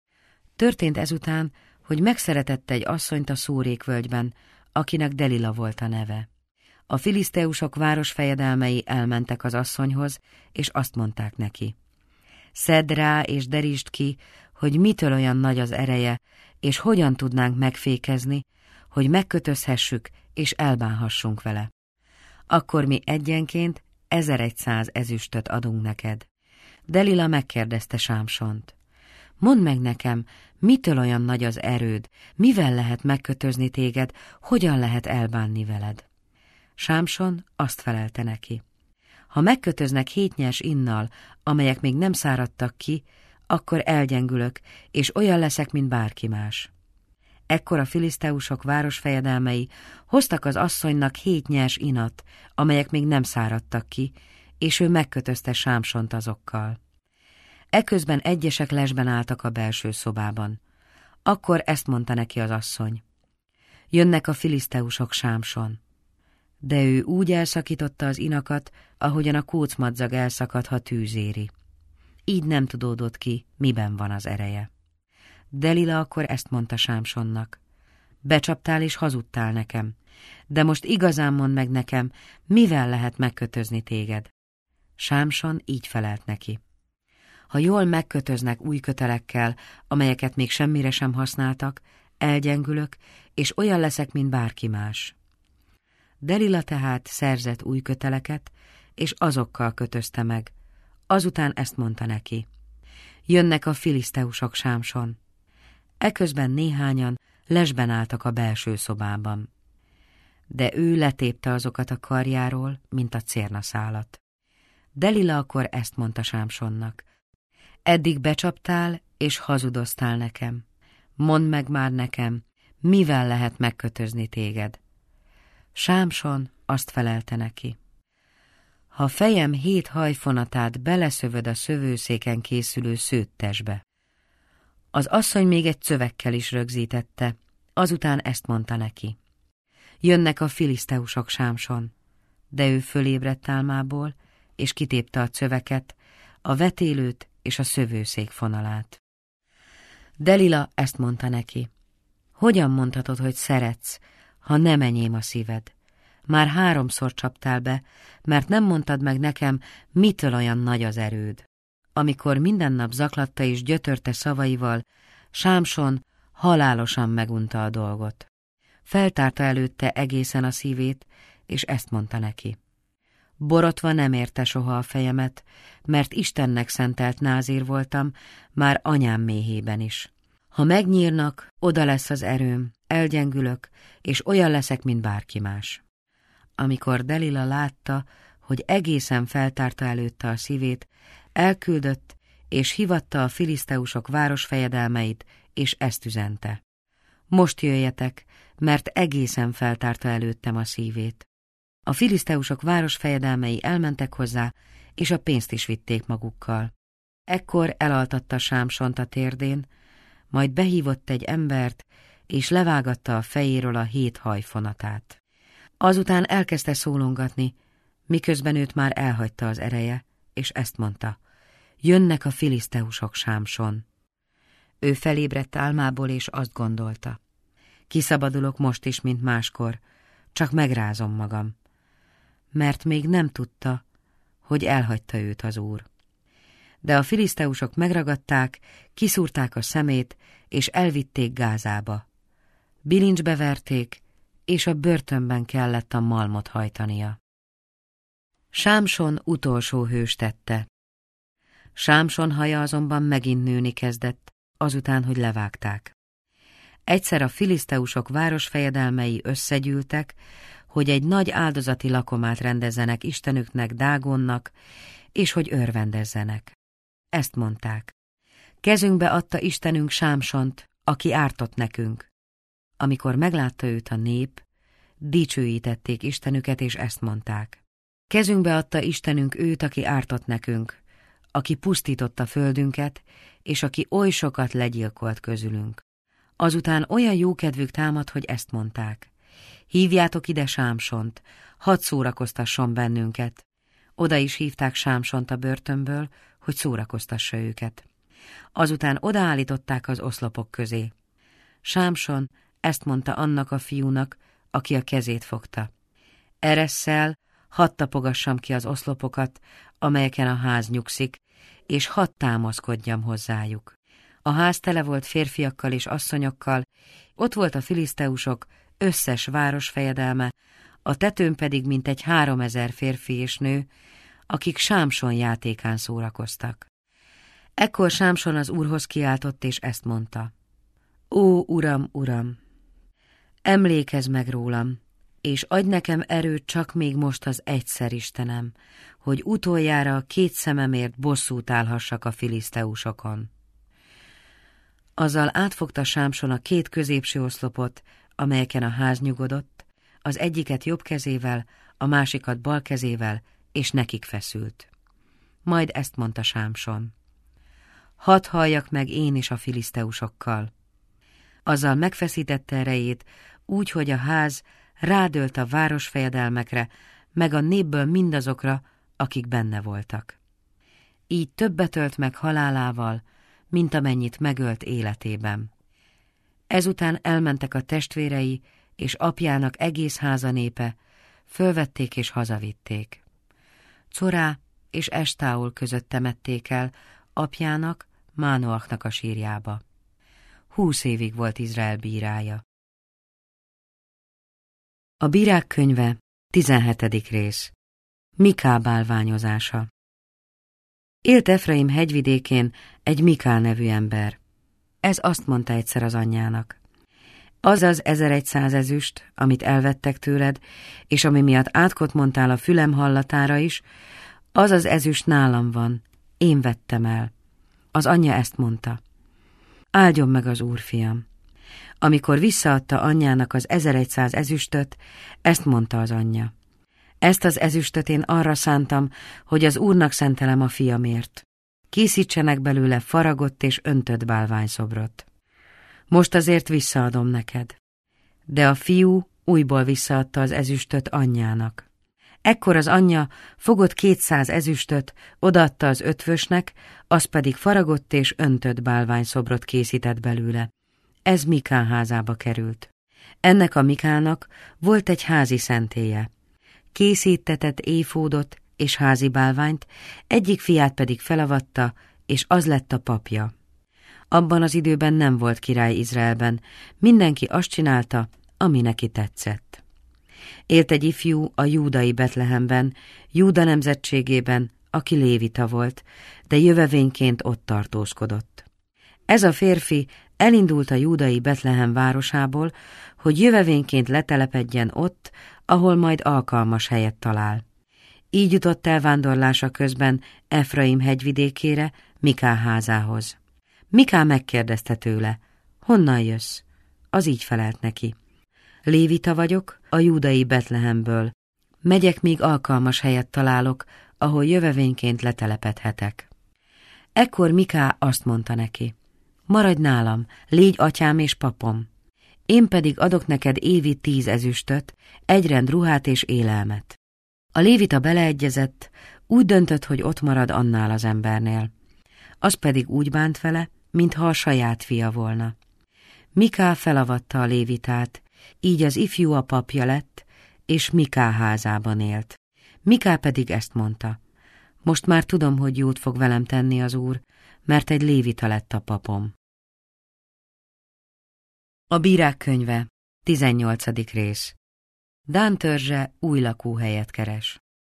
Történt ezután, hogy megszeretett egy asszonyt a Szórékvölgyben, akinek Delila volt a neve. A filiszteusok városfejedelmei elmentek az asszonyhoz, és azt mondták neki: Szedd rá és derítsd ki, hogy mitől olyan nagy az ereje, és hogyan tudnánk megfékezni, hogy megkötözhessük és elbánhassunk vele. Akkor mi egyenként 1100 ezüstöt adunk neked. Delila megkérdezte Sámsont: Mondd meg nekem, mitől olyan nagy az erőd, mivel lehet megkötözni téged, hogyan lehet elbánni veled? Sámson azt felelte neki: Ha megkötöznek 7 nyers innal, amelyek még nem száradtak ki, akkor elgyengülök, és olyan leszek, mint bárki más. Ekkor a filiszteusok városfejedelmei hoztak az asszonynak 7 nyers inat, amelyek még nem száradtak ki, és ő megkötözte Sámsont azokkal. Eközben egyesek lesben álltak a belső szobában. Akkor ezt mondta neki az asszony: Jönnek a filiszteusok, Sámson. De ő úgy elszakította az inakat, ahogyan a kócmadzag elszakad, ha tűz éri. Így nem tudódott ki, miben van az ereje. Delila akkor ezt mondta Sámsonnak: Becsaptál és hazudtál nekem, de most igazán mondd meg nekem, mivel lehet megkötözni téged. Sámson így felelt neki: Ha jól megkötöznek új kötelekkel, amelyeket még semmire sem használtak, elgyengülök, és olyan leszek, mint bárki más. Delila tehát szerzett új köteleket, és azokkal kötözte meg. Azután ezt mondta neki: Jönnek a filiszteusok, Sámson. Eközben néhányan lesben álltak a belső szobában. De ő letépte azokat a karjáról, mint a cérnaszálat. Delila akkor ezt mondta Sámsonnak: Eddig becsaptál, és hazudoztál nekem. Mondd meg már nekem, mivel lehet megkötözni téged. Sámson azt felelte neki: Ha fejem 7 hajfonatát beleszövöd a szövőszéken készülő szőttesbe. Az asszony még egy szövegkel is rögzítette, azután ezt mondta neki: Jönnek a filiszteusok, Sámson. De ő fölébredt álmából, és kitépte a szöveket, a vetélőt és a szövőszék fonalát. Delila ezt mondta neki: Hogyan mondhatod, hogy szeretsz, ha nem enyém a szíved? Már 3-szor csaptál be, mert nem mondtad meg nekem, mitől olyan nagy az erőd. Amikor minden nap zaklatta és gyötörte szavaival, Sámson halálosan megunta a dolgot. Feltárta előtte egészen a szívét, és ezt mondta neki: Borotva nem érte soha a fejemet, mert Istennek szentelt názír voltam, már anyám méhében is. Ha megnyírnak, oda lesz az erőm, elgyengülök, és olyan leszek, mint bárki más. Amikor Delila látta, hogy egészen feltárta előtte a szívét, elküldött, és hívatta a filiszteusok városfejedelmeit, és ezt üzente: most jöjjetek, mert egészen feltárta előttem a szívét. A filiszteusok városfejedelmei elmentek hozzá, és a pénzt is vitték magukkal. Ekkor elaltatta Sámsont a térdén, majd behívott egy embert, és levágatta a fejéről a 7 hajfonatát. Azután elkezdte szólongatni, miközben őt már elhagyta az ereje, és ezt mondta: jönnek a filiszteusok, Sámson. Ő felébredt álmából, és azt gondolta: kiszabadulok most is, mint máskor, csak megrázom magam. Mert még nem tudta, hogy elhagyta őt az Úr. De a filiszteusok megragadták, kiszúrták a szemét, és elvitték Gázába. Bilincsbe verték, és a börtönben kellett a malmot hajtania. Sámson utolsó hős tette. Sámson haja azonban megint nőni kezdett, azután, hogy levágták. Egyszer a filiszteusok városfejedelmei összegyűltek, hogy egy nagy áldozati lakomát rendezzenek istenüknek, Dágonnak, és hogy örvendezzenek. Ezt mondták: kezünkbe adta Istenünk Sámsont, aki ártott nekünk. Amikor meglátta őt a nép, dicsőítették Istenüket, és ezt mondták: kezünkbe adta Istenünk őt, aki ártott nekünk, aki pusztította földünket, és aki oly sokat legyilkolt közülünk. Azután olyan jókedvük támad, hogy ezt mondták: hívjátok ide Sámsont, hadd szórakoztasson bennünket. Oda is hívták Sámsont a börtönből, hogy szórakoztassa őket. Azután odaállították az oszlopok közé. Sámson ezt mondta annak a fiúnak, aki a kezét fogta: eresszel hadd tapogassam ki az oszlopokat, amelyeken a ház nyugszik, és hadd támaszkodjam hozzájuk. A ház tele volt férfiakkal és asszonyokkal, ott volt a filiszteusok összes városfejedelme, a tetőn pedig mintegy 3000 férfi és nő, akik Sámson játékán szórakoztak. Ekkor Sámson az Úrhoz kiáltott, és ezt mondta: ó, Uram, Uram, emlékezz meg rólam, és adj nekem erőt csak még most az egyszer, Istenem, hogy utoljára a 2 szememért bosszút állhassak a filiszteusokon. Azzal átfogta Sámson a 2 középső oszlopot, amelyeken a ház nyugodott, az egyiket jobb kezével, a másikat bal kezével, és nekik feszült. Majd ezt mondta Sámson: hadd halljak meg én is a filiszteusokkal. Azzal megfeszítette erejét, úgy, hogy a ház rádőlt a városfejedelmekre, meg a népből mindazokra, akik benne voltak. Így többet ölt meg halálával, mint amennyit megölt életében. Ezután elmentek a testvérei és apjának egész háza népe, fölvették és hazavitték. Corá és Estáol között temették el apjának, Mánoachnak a sírjába. 20 évig volt Izrael bírája. A Bírák könyve, 17. rész. Miká bálványozása. Élt Efraim hegyvidékén egy Miká nevű ember. Ez azt mondta egyszer az anyjának: az az 1100 ezüst, amit elvettek tőled, és ami miatt átkot mondtál a fülem hallatára is, az az ezüst nálam van, én vettem el. Az anyja ezt mondta: áldjon meg az Úr, fiam. Amikor visszaadta anyjának az 1100 ezüstöt, ezt mondta az anyja: ezt az ezüstöt én arra szántam, hogy az Úrnak szentelem a fiamért. Készítsenek belőle faragott és öntött bálványszobrot. Most azért visszaadom neked. De a fiú újból visszaadta az ezüstöt anyjának. Ekkor az anyja fogott 200 ezüstöt, odaadta az ötvösnek, az pedig faragott és öntött bálványszobrot készített belőle. Ez Miká házába került. Ennek a Mikának volt egy házi szentélye. Készítetett éfódot és házi bálványt, egyik fiát pedig felavatta, és az lett a papja. Abban az időben nem volt király Izraelben, mindenki azt csinálta, ami neki tetszett. Élt egy ifjú a júdai Betlehemben, Júda nemzetségében, aki lévita volt, de jövevényként ott tartózkodott. Ez a férfi elindult a júdai Betlehem városából, hogy jövevényként letelepedjen ott, ahol majd alkalmas helyet talál. Így jutott el vándorlása közben Efraim hegyvidékére, Miká házához. Miká megkérdezte tőle: honnan jössz? Az így felelt neki: Lévita vagyok, a júdai Betlehemből. Megyek, míg alkalmas helyet találok, ahol jövevényként letelepedhetek. Ekkor Miká azt mondta neki: Maradj nálam, légy atyám és papom. Én pedig adok neked évi 10 ezüstöt, egy rend ruhát és élelmet. A lévita beleegyezett, úgy döntött, hogy ott marad annál az embernél. Az pedig úgy bánt vele, mintha a saját fia volna. Miká felavatta a lévitát, így az ifjú a papja lett, és Miká házában élt. Miká pedig ezt mondta: Most már tudom, hogy jót fog velem tenni az Úr, mert egy lévita lett a papom. A Bírák könyve, 18. rész. Dán törzse új lakóhelyet keres.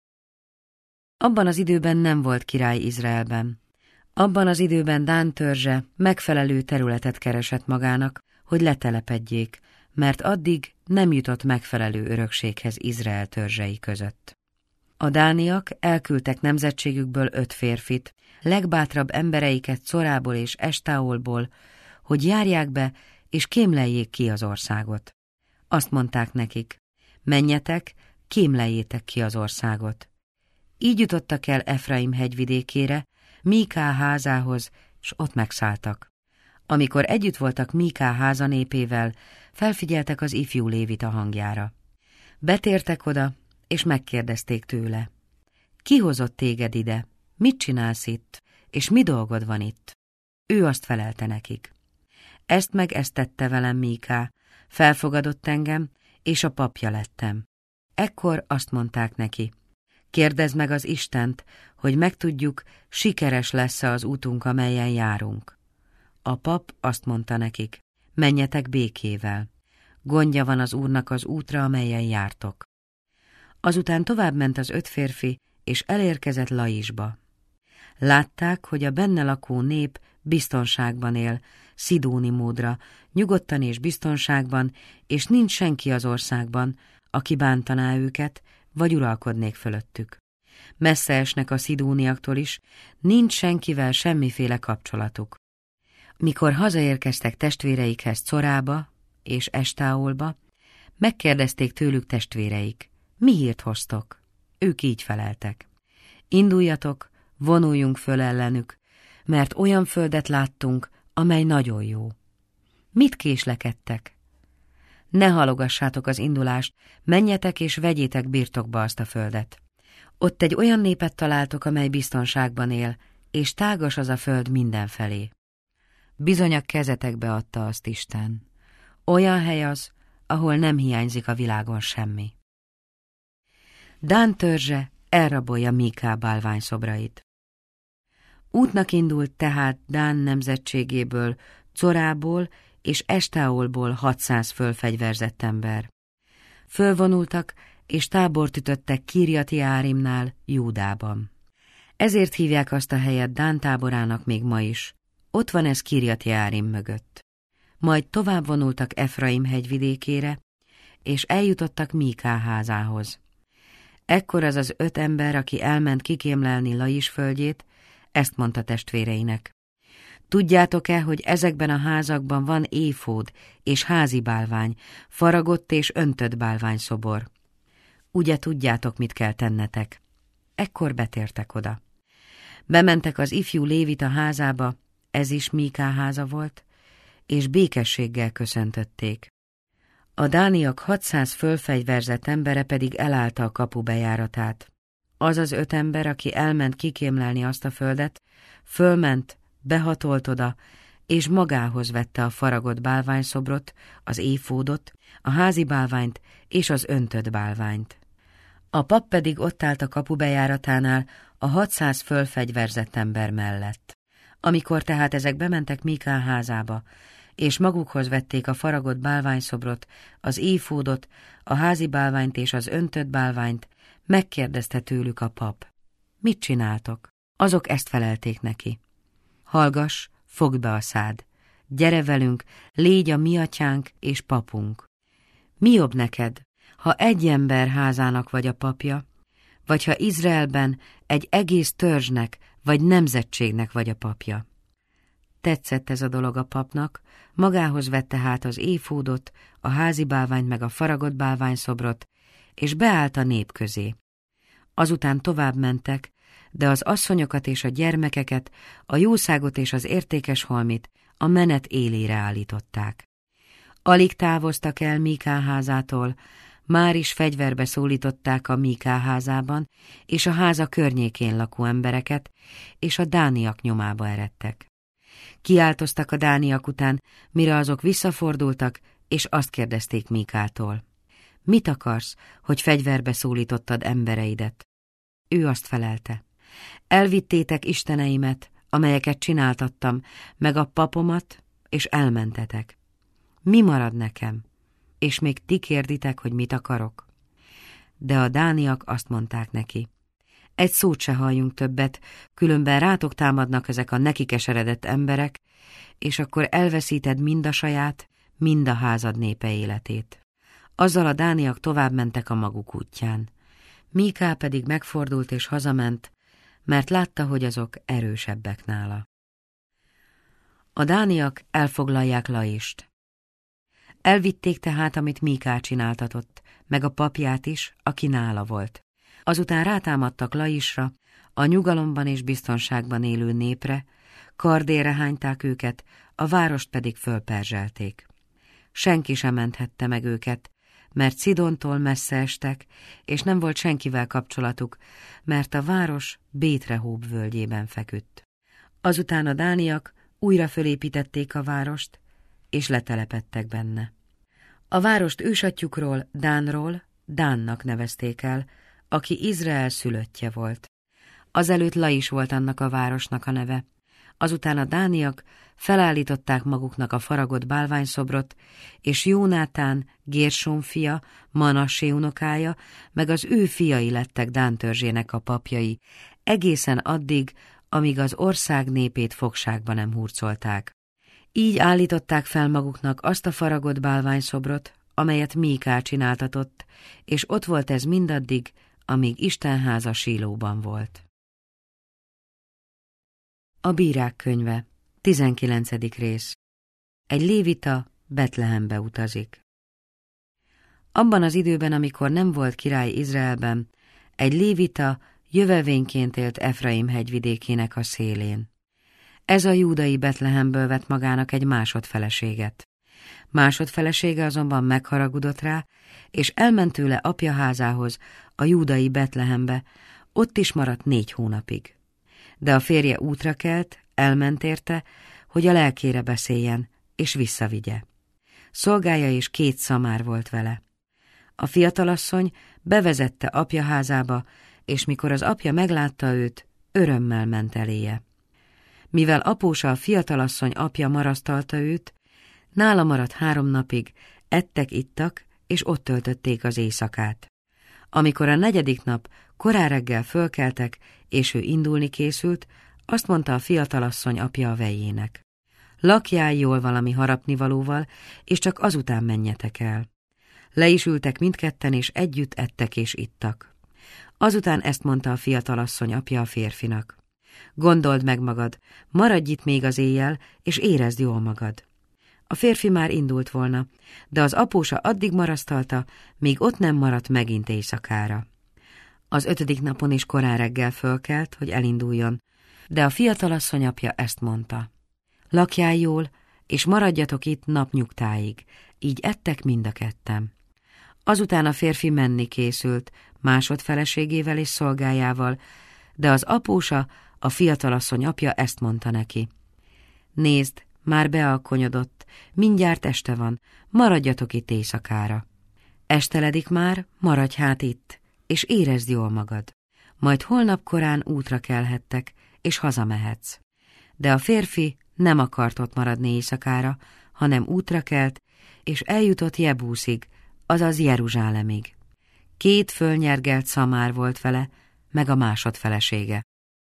Abban az időben nem volt király Izraelben. Abban az időben Dán törzse megfelelő területet keresett magának, hogy letelepedjék, mert addig nem jutott megfelelő örökséghez Izrael törzsei között. A dániak elküldtek nemzetségükből 5 férfit, legbátrabb embereiket Corából és Estáolból, hogy járják be és kémleljék ki az országot. Azt mondták nekik: Menjetek, kémleljétek ki az országot. Így jutottak el Efraim hegyvidékére, Míká házához, s ott megszálltak. Amikor együtt voltak Míká háza népével, felfigyeltek az ifjú lévita hangjára. Betértek oda, és megkérdezték tőle: Ki hozott téged ide? Mit csinálsz itt? És mi dolgod van itt? Ő azt felelte nekik: Ezt meg ezt tette velem Míká, felfogadott engem, és a papja lettem. Ekkor azt mondták neki: Kérdezd meg az Istent, hogy megtudjuk, sikeres lesz-e az útunk, amelyen járunk. A pap azt mondta nekik: Menjetek békével. Gondja van az Úrnak az útra, amelyen jártok. Azután továbbment az 5 férfi, és elérkezett Laisba. Látták, hogy a benne lakó nép biztonságban él, szidóni módra, nyugodtan és biztonságban, és nincs senki az országban, aki bántaná őket, vagy uralkodnék fölöttük. Messze esnek a szidóniaktól is, nincs senkivel semmiféle kapcsolatuk. Mikor hazaérkeztek testvéreikhez Corába és Estáolba, megkérdezték tőlük testvéreik: Mi hírt hoztok? Ők így feleltek: Induljatok, vonuljunk föl ellenük, mert olyan földet láttunk, amely nagyon jó. Mit késlekedtek? Ne halogassátok az indulást, menjetek és vegyétek birtokba azt a földet. Ott egy olyan népet találtok, amely biztonságban él, és tágas az a föld mindenfelé. Bizony a kezetekbe adta azt Isten. Olyan hely az, ahol nem hiányzik a világon semmi. Dán törzse elrabolja Míká bálványszobrait. Útnak indult tehát Dán nemzetségéből, Corából és Estáolból 600 fölfegyverzett ember. Fölvonultak, és tábort ütöttek Kirjati-Jeárimnál, Júdában. Ezért hívják azt a helyet Dán táborának még ma is. Ott van ez Kirjati-Jeárim mögött. Majd tovább vonultak Efraim hegyvidékére, és eljutottak Míká házához. Ekkor az az 5 ember, aki elment kikémlelni Lais földjét, ezt mondta testvéreinek: Tudjátok-e, hogy ezekben a házakban van éfód és házi bálvány, faragott és öntött bálványszobor? Ugye tudjátok, mit kell tennetek? Ekkor betértek oda. Bementek az ifjú lévita házába, ez is Míká háza volt, és békességgel köszöntötték. A dániak 600 fölfegyverzett embere pedig elállta a kapu bejáratát. Az az 5 ember, aki elment kikémlelni azt a földet, fölment, behatolt oda, és magához vette a faragott bálványszobrot, az éfódot, a házi bálványt és az öntött bálványt. A pap pedig ott állt a kapu bejáratánál a 600 fölfegyverzett ember mellett. Amikor tehát ezek bementek Míká házába, és magukhoz vették a faragott bálványszobrot, az éfódot, a házi bálványt és az öntött bálványt, megkérdezte tőlük a pap: Mit csináltok? Azok ezt felelték neki: Hallgass, fogd be a szád, gyere velünk, légy a mi atyánk és papunk. Mi jobb neked, ha egy ember házának vagy a papja, vagy ha Izraelben egy egész törzsnek vagy nemzetségnek vagy a papja? tetszett ez a dolog a papnak, magához vette hát az éfódot, a házi bálványt meg a faragott bálványszobrot, és beállt a nép közé. Azután tovább mentek, de az asszonyokat és a gyermekeket, a jószágot és az értékes holmit a menet élére állították. Alig távoztak el Míká házától, már is fegyverbe szólították a Míká házában, és a háza környékén lakó embereket, és a dániak nyomába eredtek. Kiáltoztak a dániak után, mire azok visszafordultak, és azt kérdezték Míkától: mit akarsz, hogy fegyverbe szólítottad embereidet? Ő azt felelte: elvittétek isteneimet, amelyeket csináltattam, meg a papomat, és elmentetek. Mi marad nekem? És még ti kérditek, hogy mit akarok? De a dániak azt mondták neki: egy szót se halljunk többet, különben rátok támadnak ezek a nekikeseredett emberek, és akkor elveszíted mind a saját, mind a házad népe életét. Azzal a dániak tovább mentek a maguk útján. Míká pedig megfordult és hazament, mert látta, hogy azok erősebbek nála. A dániak elfoglalják Laist. Elvitték tehát, amit Míká csináltatott, meg a papját is, aki nála volt. Azután rátámadtak Laisra, a nyugalomban és biztonságban élő népre, kardérre hányták őket, a várost pedig fölperzselték. Senki sem menthette meg őket, mert Szidontól messze estek, és nem volt senkivel kapcsolatuk, mert a város Bét-Rehób völgyében feküdt. Azután a dániak újra fölépítették a várost, és letelepedtek benne. A várost ősatyjukról, Dánról, Dánnak nevezték el, aki Izrael szülöttje volt. Azelőtt Lais volt annak a városnak a neve. Azután a dániak felállították maguknak a faragott bálványszobrot, és Jónátán, Gérsón fia, Manassé unokája, meg az ő fiai lettek Dán törzsének a papjai, egészen addig, amíg az ország népét fogságba nem hurcolták. Így állították fel maguknak azt a faragott bálványszobrot, amelyet Míká csináltatott, és ott volt ez mindaddig, amíg Isten háza Sílóban volt. A Bírák könyve, 19. rész. Egy lévita Betlehembe utazik. Abban az időben, amikor nem volt király Izraelben, egy lévita jövevénként élt Efraim hegyvidékének a szélén. Ez a júdai Betlehemből vett magának egy másodfeleséget. Másodfelesége azonban megharagudott rá, és elment tőle apja házához, a júdai Betlehembe, ott is maradt 4 hónapig. De a férje útra kelt, elment érte, hogy a lelkére beszéljen, és visszavigye. Szolgája és 2 szamár volt vele. A fiatalasszony bevezette apja házába, és mikor az apja meglátta őt, örömmel ment eléje. Mivel apósa a fiatalasszony apja marasztalta őt, nála maradt 3 napig, ettek, ittak, és ott töltötték az éjszakát. Amikor a 4. nap korán reggel fölkeltek, és ő indulni készült, azt mondta a fiatalasszony apja a vejének: lakjál jól valami harapnivalóval, és csak azután menjetek el. Le is ültek mindketten, és együtt ettek és ittak. Azután ezt mondta a fiatalasszony apja a férfinak: gondold meg magad, maradj itt még az éjjel, és érezd jól magad. A férfi már indult volna, de az apósa addig marasztalta, míg ott nem maradt megint éjszakára. Az 5. napon is korán reggel fölkelt, hogy elinduljon, de a fiatalasszony apja ezt mondta: lakjál jól, és maradjatok itt napnyugtáig, így ettek mind a ketten. Azután a férfi menni készült, másodfeleségével és szolgájával, de az apósa, a fiatalasszony apja ezt mondta neki: nézd, már bealkonyodott, mindjárt este van, maradjatok itt éjszakára. Esteledik már, maradj hát itt, és érezd jól magad. Majd holnap korán útra kelhettek, és hazamehetsz. De a férfi nem akart ott maradni éjszakára, hanem útra kelt, és eljutott Jebúszig, azaz Jeruzsálemig. 2 fölnyergelt szamár volt vele, meg a másodfelesége.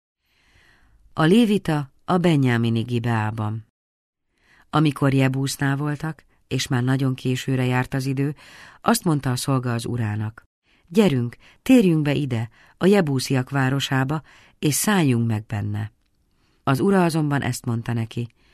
A lévita a Benjámini Gibeában. Amikor Jebúsznál voltak, és már nagyon későre járt az idő, azt mondta a szolga az urának: gyerünk, térjünk be ide, a jebúsziak városába, és szálljunk meg benne. Az ura azonban ezt mondta neki: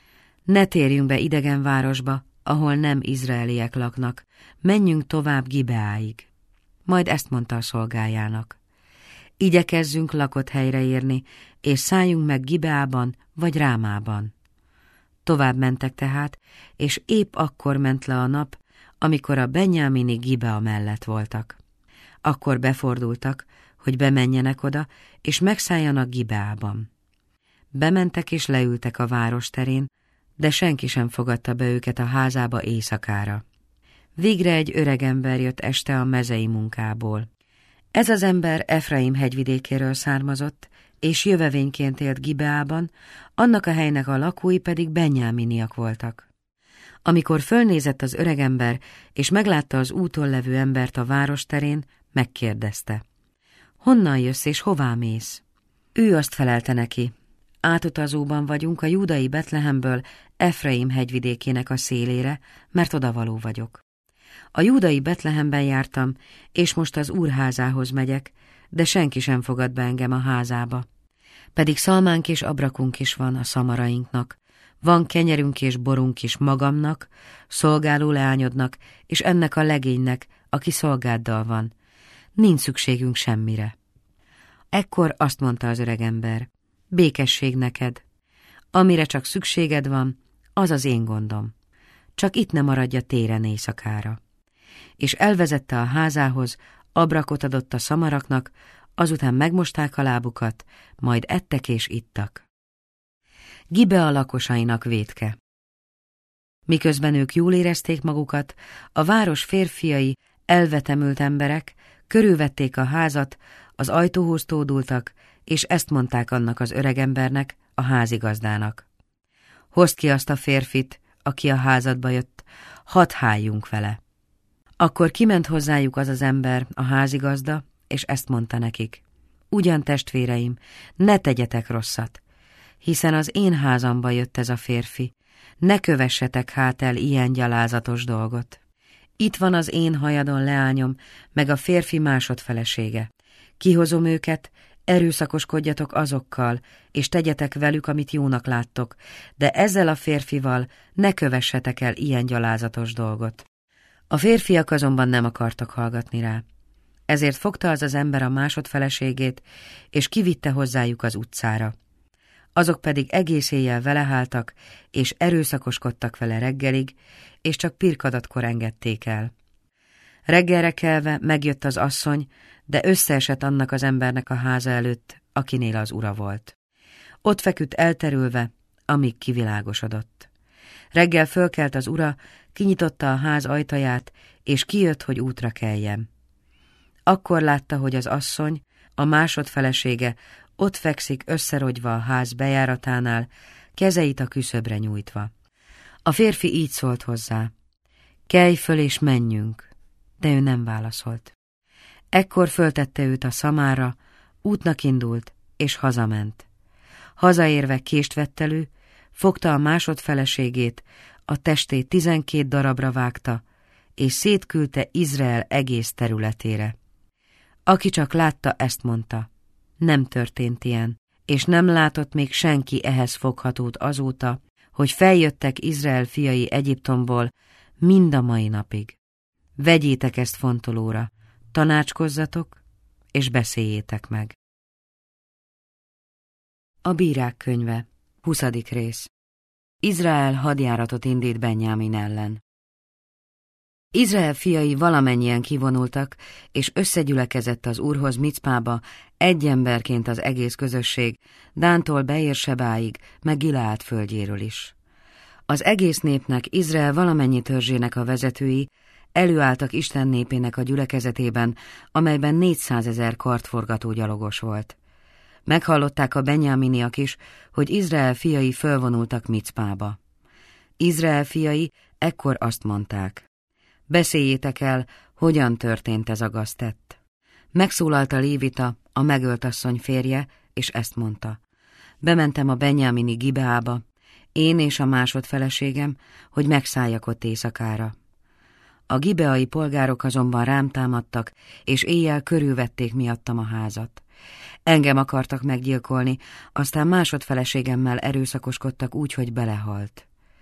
Ne térjünk be idegen városba, ahol nem izraeliek laknak, menjünk tovább Gibeáig. Majd ezt mondta a szolgájának. Igyekezzünk lakott helyre érni, és szálljunk meg Gibeában vagy Rámában. Tovább mentek tehát, és épp akkor ment le a nap, amikor a benyámini Gibea mellett voltak. Akkor befordultak, hogy bemenjenek oda, és megszálljanak Gibeában. Bementek és leültek a város terén, de senki sem fogadta be őket a házába éjszakára. Végre egy öregember jött este a mezei munkából. Ez az ember Efraim hegyvidékéről származott, és jövevényként élt Gibeában, annak a helynek a lakói pedig benyáminiak voltak. Amikor fölnézett az öregember, és meglátta az úton levő embert a város terén, megkérdezte: honnan jössz és hová mész? Ő azt felelte neki: átutazóban vagyunk a júdai Betlehemből Efraim hegyvidékének a szélére, mert odavaló vagyok. A júdai Betlehemben jártam, és most az Úr házához megyek, de senki sem fogad be engem a házába. Pedig szalmánk és abrakunk is van a szamarainknak, van kenyerünk és borunk is magamnak, szolgáló leányodnak, és ennek a legénynek, aki szolgáddal van. Nincs szükségünk semmire. Ekkor azt mondta az öregember: békesség neked. Amire csak szükséged van, az az én gondom. Csak itt ne maradja téren éjszakára. És elvezette a házához, abrakot adott a szamaraknak, azután megmosták a lábukat, majd ettek és ittak. Gibea lakosainak vétke. Miközben ők jól érezték magukat, a város férfiai, elvetemült emberek körülvették a házat, az ajtóhoz tódultak, és ezt mondták annak az öregembernek, a házigazdának: hozd ki azt a férfit, aki a házadba jött, hadd háljunk vele. Akkor kiment hozzájuk az az ember, a házigazda, és ezt mondta nekik: ugyan testvéreim, ne tegyetek rosszat, hiszen az én házamba jött ez a férfi, ne kövessetek hát el ilyen gyalázatos dolgot. Itt van az én hajadon leányom, meg a férfi másodfelesége. Kihozom őket, erőszakoskodjatok azokkal, és tegyetek velük, amit jónak láttok, de ezzel a férfival ne kövessetek el ilyen gyalázatos dolgot. A férfiak azonban nem akartak hallgatni rá. Ezért fogta az az ember a másodfeleségét, és kivitte hozzájuk az utcára. Azok pedig egész éjjel vele háltak, és erőszakoskodtak vele reggelig, és csak pirkadatkor engedték el. Reggelre kelve megjött az asszony, de összeesett annak az embernek a háza előtt, akinél az ura volt. Ott feküdt elterülve, amíg kivilágosodott. Reggel fölkelt az ura, kinyitotta a ház ajtaját, és kijött, hogy útra keljen. Akkor látta, hogy az asszony, a másodfelesége ott fekszik összerogyva a ház bejáratánál, kezeit a küszöbre nyújtva. A férfi így szólt hozzá: kelj föl és menjünk, de ő nem válaszolt. Ekkor föltette őt a szamára, útnak indult, és hazament. Hazaérve kést vett elő, fogta a másodfeleségét, a testét 12 darabra vágta, és szétküldte Izrael egész területére. Aki csak látta, ezt mondta: nem történt ilyen, és nem látott még senki ehhez foghatót azóta, hogy feljöttek Izrael fiai Egyiptomból mind a mai napig. Vegyétek ezt fontolóra, tanácskozzatok, és beszéljétek meg. A Bírák könyve, 20. rész. Izrael hadjáratot indít Benjámin ellen. Izrael fiai valamennyien kivonultak, és összegyülekezett az Úrhoz Micpába, egy emberként az egész közösség, Dántól Beérsebáig, meg Gileád földjéről is. Az egész népnek, Izrael valamennyi törzsének a vezetői előálltak Isten népének a gyülekezetében, amelyben 400 000 kardforgató gyalogos volt. Meghallották a benyáminiak is, hogy Izrael fiai fölvonultak Micpába. Izrael fiai ekkor azt mondták: beszéljétek el, hogyan történt ez a gaztett. Megszólalt a lévita, a megölt asszony férje, és ezt mondta: bementem a benyámini Gibeába, én és a másodfeleségem, hogy megszálljak ott éjszakára. A gibeai polgárok azonban rám támadtak, és éjjel körülvették miattam a házat. Engem akartak meggyilkolni, aztán másodfeleségemmel erőszakoskodtak úgy, hogy belehalt.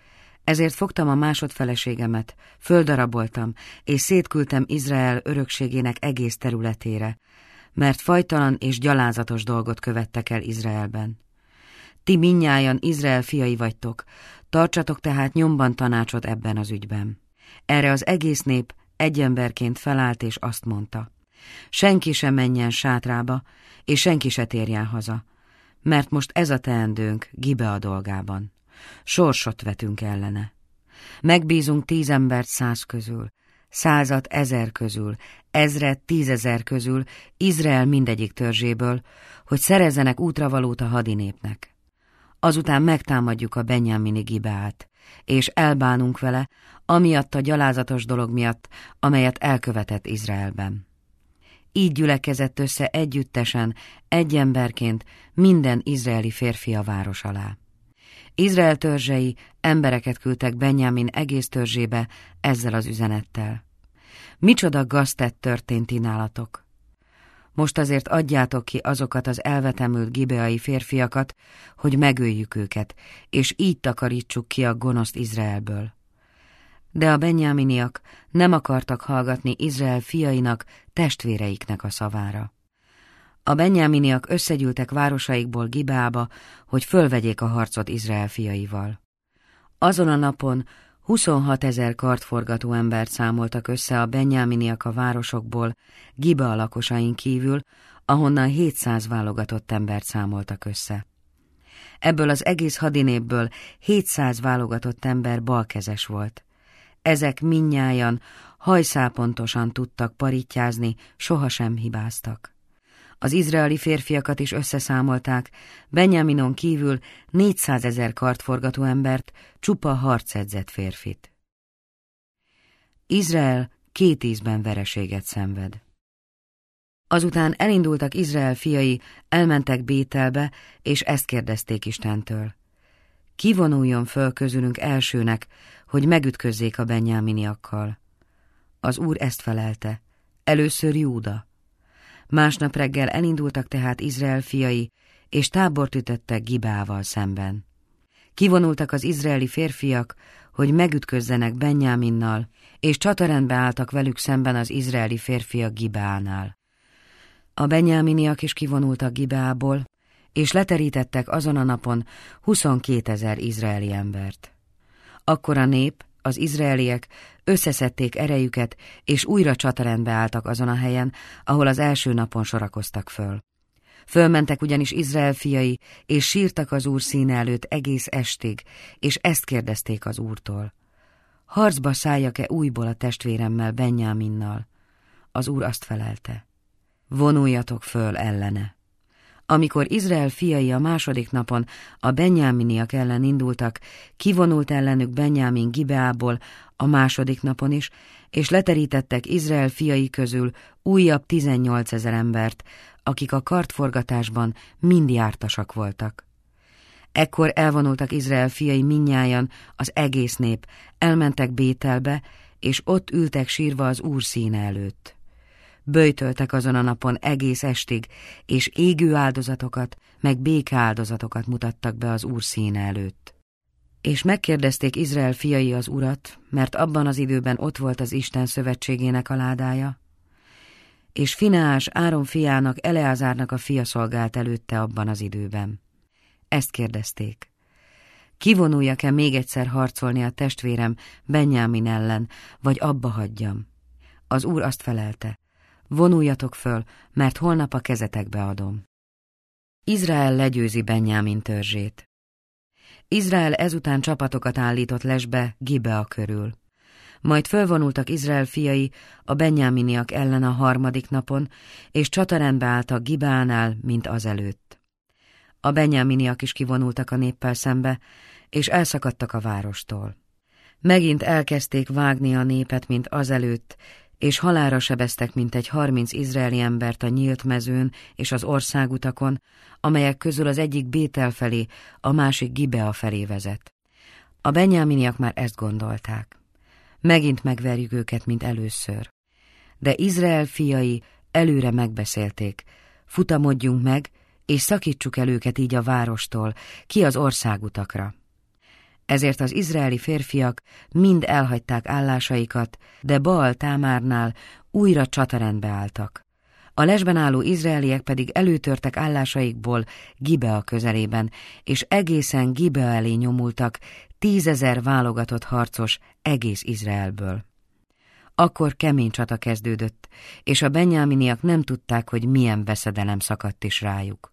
Ezért fogtam a másodfeleségemet, földaraboltam, és szétküldtem Izrael örökségének egész területére, mert fajtalan és gyalázatos dolgot követtek el Izraelben. Ti mindnyájan Izrael fiai vagytok, tartsatok tehát nyomban tanácsot ebben az ügyben. Erre az egész nép egy emberként felállt, és azt mondta: senki sem menjen sátrába, és senki se térjen haza, mert most ez a teendőnk Gibea dolgában. Sorsot vetünk ellene. Megbízunk 10 embert 100 közül, 100-at 1000 közül, 1000-et 10 000 közül, Izrael mindegyik törzséből, hogy szerezzenek útravalót a hadinépnek. Azután megtámadjuk a benyámini Gibeát, és elbánunk vele, amiatt a gyalázatos dolog miatt, amelyet elkövetett Izraelben. Így gyülekezett össze együttesen, egy emberként minden izraeli férfi a város alá. Izrael törzsei embereket küldtek Benjamin egész törzsébe ezzel az üzenettel: micsoda gaztett történt ti nálatok? Most azért adjátok ki azokat az elvetemült gibeai férfiakat, hogy megöljük őket, és így takarítsuk ki a gonoszt Izraelből. De a benyáminiak nem akartak hallgatni Izrael fiainak, testvéreiknek a szavára. A benyáminiak összegyűltek városaikból Gibeába, hogy fölvegyék a harcot Izrael fiaival. Azon a napon 26 000 kardforgató embert számoltak össze a benyáminiak a városokból, Gibea lakosain kívül, ahonnan 700 válogatott embert számoltak össze. Ebből az egész hadinépből 700 válogatott ember balkezes volt. Ezek mindnyájan hajszálpontosan tudtak parittyázni, sohasem hibáztak. Az izraeli férfiakat is összeszámolták, Benjaminon kívül 400 000 kardforgató embert, csupa harcedzett férfit. Izrael 2 ízben vereséget szenved. Azután elindultak Izrael fiai, elmentek Bételbe, és ezt kérdezték Istentől: ki vonuljon föl közülünk elsőnek, hogy megütközzék a benyáminiakkal? Az Úr ezt felelte: először Júda. Másnap reggel elindultak tehát Izrael fiai, és tábort ütöttek Gibeával szemben. Kivonultak az izraeli férfiak, hogy megütközzenek Benjáminnal, és csatarendbe álltak velük szemben az izraeli férfiak Gibeánál. A benyáminiak is kivonultak Gibeából, és leterítettek azon a napon 22 000 izraeli embert. Akkor a nép, az izraeliek összeszedték erejüket, és újra csatarendbe álltak azon a helyen, ahol az első napon sorakoztak föl. Fölmentek ugyanis Izrael fiai, és sírtak az Úr színe előtt egész estig, és ezt kérdezték az Úrtól: harcba szálljak-e újból a testvéremmel, Benjáminnal? Az Úr azt felelte: vonuljatok föl ellene. Amikor Izrael fiai a második napon a benyáminiak ellen indultak, kivonult ellenük Benjámin Gibeából a második napon is, és leterítettek Izrael fiai közül újabb 18 000 embert, akik a kardforgatásban mind jártasak voltak. Ekkor elvonultak Izrael fiai mindnyájan, az egész nép, elmentek Bételbe, és ott ültek sírva az Úr színe előtt. Böjtöltek azon a napon egész estig, és égő áldozatokat, meg békeáldozatokat mutattak be az Úr színe előtt. És megkérdezték Izrael fiai az Urat, mert abban az időben ott volt az Isten szövetségének a ládája, és Fineás, Áron fiának, Eleazárnak a fia szolgált előtte abban az időben. Ezt kérdezték: kivonuljak-e még egyszer harcolni a testvérem Benjámin ellen, vagy abba hagyjam? Az Úr azt felelte: vonuljatok föl, mert holnap a kezetekbe adom. Izrael legyőzi Benjámin törzsét. Izrael ezután csapatokat állított lesbe Gibea körül. Majd fölvonultak Izrael fiai a benyáminiak ellen a harmadik napon, és csatarendbe álltak Gibeánál, mint azelőtt. A benyáminiak is kivonultak a néppel szembe, és elszakadtak a várostól. Megint elkezdték vágni a népet, mint azelőtt, és halálra sebeztek mintegy 30 izraeli embert a nyílt mezőn és az országutakon, amelyek közül az egyik Bétel felé, a másik Gibea felé vezet. A benyáminiak már ezt gondolták: megint megverjük őket, mint először. De Izrael fiai előre megbeszélték: futamodjunk meg, és szakítsuk el őket így a várostól, ki az országutakra. Ezért az izraeli férfiak mind elhagyták állásaikat, de Baal Támárnál újra csatarendbe álltak. A lesben álló izraeliek pedig előtörtek állásaikból Gibea közelében, és egészen Gibea elé nyomultak 10 000 válogatott harcos egész Izraelből. Akkor kemény csata kezdődött, és a benjáminiak nem tudták, hogy milyen veszedelem szakadt is rájuk.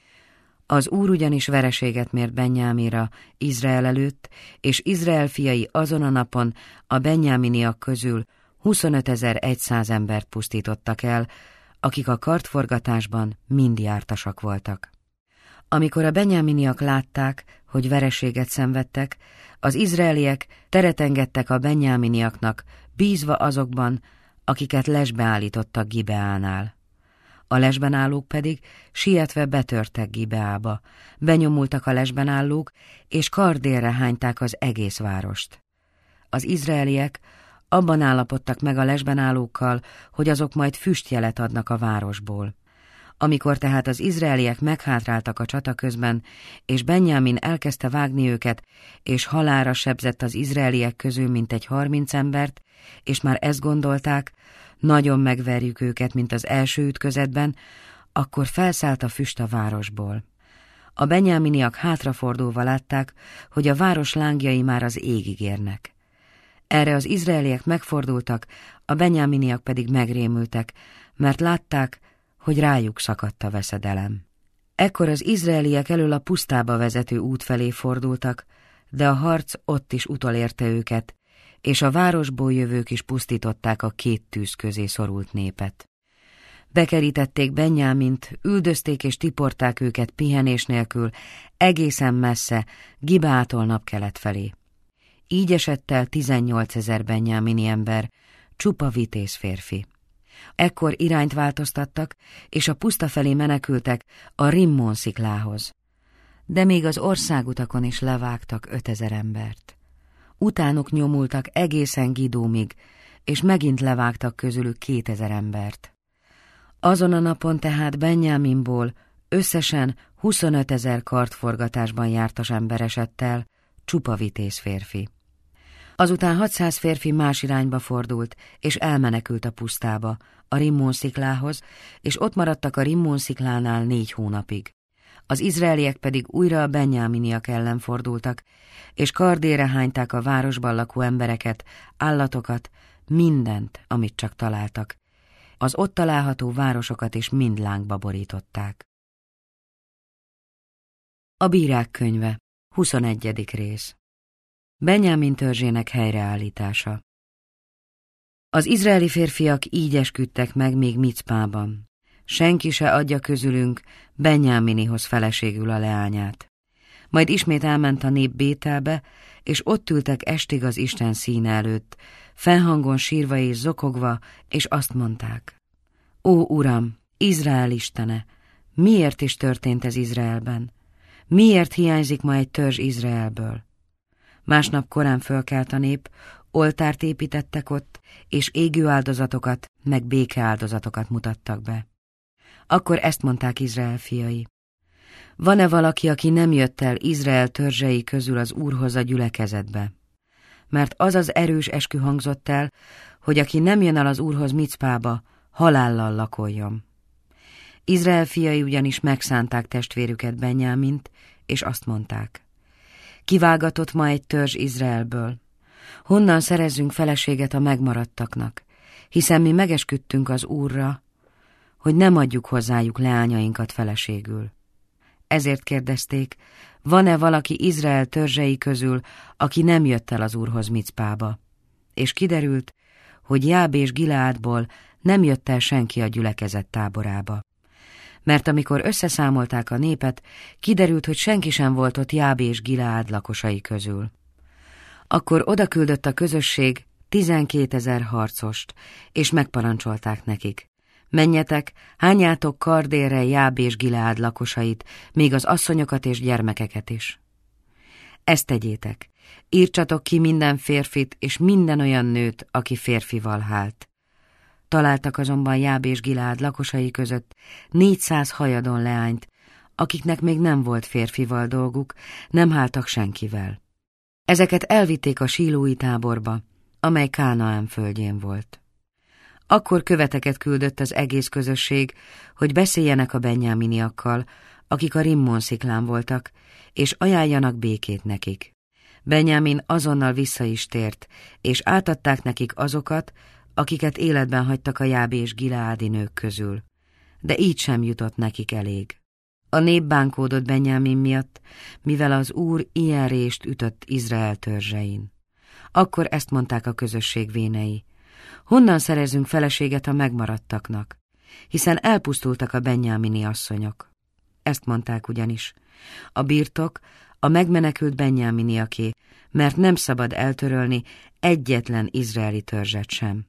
Az Úr ugyanis vereséget mért Benjámira Izrael előtt, és Izrael fiai azon a napon a benjáminiak közül 25 100 embert pusztítottak el, akik a kardforgatásban mind jártasak voltak. Amikor a benjáminiak látták, hogy vereséget szenvedtek, az izraeliek teret engedtek a benjáminiaknak, bízva azokban, akiket lesbe állítottak Gibeánál. A lesben állók pedig sietve betörtek Gibeába, benyomultak a lesben állók, és kardélre hányták az egész várost. Az izraeliek abban állapodtak meg a lesben állókkal, hogy azok majd füstjelet adnak a városból. Amikor tehát az izraeliek meghátráltak a csata közben, és Benjámin elkezdte vágni őket, és halálra sebzett az izraeliek közül mintegy 30 embert, és már ezt gondolták, nagyon megverjük őket, mint az első ütközetben, akkor felszállt a füst a városból. A benjáminiak hátrafordulva látták, hogy a város lángjai már az égig érnek. Erre az izraeliek megfordultak, a benjáminiak pedig megrémültek, mert látták, hogy rájuk szakadt a veszedelem. Ekkor az izraeliek elől a pusztába vezető út felé fordultak, de a harc ott is utolérte őket, és a városból jövők is pusztították a két tűz közé szorult népet. Bekerítették Benjámint, üldözték és tiporták őket pihenés nélkül, egészen messze, Gibeától napkelet felé. Így esett el 18 000 benjámini ember, csupa vitéz férfi. Ekkor irányt változtattak, és a puszta felé menekültek a Rimmon sziklához. De még az országutakon is levágtak 5000 embert. Utánuk nyomultak egészen Gidómig, és megint levágtak közülük 2000 embert. Azon a napon tehát Benjáminból összesen 25 000 kardforgatásban jártas ember esett el, csupa vitéz férfi. Azután 600 férfi más irányba fordult, és elmenekült a pusztába, a Rimmon sziklához, és ott maradtak a Rimmon sziklánál 4 hónapig. Az izraeliek pedig újra a benjáminiak ellen fordultak, és kardélre hányták a városban lakó embereket, állatokat, mindent, amit csak találtak. Az ott található városokat is mind lángba borították. A Bírák könyve, 21. rész. Benjámin törzsének helyreállítása. Az izraeli férfiak így esküdtek meg még Micpában. Senki se adja közülünk Benjáminihoz feleségül a leányát. Majd ismét elment a nép Bételbe, és ott ültek estig az Isten színe előtt, fennhangon sírva és zokogva, és azt mondták: Ó, Uram, Izrael istene, miért is történt ez Izraelben? Miért hiányzik ma egy törzs Izraelből? Másnap korán fölkelt a nép, oltárt építettek ott, és égő áldozatokat, meg békeáldozatokat mutattak be. Akkor ezt mondták Izrael fiai: Van-e valaki, aki nem jött el Izrael törzsei közül az Úrhoz a gyülekezetbe? Mert az az erős eskü hangzott el, hogy aki nem jön el az Úrhoz Micpába, halállal lakoljon. Izrael fiai ugyanis megszánták testvérüket Benjámint, és azt mondták: Kivágatott ma egy törzs Izraelből. Honnan szerezzünk feleséget a megmaradtaknak, hiszen mi megesküdtünk az Úrra, hogy nem adjuk hozzájuk leányainkat feleségül. Ezért kérdezték, van-e valaki Izrael törzsei közül, aki nem jött el az Úrhoz Micpába? És kiderült, hogy Jábés Gileádból nem jött el senki a gyülekezet táborába. Mert amikor összeszámolták a népet, kiderült, hogy senki sem volt ott Jábés Gileád lakosai közül. Akkor odaküldött a közösség 12 000 harcost, és megparancsolták nekik: Menjetek, hányátok kardélre Jábés Gileád lakosait, még az asszonyokat és gyermekeket is. Ezt tegyétek, írtsatok ki minden férfit és minden olyan nőt, aki férfival hált. Találtak azonban Jábés Gileád lakosai között 400 hajadon leányt, akiknek még nem volt férfival dolguk, nem háltak senkivel. Ezeket elvitték a sílói táborba, amely Kánaán földjén volt. Akkor követeket küldött az egész közösség, hogy beszéljenek a benjáminiakkal, akik a Rimmon sziklán voltak, és ajánljanak békét nekik. Benjámin azonnal vissza is tért, és átadták nekik azokat, akiket életben hagytak a Jábés és gileádi nők közül. De így sem jutott nekik elég. A nép bánkódott Benjámin miatt, mivel az Úr ilyen rést ütött Izrael törzsein. Akkor ezt mondták a közösség vénei: honnan szerezünk feleséget a megmaradtaknak, hiszen elpusztultak a benjámini asszonyok. Ezt mondták ugyanis: a birtok a megmenekült benjáminiaké, mert nem szabad eltörölni egyetlen izraeli törzset sem.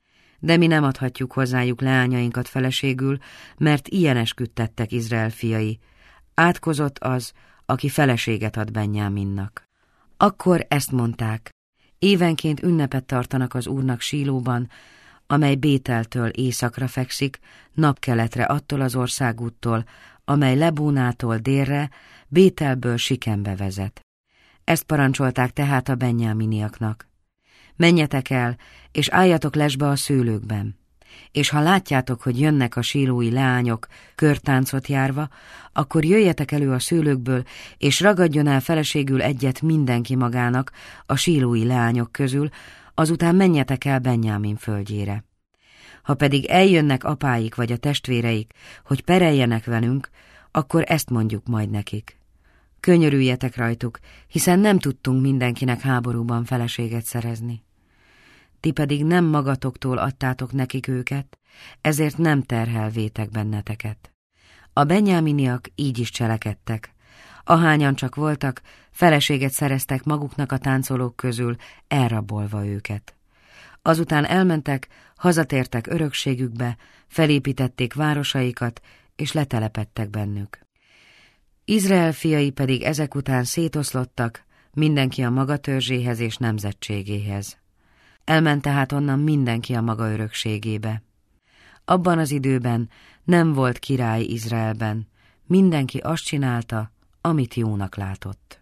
De mi nem adhatjuk hozzájuk leányainkat feleségül, mert ilyen esküdtettek Izrael fiai: átkozott az, aki feleséget ad Benjáminnak. Akkor ezt mondták: évenként ünnepet tartanak az Úrnak Sílóban, amely Bételtől északra fekszik, napkeletre attól az országúttól, amely Lebónától délre, Bételből Sikembe vezet. Ezt parancsolták tehát a benjáminiaknak: menjetek el, és álljatok lesbe a szőlőkben, és ha látjátok, hogy jönnek a sílói leányok körtáncot járva, akkor jöjjetek elő a szőlőkből, és ragadjon el feleségül egyet mindenki magának a sílói leányok közül, azután menjetek el Benjámin földjére. Ha pedig eljönnek apáik vagy a testvéreik, hogy pereljenek velünk, akkor ezt mondjuk majd nekik: könyörüljetek rajtuk, hiszen nem tudtunk mindenkinek háborúban feleséget szerezni. Ti pedig nem magatoktól adtátok nekik őket, ezért nem terhelvétek benneteket. A benjáminiak így is cselekedtek. Ahányan csak voltak, feleséget szereztek maguknak a táncolók közül, elrabolva őket. Azután elmentek, hazatértek örökségükbe, felépítették városaikat, és letelepedtek bennük. Izrael fiai pedig ezek után szétoszlottak, mindenki a maga törzséhez és nemzetségéhez. Elment tehát onnan mindenki a maga örökségébe. Abban az időben nem volt király Izraelben, mindenki azt csinálta, amit jónak látott.